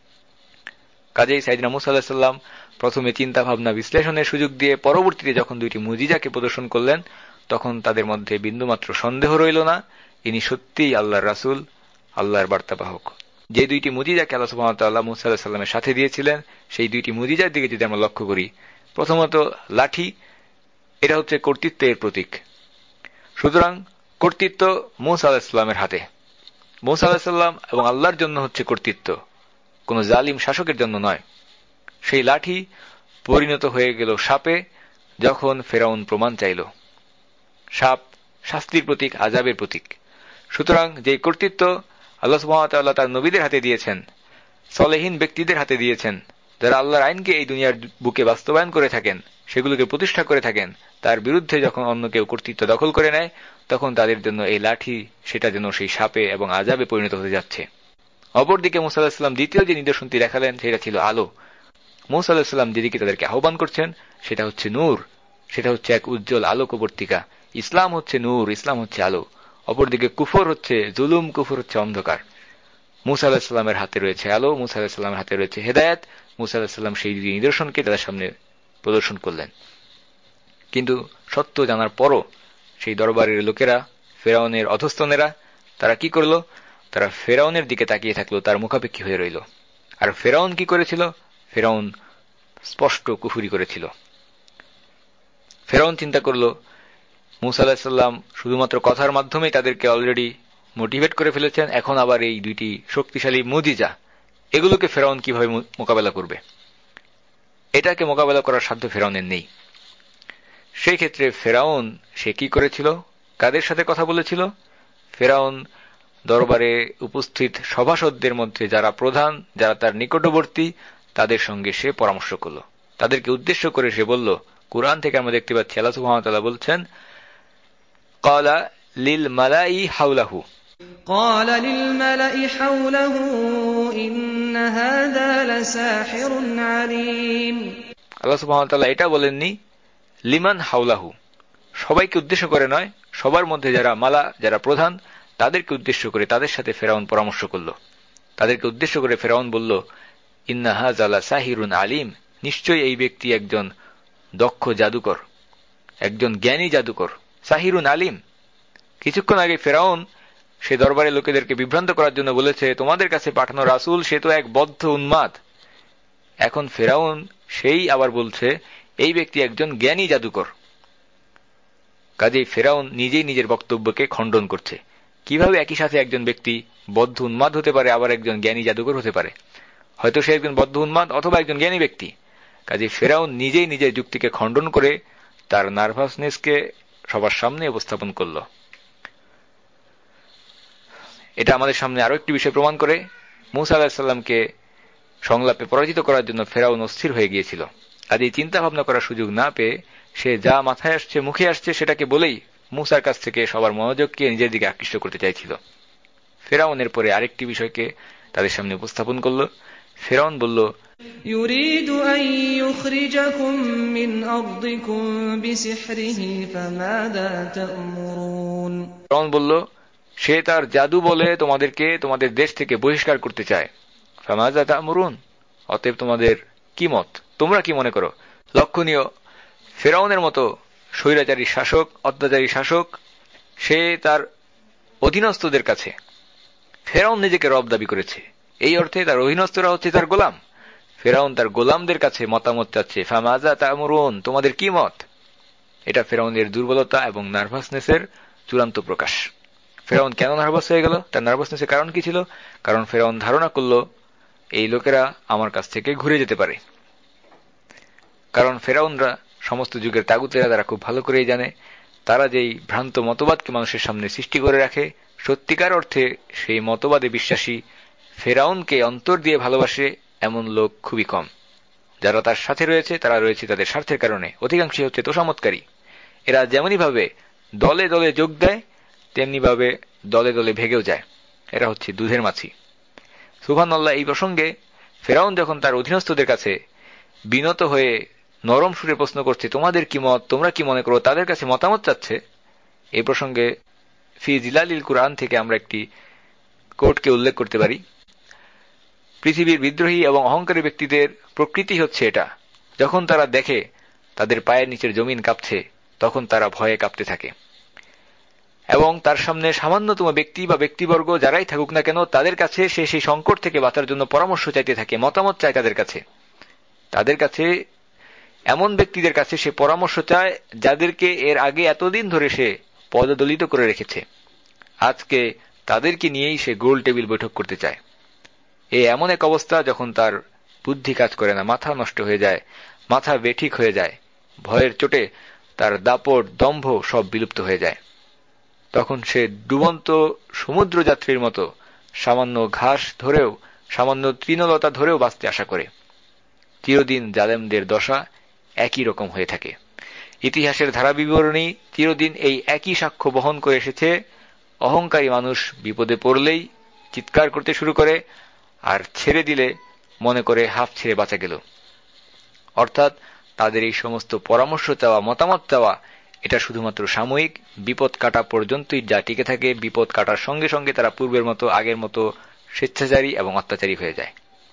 কাজেই সাইয়েদনা মূসা আলাইহিস সালাম প্রথমে চিন্তা ভাবনা বিশ্লেষণের সুযোগ দিয়ে পরবর্তীতে যখন দুইটি মুজিজাকে প্রদর্শন করলেন, তখন তাদের মধ্যে বিন্দুমাত্র সন্দেহ রইল না, ইনি সত্যিই আল্লাহর রাসূল, আল্লাহর বার্তাবাহক। যে দুইটি মুজিজাকে আল্লাহ সুবহানাহু ওয়া তাআলা মূসা আলাইহিস সালামের সাথে দিয়েছিলেন, সেই দুইটি মুজিজার দিকে যদি আমরা লক্ষ্য করি, প্রথমত লাঠি, এটা হচ্ছে কর্তৃত্বের প্রতীক। সুতরাং কর্তৃত্ব মূসা আলাইহিস সালামের হাতে। মূসা আলাইহিস সালাম এবং আল্লাহর জন্য হচ্ছে কর্তৃত্ব, কোন জালিম শাসকের জন্য নয়। সেই লাঠি পরিণত হয়ে গেল সাপে যখন ফেরাউন প্রমাণ চাইল। সাপ শাস্তির প্রতীক, আযাবের প্রতীক। সুতরাং যে কর্তৃত্ব আল্লাহ সুবহানাহু ওয়া তাআলা তার নবীদের হাতে দিয়েছেন, সলেহীন ব্যক্তিদের হাতে দিয়েছেন, যারা আল্লাহর আইনকে এই দুনিয়ার বুকে বাস্তবায়ন করে থাকেন, সেগুলোকে প্রতিষ্ঠা করে থাকেন, তার বিরুদ্ধে যখন অন্য কেউ কর্তৃত্ব দখল করে নেয়, তখন তাদের জন্য এই লাঠি, সেটা যেন সেই সাপে এবং আযাবে পরিণত হতে যাচ্ছে। অপরদিকে মূসা আলাইহিস সালাম দ্বিতীয় যে নিদর্শনটি দেখালেন, সেটা ছিল আলো। মূসা আলাইহিস সালাম যেদিকে তাদেরকে আহ্বান করছেন, সেটা হচ্ছে নূর, সেটা হচ্ছে এক উজ্জ্বল আলোকবর্তিকা। ইসলাম হচ্ছে নূর, ইসলাম হচ্ছে আলো। অপরদিকে কুফর হচ্ছে জুলুম, কুফর হচ্ছে অন্ধকার। মূসা আলাইহিস সালামের হাতে রয়েছে আলো, মূসা আলাইহিস সালামের হাতে রয়েছে হেদায়েত। মূসা আলাইহিস সালাম সেই নিদর্শনকে তাদের সামনে প্রদর্শন করলেন। কিন্তু সত্য জানার পরও সেই দরবারের লোকেরা, ফেরাউনের অধস্তনেরা, তারা কি করল? তারা ফেরাউনের দিকে তাকিয়ে থাকলো, তার মুখাপেক্ষী হয়ে রইল। আর ফেরাউন কি করেছিল? ফেরাউন স্পষ্ট কুফরি করেছিল। ফেরাউন চিন্তা করল, মূসা আলাইহিস সালাম শুধুমাত্র কথার মাধ্যমেই তাদেরকে অলরেডি মোটিভেট করে ফেলেছেন, এখন আবার এই দুইটি শক্তিশালী মুজিজা, এগুলোকে ফেরাউন কিভাবে মোকাবেলা করবে? এটাকে মোকাবেলা করার সাধ্য ফেরাউনের নেই। সেই ক্ষেত্রে ফেরাউন সে কি করেছিল? কাদের সাথে কথা বলেছিল? ফেরাউন দরবারে উপস্থিত সভাসদদের মধ্যে যারা প্রধান, যারা তার নিকটবর্তী, তাদের সঙ্গে সে পরামর্শ করল। তাদেরকে উদ্দেশ্য করে সে বলল, কুরআন থেকে আমরা দেখতে পাচ্ছি আল্লাহ সুবহানাহু ওয়া তাআলা বলছেন, ক্বালা লিল মালাই হাওলাহু, قال للملأ حوله إن هذا لساحر عليم। আল্লাহ সুবহানাহু ওয়া তাআলা এটা বলেননি লিমান হাওলাহু, সবাইকে উদ্দেশ্য করে নয়, সবার মধ্যে যারা মালা, যারা প্রধান, তাদেরকে উদ্দেশ্য করে তাদের সাথে ফেরাউন পরামর্শ করল। তাদেরকে উদ্দেশ্য করে ফেরাউন বলল, ইন্না হাযা লাসাহিরুন আলিম, নিশ্চয়ই এই ব্যক্তি একজন দক্ষ জাদুকর, একজন জ্ঞানী জাদুকর। সাহিরুন আলিম। কিছুক্ষণ আগে ফেরাউন সে দরবারের লোকেদেরকে বিভ্রান্ত করার জন্য বলেছে, তোমাদের কাছে পাঠানো রাসূল সে তো এক বদ্ধ উন্মাদ। এখন ফেরাউন সেই আবার বলছে এই ব্যক্তি একজন জ্ঞানী জাদুকর। কাজেই ফেরাউন নিজেই নিজের বক্তব্যকে খণ্ডন করছে। কিভাবে একই সাথে একজন ব্যক্তি বদ্ধ উন্মাদ হতে পারে, আবার একজন জ্ঞানী জাদুকর হতে পারে? হয়তো সে একজন বদ্ধ উন্মাদ অথবা একজন জ্ঞানী ব্যক্তি। কাজেই ফেরাউন নিজেই নিজের যুক্তিকে খণ্ডন করে তার নার্ভাসনেসকে সবার সামনে উপস্থাপন করল। এটা আমাদের সামনে আরো একটি বিষয় প্রমাণ করে, মূসা আলাইহিস সালামকে সংলাপে পরাজিত করার জন্য ফেরাউন অস্থির হয়ে গিয়েছিল। আজ এই চিন্তা ভাবনা করার সুযোগ না পেয়ে সে যা মাথায় আসছে, মুখে আসছে, সেটাকে বলেই মূসার কাছ থেকে সবার মনোযোগকে নিজের দিকে আকৃষ্ট করতে চাইছিল। ফেরাউনের পরে আরেকটি বিষয়কে তাদের সামনে উপস্থাপন করল। ফেরাউন বলল, يريد أن يخرجكم من أرضكم بسحره فماذا تأمرون ফেরাউন বলল, সে তার জাদু বলে তোমাদেরকে তোমাদের দেশ থেকে বহিষ্কার করতে চায়। ফামাযা তা'মুরুন, অতএব তোমাদের কি মত, তোমরা কি মনে করো? লক্ষণীয়, ফেরাউনের মতো স্বৈরাচারী শাসক, অত্যাচারী শাসক, সে তার অধীনস্থদের কাছে, ফেরাউন নিজেকে রব দাবি করেছে, এই অর্থে তার অধীনস্থরা হচ্ছে তার গোলাম। ফেরাউন তার গোলামদের কাছে মতামত চাচ্ছে, ফামাযা তা'মুরুন, তোমাদের কি মত? এটা ফেরাউনের দুর্বলতা এবং নার্ভাসনেসের চূড়ান্ত প্রকাশ। ফেরাউন কেন নার্ভাস হয়ে গেল? তার নার্ভাসনেসের কারণ কি ছিল? কারণ ফেরাউন ধারণা করল এই লোকেরা আমার কাছ থেকে ঘুরে যেতে পারে। কারণ ফেরাউনরা সমস্ত যুগের তাগুতেরা, তারা খুব ভালো করেই জানে তারা যেই ভ্রান্ত মতবাদকে মানুষের সামনে সৃষ্টি করে রাখে, সত্যিকার অর্থে সেই মতবাদে বিশ্বাসী, ফেরাউনকে অন্তর দিয়ে ভালোবাসে এমন লোক খুবই কম। যারা তার সাথে রয়েছে তারা রয়েছে তাদের স্বার্থের কারণে, অধিকাংশই হচ্ছে তোষামতকারী। এরা যেমনই ভাবে দলে দলে যোগ দেয়, তেমনি ভাবে দলে দলে ভেগেও যায়। এরা হচ্ছে দুধের মাছি। সুবহানাল্লাহ। এই প্রসঙ্গে ফেরাউন যখন তার অধীনস্থদের কাছে বিনত হয়ে নরম সুরে প্রশ্ন করছে, তোমাদের কি মত, তোমরা কি মনে করো, তাদের কাছে মতামত চাচ্ছে, এই প্রসঙ্গে ফি জিলালিল কুরআন থেকে আমরা একটি কোটকে উল্লেখ করতে পারি। পৃথিবীর বিদ্রোহী এবং অহংকারী ব্যক্তিদের প্রকৃতি হচ্ছে এটা, যখন তারা দেখে তাদের পায়ের নিচের জমিন কাঁপছে, তখন তারা ভয়ে কাঁপতে থাকে এবং তার সামনে সামান্যতম ব্যক্তি বা ব্যক্তিবর্গ যারাই থাকুক না কেন, তাদের কাছে সে সেই সংকট থেকে বাঁচার জন্য পরামর্শ চাইতে থাকে, মতামত চায় তাদের কাছে এমন ব্যক্তিদের কাছে সে পরামর্শ চায় যাদেরকে এর আগে এতদিন ধরে সে পদদলিত করে রেখেছে। আজকে তাদেরকে নিয়েই সে গোল টেবিল বৈঠক করতে চায়। এমন এক অবস্থা যখন তার বুদ্ধি কাজ করে না, মাথা নষ্ট হয়ে যায়, মাথা বেঠিক হয়ে যায়, ভয়ের চোটে তার দাপট, দম্ভ সব বিলুপ্ত হয়ে যায়। তখন সে ডুবন্ত সমুদ্র যাত্রীর মতো সামান্য ঘাস ধরেও, সামান্য তৃণলতা ধরেও বাঁচতে আশা করে। চিরদিন জালেমদের দশা একই রকম হয়ে থাকে। ইতিহাসের ধারা বিবরণী চিরদিন এই একই সাক্ষ্য বহন করে এসেছে। অহংকারী মানুষ বিপদে পড়লেই চিৎকার করতে শুরু করে, আর ছেড়ে দিলে মনে করে হাফ ছেড়ে বাঁচা গেল। অর্থাৎ তাদের এই সমস্ত পরামর্শ চাওয়া, মতামত চাওয়া, এটা শুধুমাত্র সাময়িক, বিপদ কাটা পর্যন্তই যা টিকে থাকে। বিপদ কাটার সঙ্গে সঙ্গে তারা পূর্বের মতো, আগের মতো স্বেচ্ছাচারী এবং অত্যাচারী হয়ে যায়।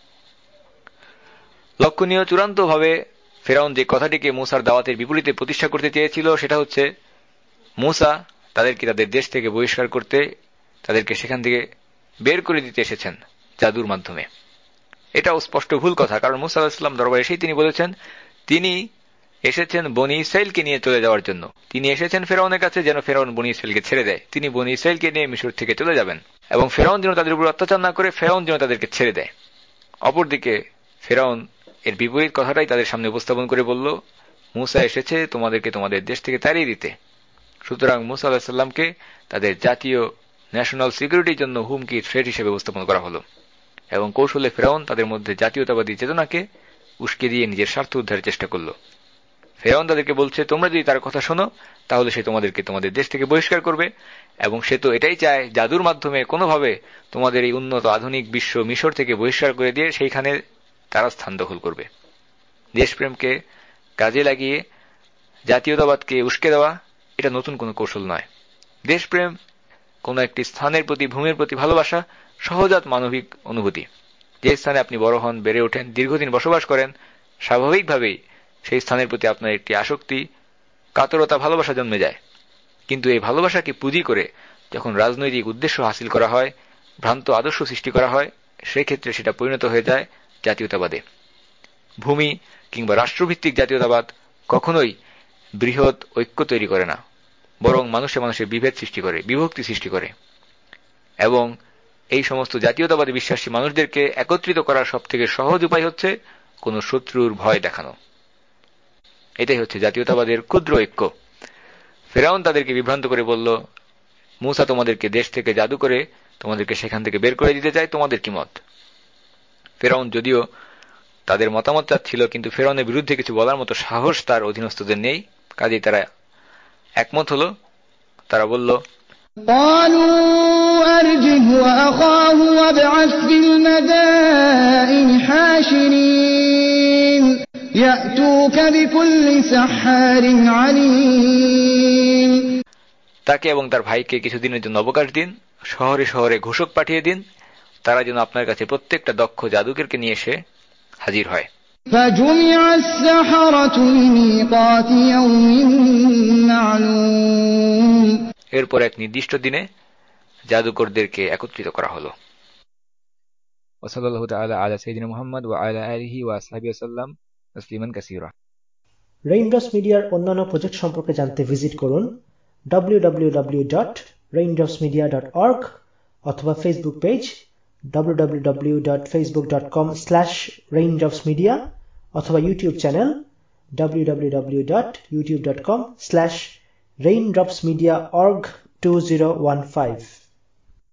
লক্ষণীয়, চূড়ান্তভাবে ফেরাউন যে কথাটিকে মূসার দাওয়াতের বিপরীতে প্রতিষ্ঠা করতে চেয়েছিল, সেটা হচ্ছে মূসা তাদেরকে তাদের দেশ থেকে বহিষ্কার করতে, তাদেরকে সেখান থেকে বের করে দিতে এসেছেন জাদুর মাধ্যমে। এটাও স্পষ্ট ভুল কথা, কারণ মূসা আলাইহিস সালাম দরবারে এসেই তিনি বলেছেন তিনি এসেছেন বনী ইসরাইলকে নিয়ে চলে যাওয়ার জন্য। তিনি এসেছেন ফেরাউনের কাছে যেন ফেরাউন বনী ইসরাইলকে ছেড়ে দেয়। তিনি বনী ইসরাইলকে নিয়ে মিশর থেকে চলে যাবেন এবং ফেরাউন যেন তাদের উপর অত্যাচার না করে, ফেরাউন যেন তাদেরকে ছেড়ে দেয়। অপরদিকে ফেরাউন এর বিপরীত কথাটাই তাদের সামনে উপস্থাপন করে বলল, মূসা এসেছে তোমাদেরকে তোমাদের দেশ থেকে তাড়িয়ে দিতে। সুতরাং মূসা আলাইহিস সালামকে তাদের জাতীয় ন্যাশনাল সিকিউরিটির জন্য হুমকি, থ্রেট হিসেবে উপস্থাপন করা হলো এবং কৌশলে ফেরাউন তাদের মধ্যে জাতীয়তাবাদী চেতনাকে উস্কে দিয়ে নিজের স্বার্থ উদ্ধারের চেষ্টা করল। ফেরাউন তাদেরকে বলছে, তোমরা যদি তার কথা শোনো তাহলে সে তোমাদেরকে তোমাদের দেশ থেকে বহিষ্কার করবে, এবং সে তো এটাই চায় জাদুর মাধ্যমে কোনোভাবে তোমাদের এই উন্নত আধুনিক বিশ্ব মিশর থেকে বহিষ্কার করে দিয়ে সেইখানে তারা স্থান দখল করবে। দেশপ্রেমকে কাজে লাগিয়ে জাতীয়তাবাদকে উস্কে দেওয়া এটা নতুন কোনো কৌশল নয়। দেশপ্রেম কোন একটি স্থানের প্রতি, ভূমির প্রতি ভালোবাসা সহজাত মানবিক অনুভূতি। যে স্থানে আপনি বড় হন, বেড়ে ওঠেন, দীর্ঘদিন বসবাস করেন, স্বাভাবিকভাবেই সেই স্থানের প্রতি আপনার একটি আসক্তি, কাতরতা, ভালোবাসা জন্মে যায়। কিন্তু এই ভালোবাসাকে পুঁজি করে যখন রাজনৈতিক উদ্দেশ্য হাসিল করা হয়, ভ্রান্ত আদর্শ সৃষ্টি করা হয়, সেক্ষেত্রে সেটা পরিণত হয়ে যায় জাতীয়তাবাদে। ভূমি কিংবা রাষ্ট্রভিত্তিক জাতীয়তাবাদ কখনোই বৃহৎ ঐক্য তৈরি করে না, বরং মানুষে মানুষে বিভেদ সৃষ্টি করে, বিভক্তি সৃষ্টি করে। এবং এই সমস্ত জাতীয়তাবাদী বিশ্বাসী মানুষদেরকে একত্রিত করার সবথেকে সহজ উপায় হচ্ছে কোন শত্রুর ভয় দেখানো। এটাই হচ্ছে জাতীয়তাবাদের ক্ষুদ্র ঐক্য। ফিরআউন তাদেরকে বিভ্রান্ত করে বলল, মূসা তোমাদেরকে দেশ থেকে জাদু করে তোমাদেরকে সেখান থেকে বের করে দিতে চায়, তোমাদের কি মত? ফিরআউন যদিও তাদের মতামত চাচ্ছিল, কিন্তু ফিরআউনের বিরুদ্ধে কিছু বলার মতো সাহস তার অধীনস্থদের নেই। কাজেই তারা একমত হলো। তারা বলল, قالوا أرجه وأخاه وابعث في المدائن حاشرين يأتوك بكل سحار عليم। তাকে এবং তার ভাইকে কিছুদিনের জন্য অবকাশ দিন, শহরে শহরে ঘোষক পাঠিয়ে দিন, তারা যেন আপনার কাছে প্রত্যেকটা দক্ষ জাদুকরকে নিয়ে এসে হাজির হয়। فجمع السحرة لميقات يوم معلوم। এরপর এক নির্দিষ্ট দিনে জাদুকরদেরকে একত্রিত করা হলো। ওয়াসাল্লাল্লাহু তাআলা আলা সাইয়্যিদিনা মুহাম্মদ ওয়া আলা আলিহি ওয়া আসহাবিহি ওয়াসাল্লাম তাসলিমান কাসীরা। রেইনড্রপস মিডিয়ার অন্যান্য প্রজেক্ট সম্পর্কে জানতে ভিজিট করুন www.raindropsmedia.org অথবা ফেসবুক পেজ www.facebook.com/raindropsmedia অথবা ইউটিউব চ্যানেল www.youtube.com/raindropsmediaorg2015।